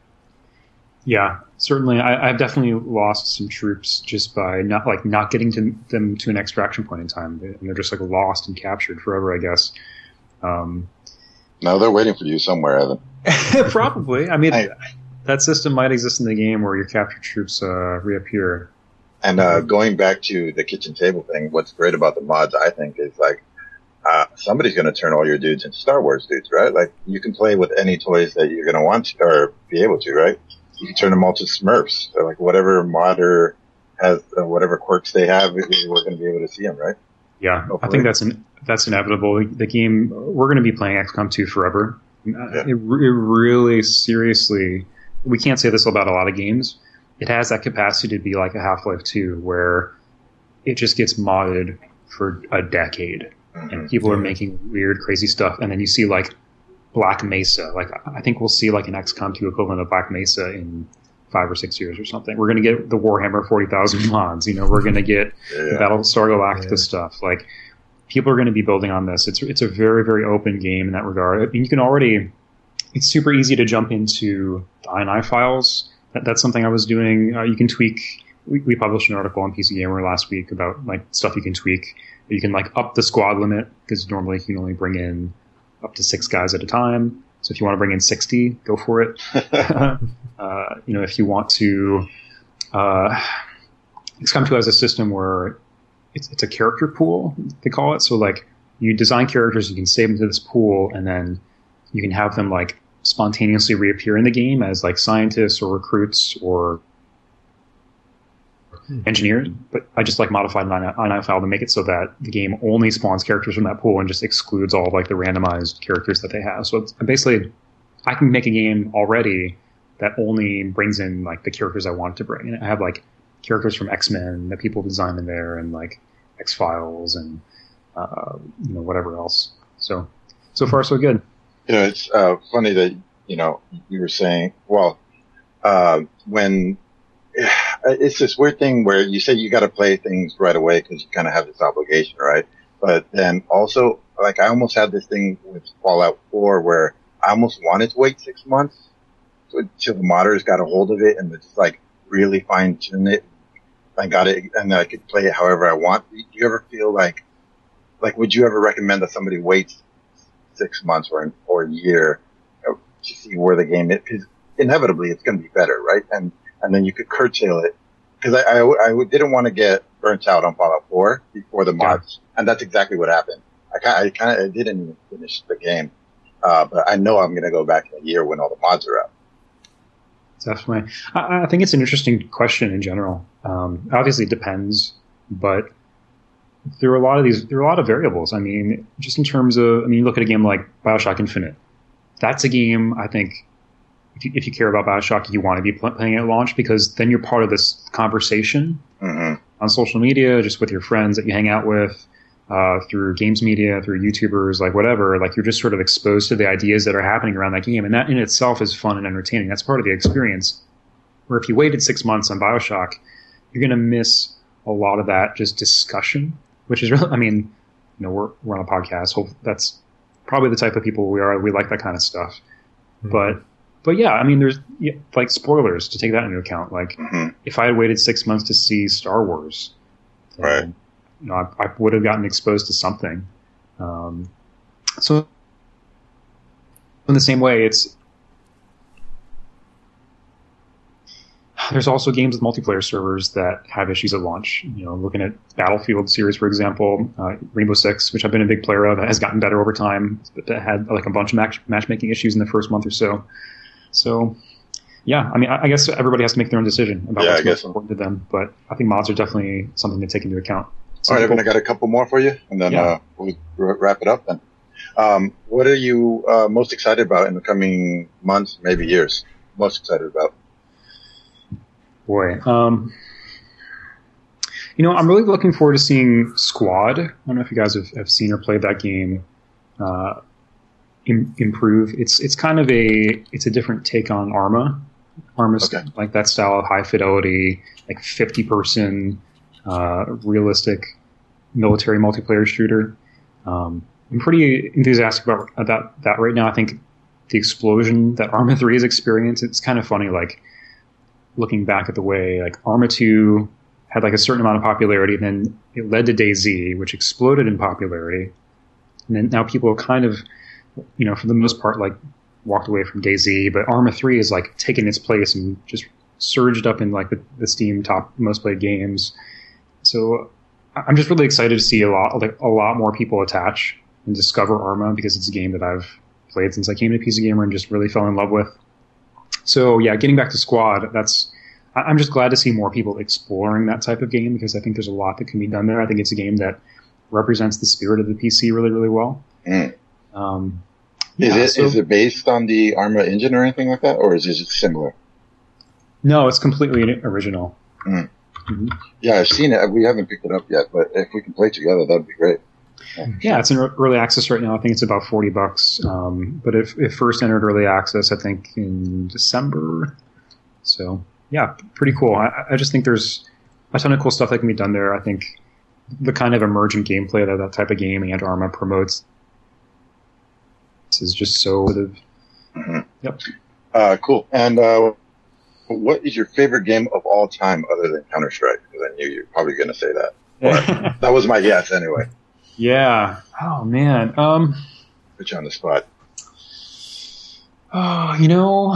Yeah, certainly. I, I've definitely lost some troops just by not like not getting to them to an extraction point in time, and they're just like lost and captured forever, I guess. Um, no, they're waiting for you somewhere, Evan. Probably. I mean, I, that system might exist in the game where your captured troops uh, reappear. And uh, going back to the kitchen table thing, what's great about the mods, I think, is like uh, somebody's going to turn all your dudes into Star Wars dudes, right? Like you can play with any toys that you're going to want to, or be able to, right? You can turn them all to Smurfs, or like whatever modder has, uh, whatever quirks they have, we're going to be able to see them, right? Yeah, Hopefully. I think that's an, that's inevitable. The game, we're going to be playing X COM two forever. Yeah. It, it really, seriously, we can't say this about a lot of games. It has that capacity to be like a Half-Life two, where it just gets modded for a decade, mm-hmm. and people yeah. are making weird, crazy stuff. And then you see like Black Mesa. Like I think we'll see like an X COM two equivalent of Black Mesa in five or six years or something. We're going to get the Warhammer forty thousand mods. You know, we're going to get yeah. the Battlestar Galactica yeah. stuff. Like people are going to be building on this. It's it's a very, very open game in that regard. I mean, you can already. It's super easy to jump into the I N I files. That, that's something I was doing. Uh, you can tweak. We, we published an article on P C Gamer last week about like stuff you can tweak. You can like up the squad limit because normally you can only bring in up to six guys at a time. So if you want to bring in sixty, go for it. uh, you know, if you want to, uh, X COM two has a system where it's it's a character pool, they call it. So like you design characters, you can save them to this pool, and then you can have them like spontaneously reappear in the game as like scientists or recruits or hmm. engineers. But I just like modified an I N I file to make it so that the game only spawns characters from that pool and just excludes all of like the randomized characters that they have. So it's basically, I can make a game already that only brings in like the characters I want to bring. And I have like characters from X-Men that people design in there, and like X-Files and uh, you know whatever else. So so far so good. You know, it's uh, funny that, you know, you were saying, well, uh, when it's this weird thing where you say you got to play things right away because you kind of have this obligation, right? But then also, like, I almost had this thing with Fallout four where I almost wanted to wait six months until the modders got a hold of it and just, like, really fine tune it. I got it, and I could play it however I want. Do you ever feel like, like, would you ever recommend that somebody waits six months or or a year to see where the game is? Because inevitably it's going to be better, right? And and then you could curtail it. Because I, I, I didn't want to get burnt out on Fallout four before the mods, yeah. and that's exactly what happened. I, I kind of I didn't even finish the game, uh, but I know I'm going to go back in a year when all the mods are out. Definitely, I, I think it's an interesting question in general. Um, obviously, it depends, but there are a lot of these. There are a lot of variables. I mean, just in terms of, I mean, you look at a game like BioShock Infinite. That's a game I think, if you, if you care about BioShock, you want to be playing at launch, because then you're part of this conversation mm-hmm. on social media, just with your friends that you hang out with, uh, through games media, through YouTubers, like whatever. Like you're just sort of exposed to the ideas that are happening around that game, and that in itself is fun and entertaining. That's part of the experience. Where if you waited six months on BioShock, you're going to miss a lot of that just discussion. Which is really, I mean, you know, we're we're on a podcast. Hope that's probably the type of people we are. We like that kind of stuff. Mm-hmm. But, but yeah, I mean, there's yeah, like spoilers to take that into account. Like, mm-hmm. if I had waited six months to see Star Wars, right? Then, you know, I, I would have gotten exposed to something. Um, so, in the same way, it's there's also games with multiplayer servers that have issues at launch. You know, looking at Battlefield series, for example, uh, Rainbow Six, which I've been a big player of, that has gotten better over time, but that had like a bunch of match- matchmaking issues in the first month or so. So, yeah, I mean, I, I guess everybody has to make their own decision about Yeah, what's I guess most so. important to them. But I think mods are definitely something to take into account. All right, people- Evan, I got a couple more for you, and then Yeah. uh, we'll r- wrap it up then. Um, what are you uh, most excited about in the coming months, maybe years? Most excited about? Boy, um, you know, I'm really looking forward to seeing Squad. I don't know if you guys have, have seen or played that game. Uh, im- improve. It's it's kind of a it's a different take on Arma. Arma's Okay. like that style of high fidelity, like fifty person, uh, realistic military multiplayer shooter. Um, I'm pretty enthusiastic about about that right now. I think the explosion that Arma three has experienced, it's kind of funny, like looking back at the way like Arma two had like a certain amount of popularity, and then it led to DayZ, which exploded in popularity. And then now people are kind of, you know, for the most part, like walked away from DayZ, but Arma three is like taken its place and just surged up in like the, the Steam top most played games. So I'm just really excited to see a lot, like a lot more people attach and discover Arma, because it's a game that I've played since I came to P C Gamer and just really fell in love with. So yeah, getting back to Squad, that's I- I'm just glad to see more people exploring that type of game, because I think there's a lot that can be done there. I think it's a game that represents the spirit of the P C really, really well. Mm. Um, Is yeah, it so- is it based on the Arma engine or anything like that, or is it just similar? No, it's completely original. Mm. Mhm. Yeah, I've seen it. We haven't picked it up yet, but if we can play together, that'd be great. Yeah, it's in early access right now. I think it's about forty bucks. Um, but if it first entered early access, I think in December. So yeah, pretty cool. I, I just think there's a ton of cool stuff that can be done there. I think the kind of emergent gameplay that that type of game and Arma promotes is just so sort of, Mhm. yep. Uh, cool. And uh, what is your favorite game of all time other than Counter Strike? Because I knew you were probably going to say that. But that was my guess anyway. Yeah. Oh man. Um. Put you on the spot. Oh, you know,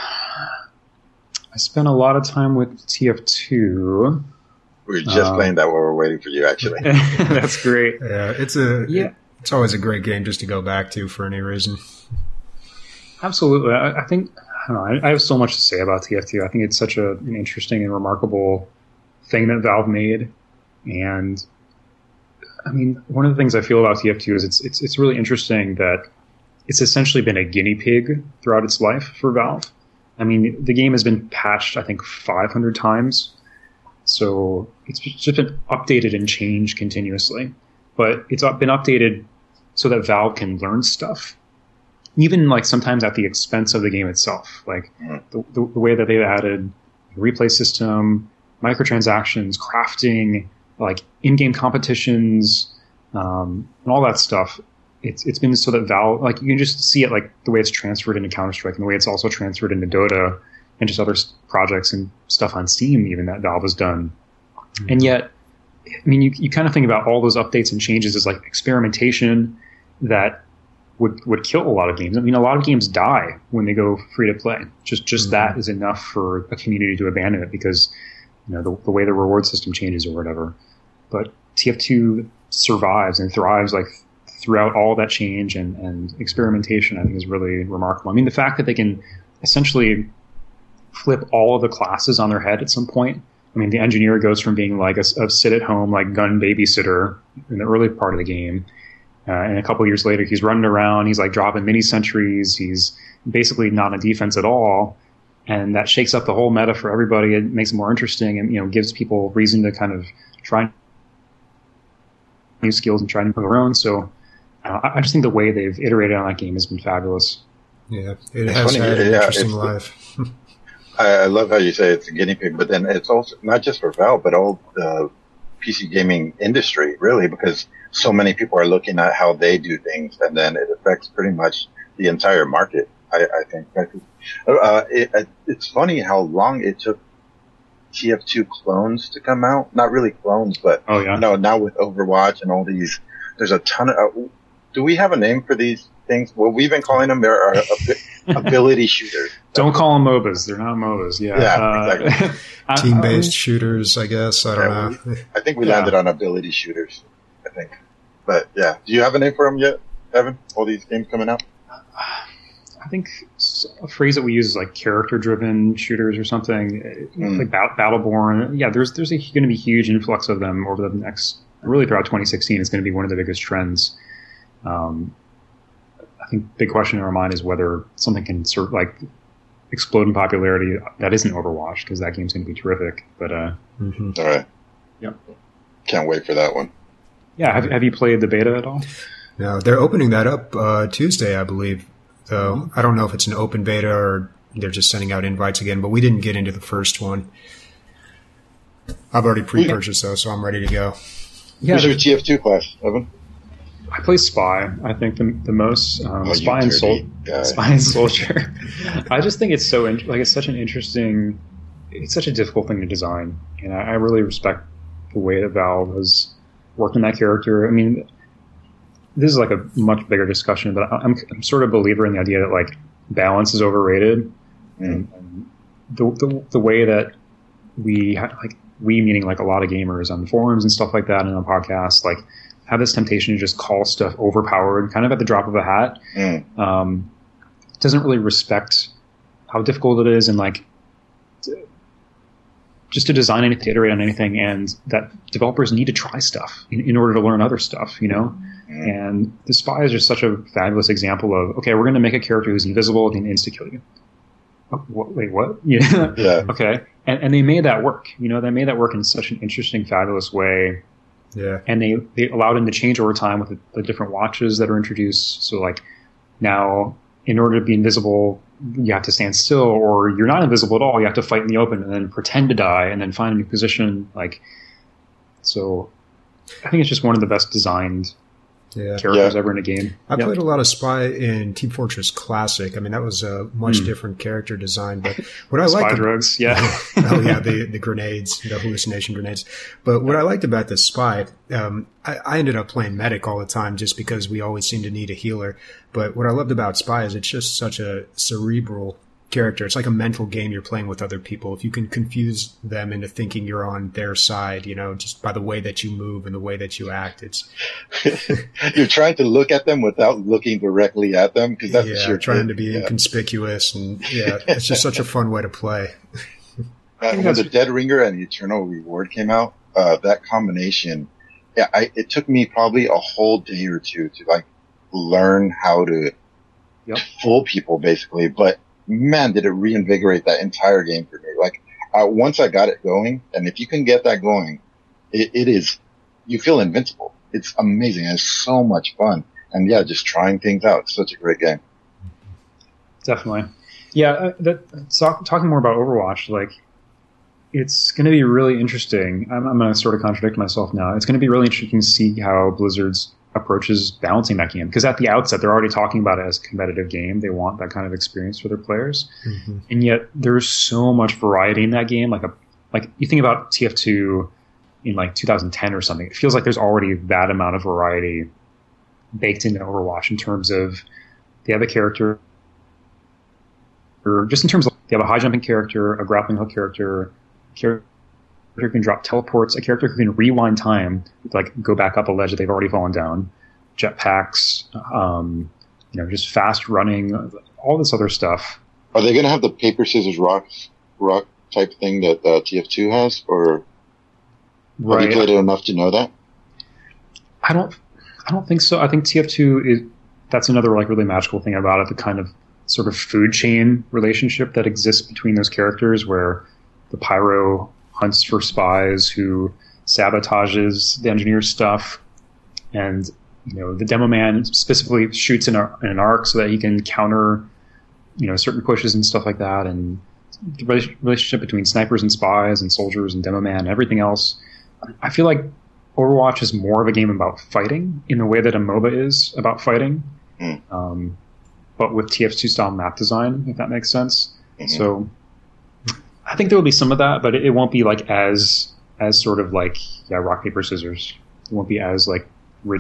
I spent a lot of time with T F two. We were just Uh, playing that while we were waiting for you, actually. That's great. Yeah, it's a Yeah. it's always a great game just to go back to for any reason. Absolutely. I, I think I, don't know, I, I have so much to say about T F two. I think it's such a, an interesting and remarkable thing that Valve made. And I mean, one of the things I feel about T F two is it's it's it's really interesting that it's essentially been a guinea pig throughout its life for Valve. I mean, the game has been patched, I think, five hundred times. So it's just been updated and changed continuously. But it's up- been updated so that Valve can learn stuff, even like sometimes at the expense of the game itself. Like the, the, the way that they've added a replay system, microtransactions, crafting, like in-game competitions, um, and all that stuff. It's it's been so that Valve, like you can just see it like the way it's transferred into Counter-Strike and the way it's also transferred into Dota and just other s- projects and stuff on Steam even that Valve has done. Mm-hmm. And yet, I mean, you, you kind of think about all those updates and changes as like experimentation that would would kill a lot of games. I mean, a lot of games die when they go free to play. Just just mm-hmm. that is enough for a community to abandon it because you know the, the way the reward system changes or whatever. But T F two survives and thrives like throughout all that change and, and experimentation. I think is really remarkable. I mean, the fact that they can essentially flip all of the classes on their head at some point. I mean, the engineer goes from being like a, a sit-at-home like gun babysitter in the early part of the game, uh, and a couple of years later, he's running around. He's like dropping mini sentries. He's basically not on defense at all, and that shakes up the whole meta for everybody. It makes it more interesting, and you know, gives people reason to kind of try new skills and try to improve their own. So, uh, I just think the way they've iterated on that game has been fabulous. Yeah, it It's has funny, had an yeah, interesting it's the- life. I, I love how you say it's a guinea pig, but then it's also not just for Valve, but all the P C gaming industry, really, because so many people are looking at how they do things, and then it affects pretty much the entire market. I, I think. Uh, it, it's funny how long it took T F two clones to come out. Not really clones, but Oh yeah. you know, now with Overwatch and all these, there's a ton of. Uh, do we have a name for these things. What we've been calling them are ab- ability shooters. Don't call them MOBAs. They're not MOBAs. Yeah, Yeah, uh, exactly. Team-based shooters, I guess. I don't Yeah, know. we- I think we Yeah. landed on ability shooters. I think, but yeah. Do you have a name for them yet, Evan? All these games coming out. I think s- a phrase that we use is like character-driven shooters or something, uh, Mm. like Bat- Battleborn. Yeah, there's there's going to be huge influx of them over the next, really throughout twenty sixteen. It's going to be one of the biggest trends. Um, I think the big question in our mind is whether something can sort of like explode in popularity that isn't Overwatch, because that game's going to be terrific. But uh, hmm All right. Yep. Can't wait for that one. yeah, have have you played the beta at all? No, they're opening that up uh, Tuesday, I believe. Though I don't know if it's an open beta or they're just sending out invites again. But we didn't get into the first one. I've already pre-purchased though, so I'm ready to go. Yeah, Who's your T F two class, Evan? I play Spy. I think the the most um, Oh, you Spy and Sol- dirty guy. Spy and Soldier. I just think it's so in- like it's such an interesting. It's such a difficult thing to design, and I, I really respect the way that Valve has worked on that character. I mean, this is like a much bigger discussion, but I- I'm I'm sort of a believer in the idea that like balance is overrated, and, and the, the the way that we ha- like we meaning like a lot of gamers on the forums and stuff like that, and on podcasts like. Have this temptation to just call stuff overpowered, kind of at the drop of a hat. Mm. Um, doesn't really respect how difficult it is, and like t- just to design anything, to iterate on anything, and that developers need to try stuff in, in order to learn other stuff, you know. Mm. And the Spy is just such a fabulous example of okay, we're going to make a character who's invisible and can insta kill you. Oh, what, wait, what? Yeah. Yeah. Okay, and and they made that work. You know, they made that work in such an interesting, fabulous way. Yeah. And they, they allowed him to change over time with the, the different watches that are introduced. So, like, now, in order to be invisible, you have to stand still, or you're not invisible at all. You have to fight in the open and then pretend to die and then find a new position. Like, so I think it's just one of the best designed Yeah. characters Yeah. ever in a game. I Yep. played a lot of Spy in Team Fortress Classic. I mean, that was a much Mm. different character design. But what I Spy liked, drugs, yeah. oh yeah, the the grenades, the hallucination grenades. But what I liked about the Spy, um, I, I ended up playing medic all the time just because we always seem to need a healer. But what I loved about Spy is it's just such a cerebral character. It's like a mental game you're playing with other people. If you can confuse them into thinking you're on their side, you know, just by the way that you move and the way that you act, it's You're trying to look at them without looking directly at them because that's the yeah, sheer trying thing. to be Yeah. inconspicuous, and yeah, it's just such a fun way to play. Uh, when the Dead Ringer and Eternal Reward came out, uh, that combination, yeah, I, it took me probably a whole day or two to like learn how to Yep. fool people, basically. But man, did it reinvigorate that entire game for me! Like uh, once I got it going, and if you can get that going, it, it is you feel invincible. It's amazing. It's so much fun, and yeah, just trying things out. It's such a great game. Definitely. Yeah, uh, that, talk, talking more about Overwatch, like, it's going to be really interesting. I'm, I'm going to sort of contradict myself now. It's going to be really interesting to see how Blizzard's approaches balancing that game. Because at the outset, they're already talking about it as a competitive game. They want that kind of experience for their players. Mm-hmm. And yet, there's so much variety in that game. Like, a, like you think about T F two in, like, two thousand ten or something. It feels like there's already that amount of variety baked into Overwatch in terms of they have a character, or just in terms of they have a high jumping character, a grappling hook character, a character who can drop teleports, a character who can rewind time, like go back up a ledge that they've already fallen down, jetpacks, um, you know, just fast running, all this other stuff. Are they going to have the paper scissors rock rock type thing that uh, T F two has, or have you played it enough to know that? I don't. I don't think so. I think T F two is that's another like really magical thing about it. The kind of sort of food chain relationship that exists between those characters, where the Pyro hunts for spies, who sabotages the engineer's stuff, and you know the Demo Man specifically shoots in, a, in an arc so that he can counter, you know, certain pushes and stuff like that, and the relationship between snipers and spies and soldiers and Demo Man and everything else. I feel like Overwatch is more of a game about fighting in the way that a MOBA is about fighting, Mm. um, but with T F two style map design, if that makes sense. Mm-hmm. So I think there will be some of that, but it, it won't be like as as sort of like yeah rock paper scissors. It won't be as like rigid.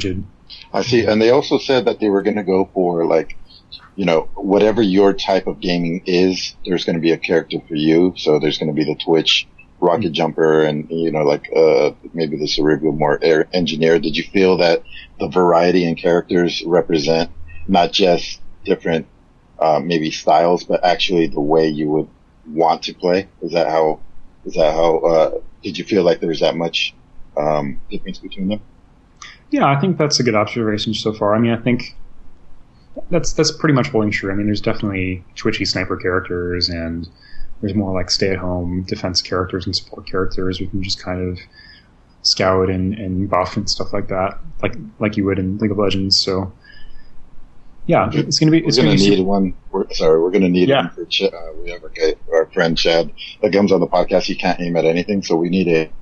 I see. And they also said that they were going to go for like, you know, whatever your type of gaming is, there's going to be a character for you. So there's going to be the Twitch rocket jumper and, you know, like, uh, maybe the cerebral more air engineer. Did you feel that the variety in characters represent not just different, uh, maybe styles, but actually the way you would want to play? Is that how, is that how, uh, did you feel like there's that much, um, difference between them? Yeah, I think that's a good observation so far. I mean, I think that's that's pretty much holding true. I mean, there's definitely twitchy sniper characters, and there's more like stay-at-home defense characters and support characters who can just kind of scout and, and buff and stuff like that, like like you would in League of Legends. So, yeah, it's gonna be. It's we're gonna, gonna need be, one. We're, sorry, we're gonna need yeah. one for. Ch- uh, we have our, our friend Chad that comes on the podcast. He can't aim at anything, so we need a.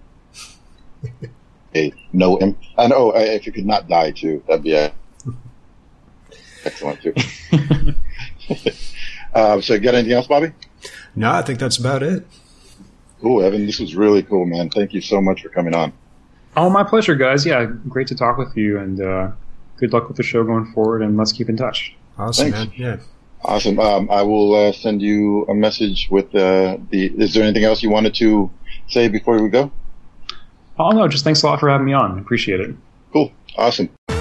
A no, Im- and oh, if you could not die too, that'd be a excellent too. um, so, you got anything else, Bobby? No, I think that's about it. Cool, Evan. This was really cool, man. Thank you so much for coming on. Oh, my pleasure, guys. Yeah, great to talk with you, and uh, good luck with the show going forward. And let's keep in touch. Awesome, Thanks. man. Yeah. Awesome. Um, I will uh, send you a message with uh, the. Is there anything else you wanted to say before we go? Oh no, just thanks a lot for having me on. Appreciate it. Cool. Awesome.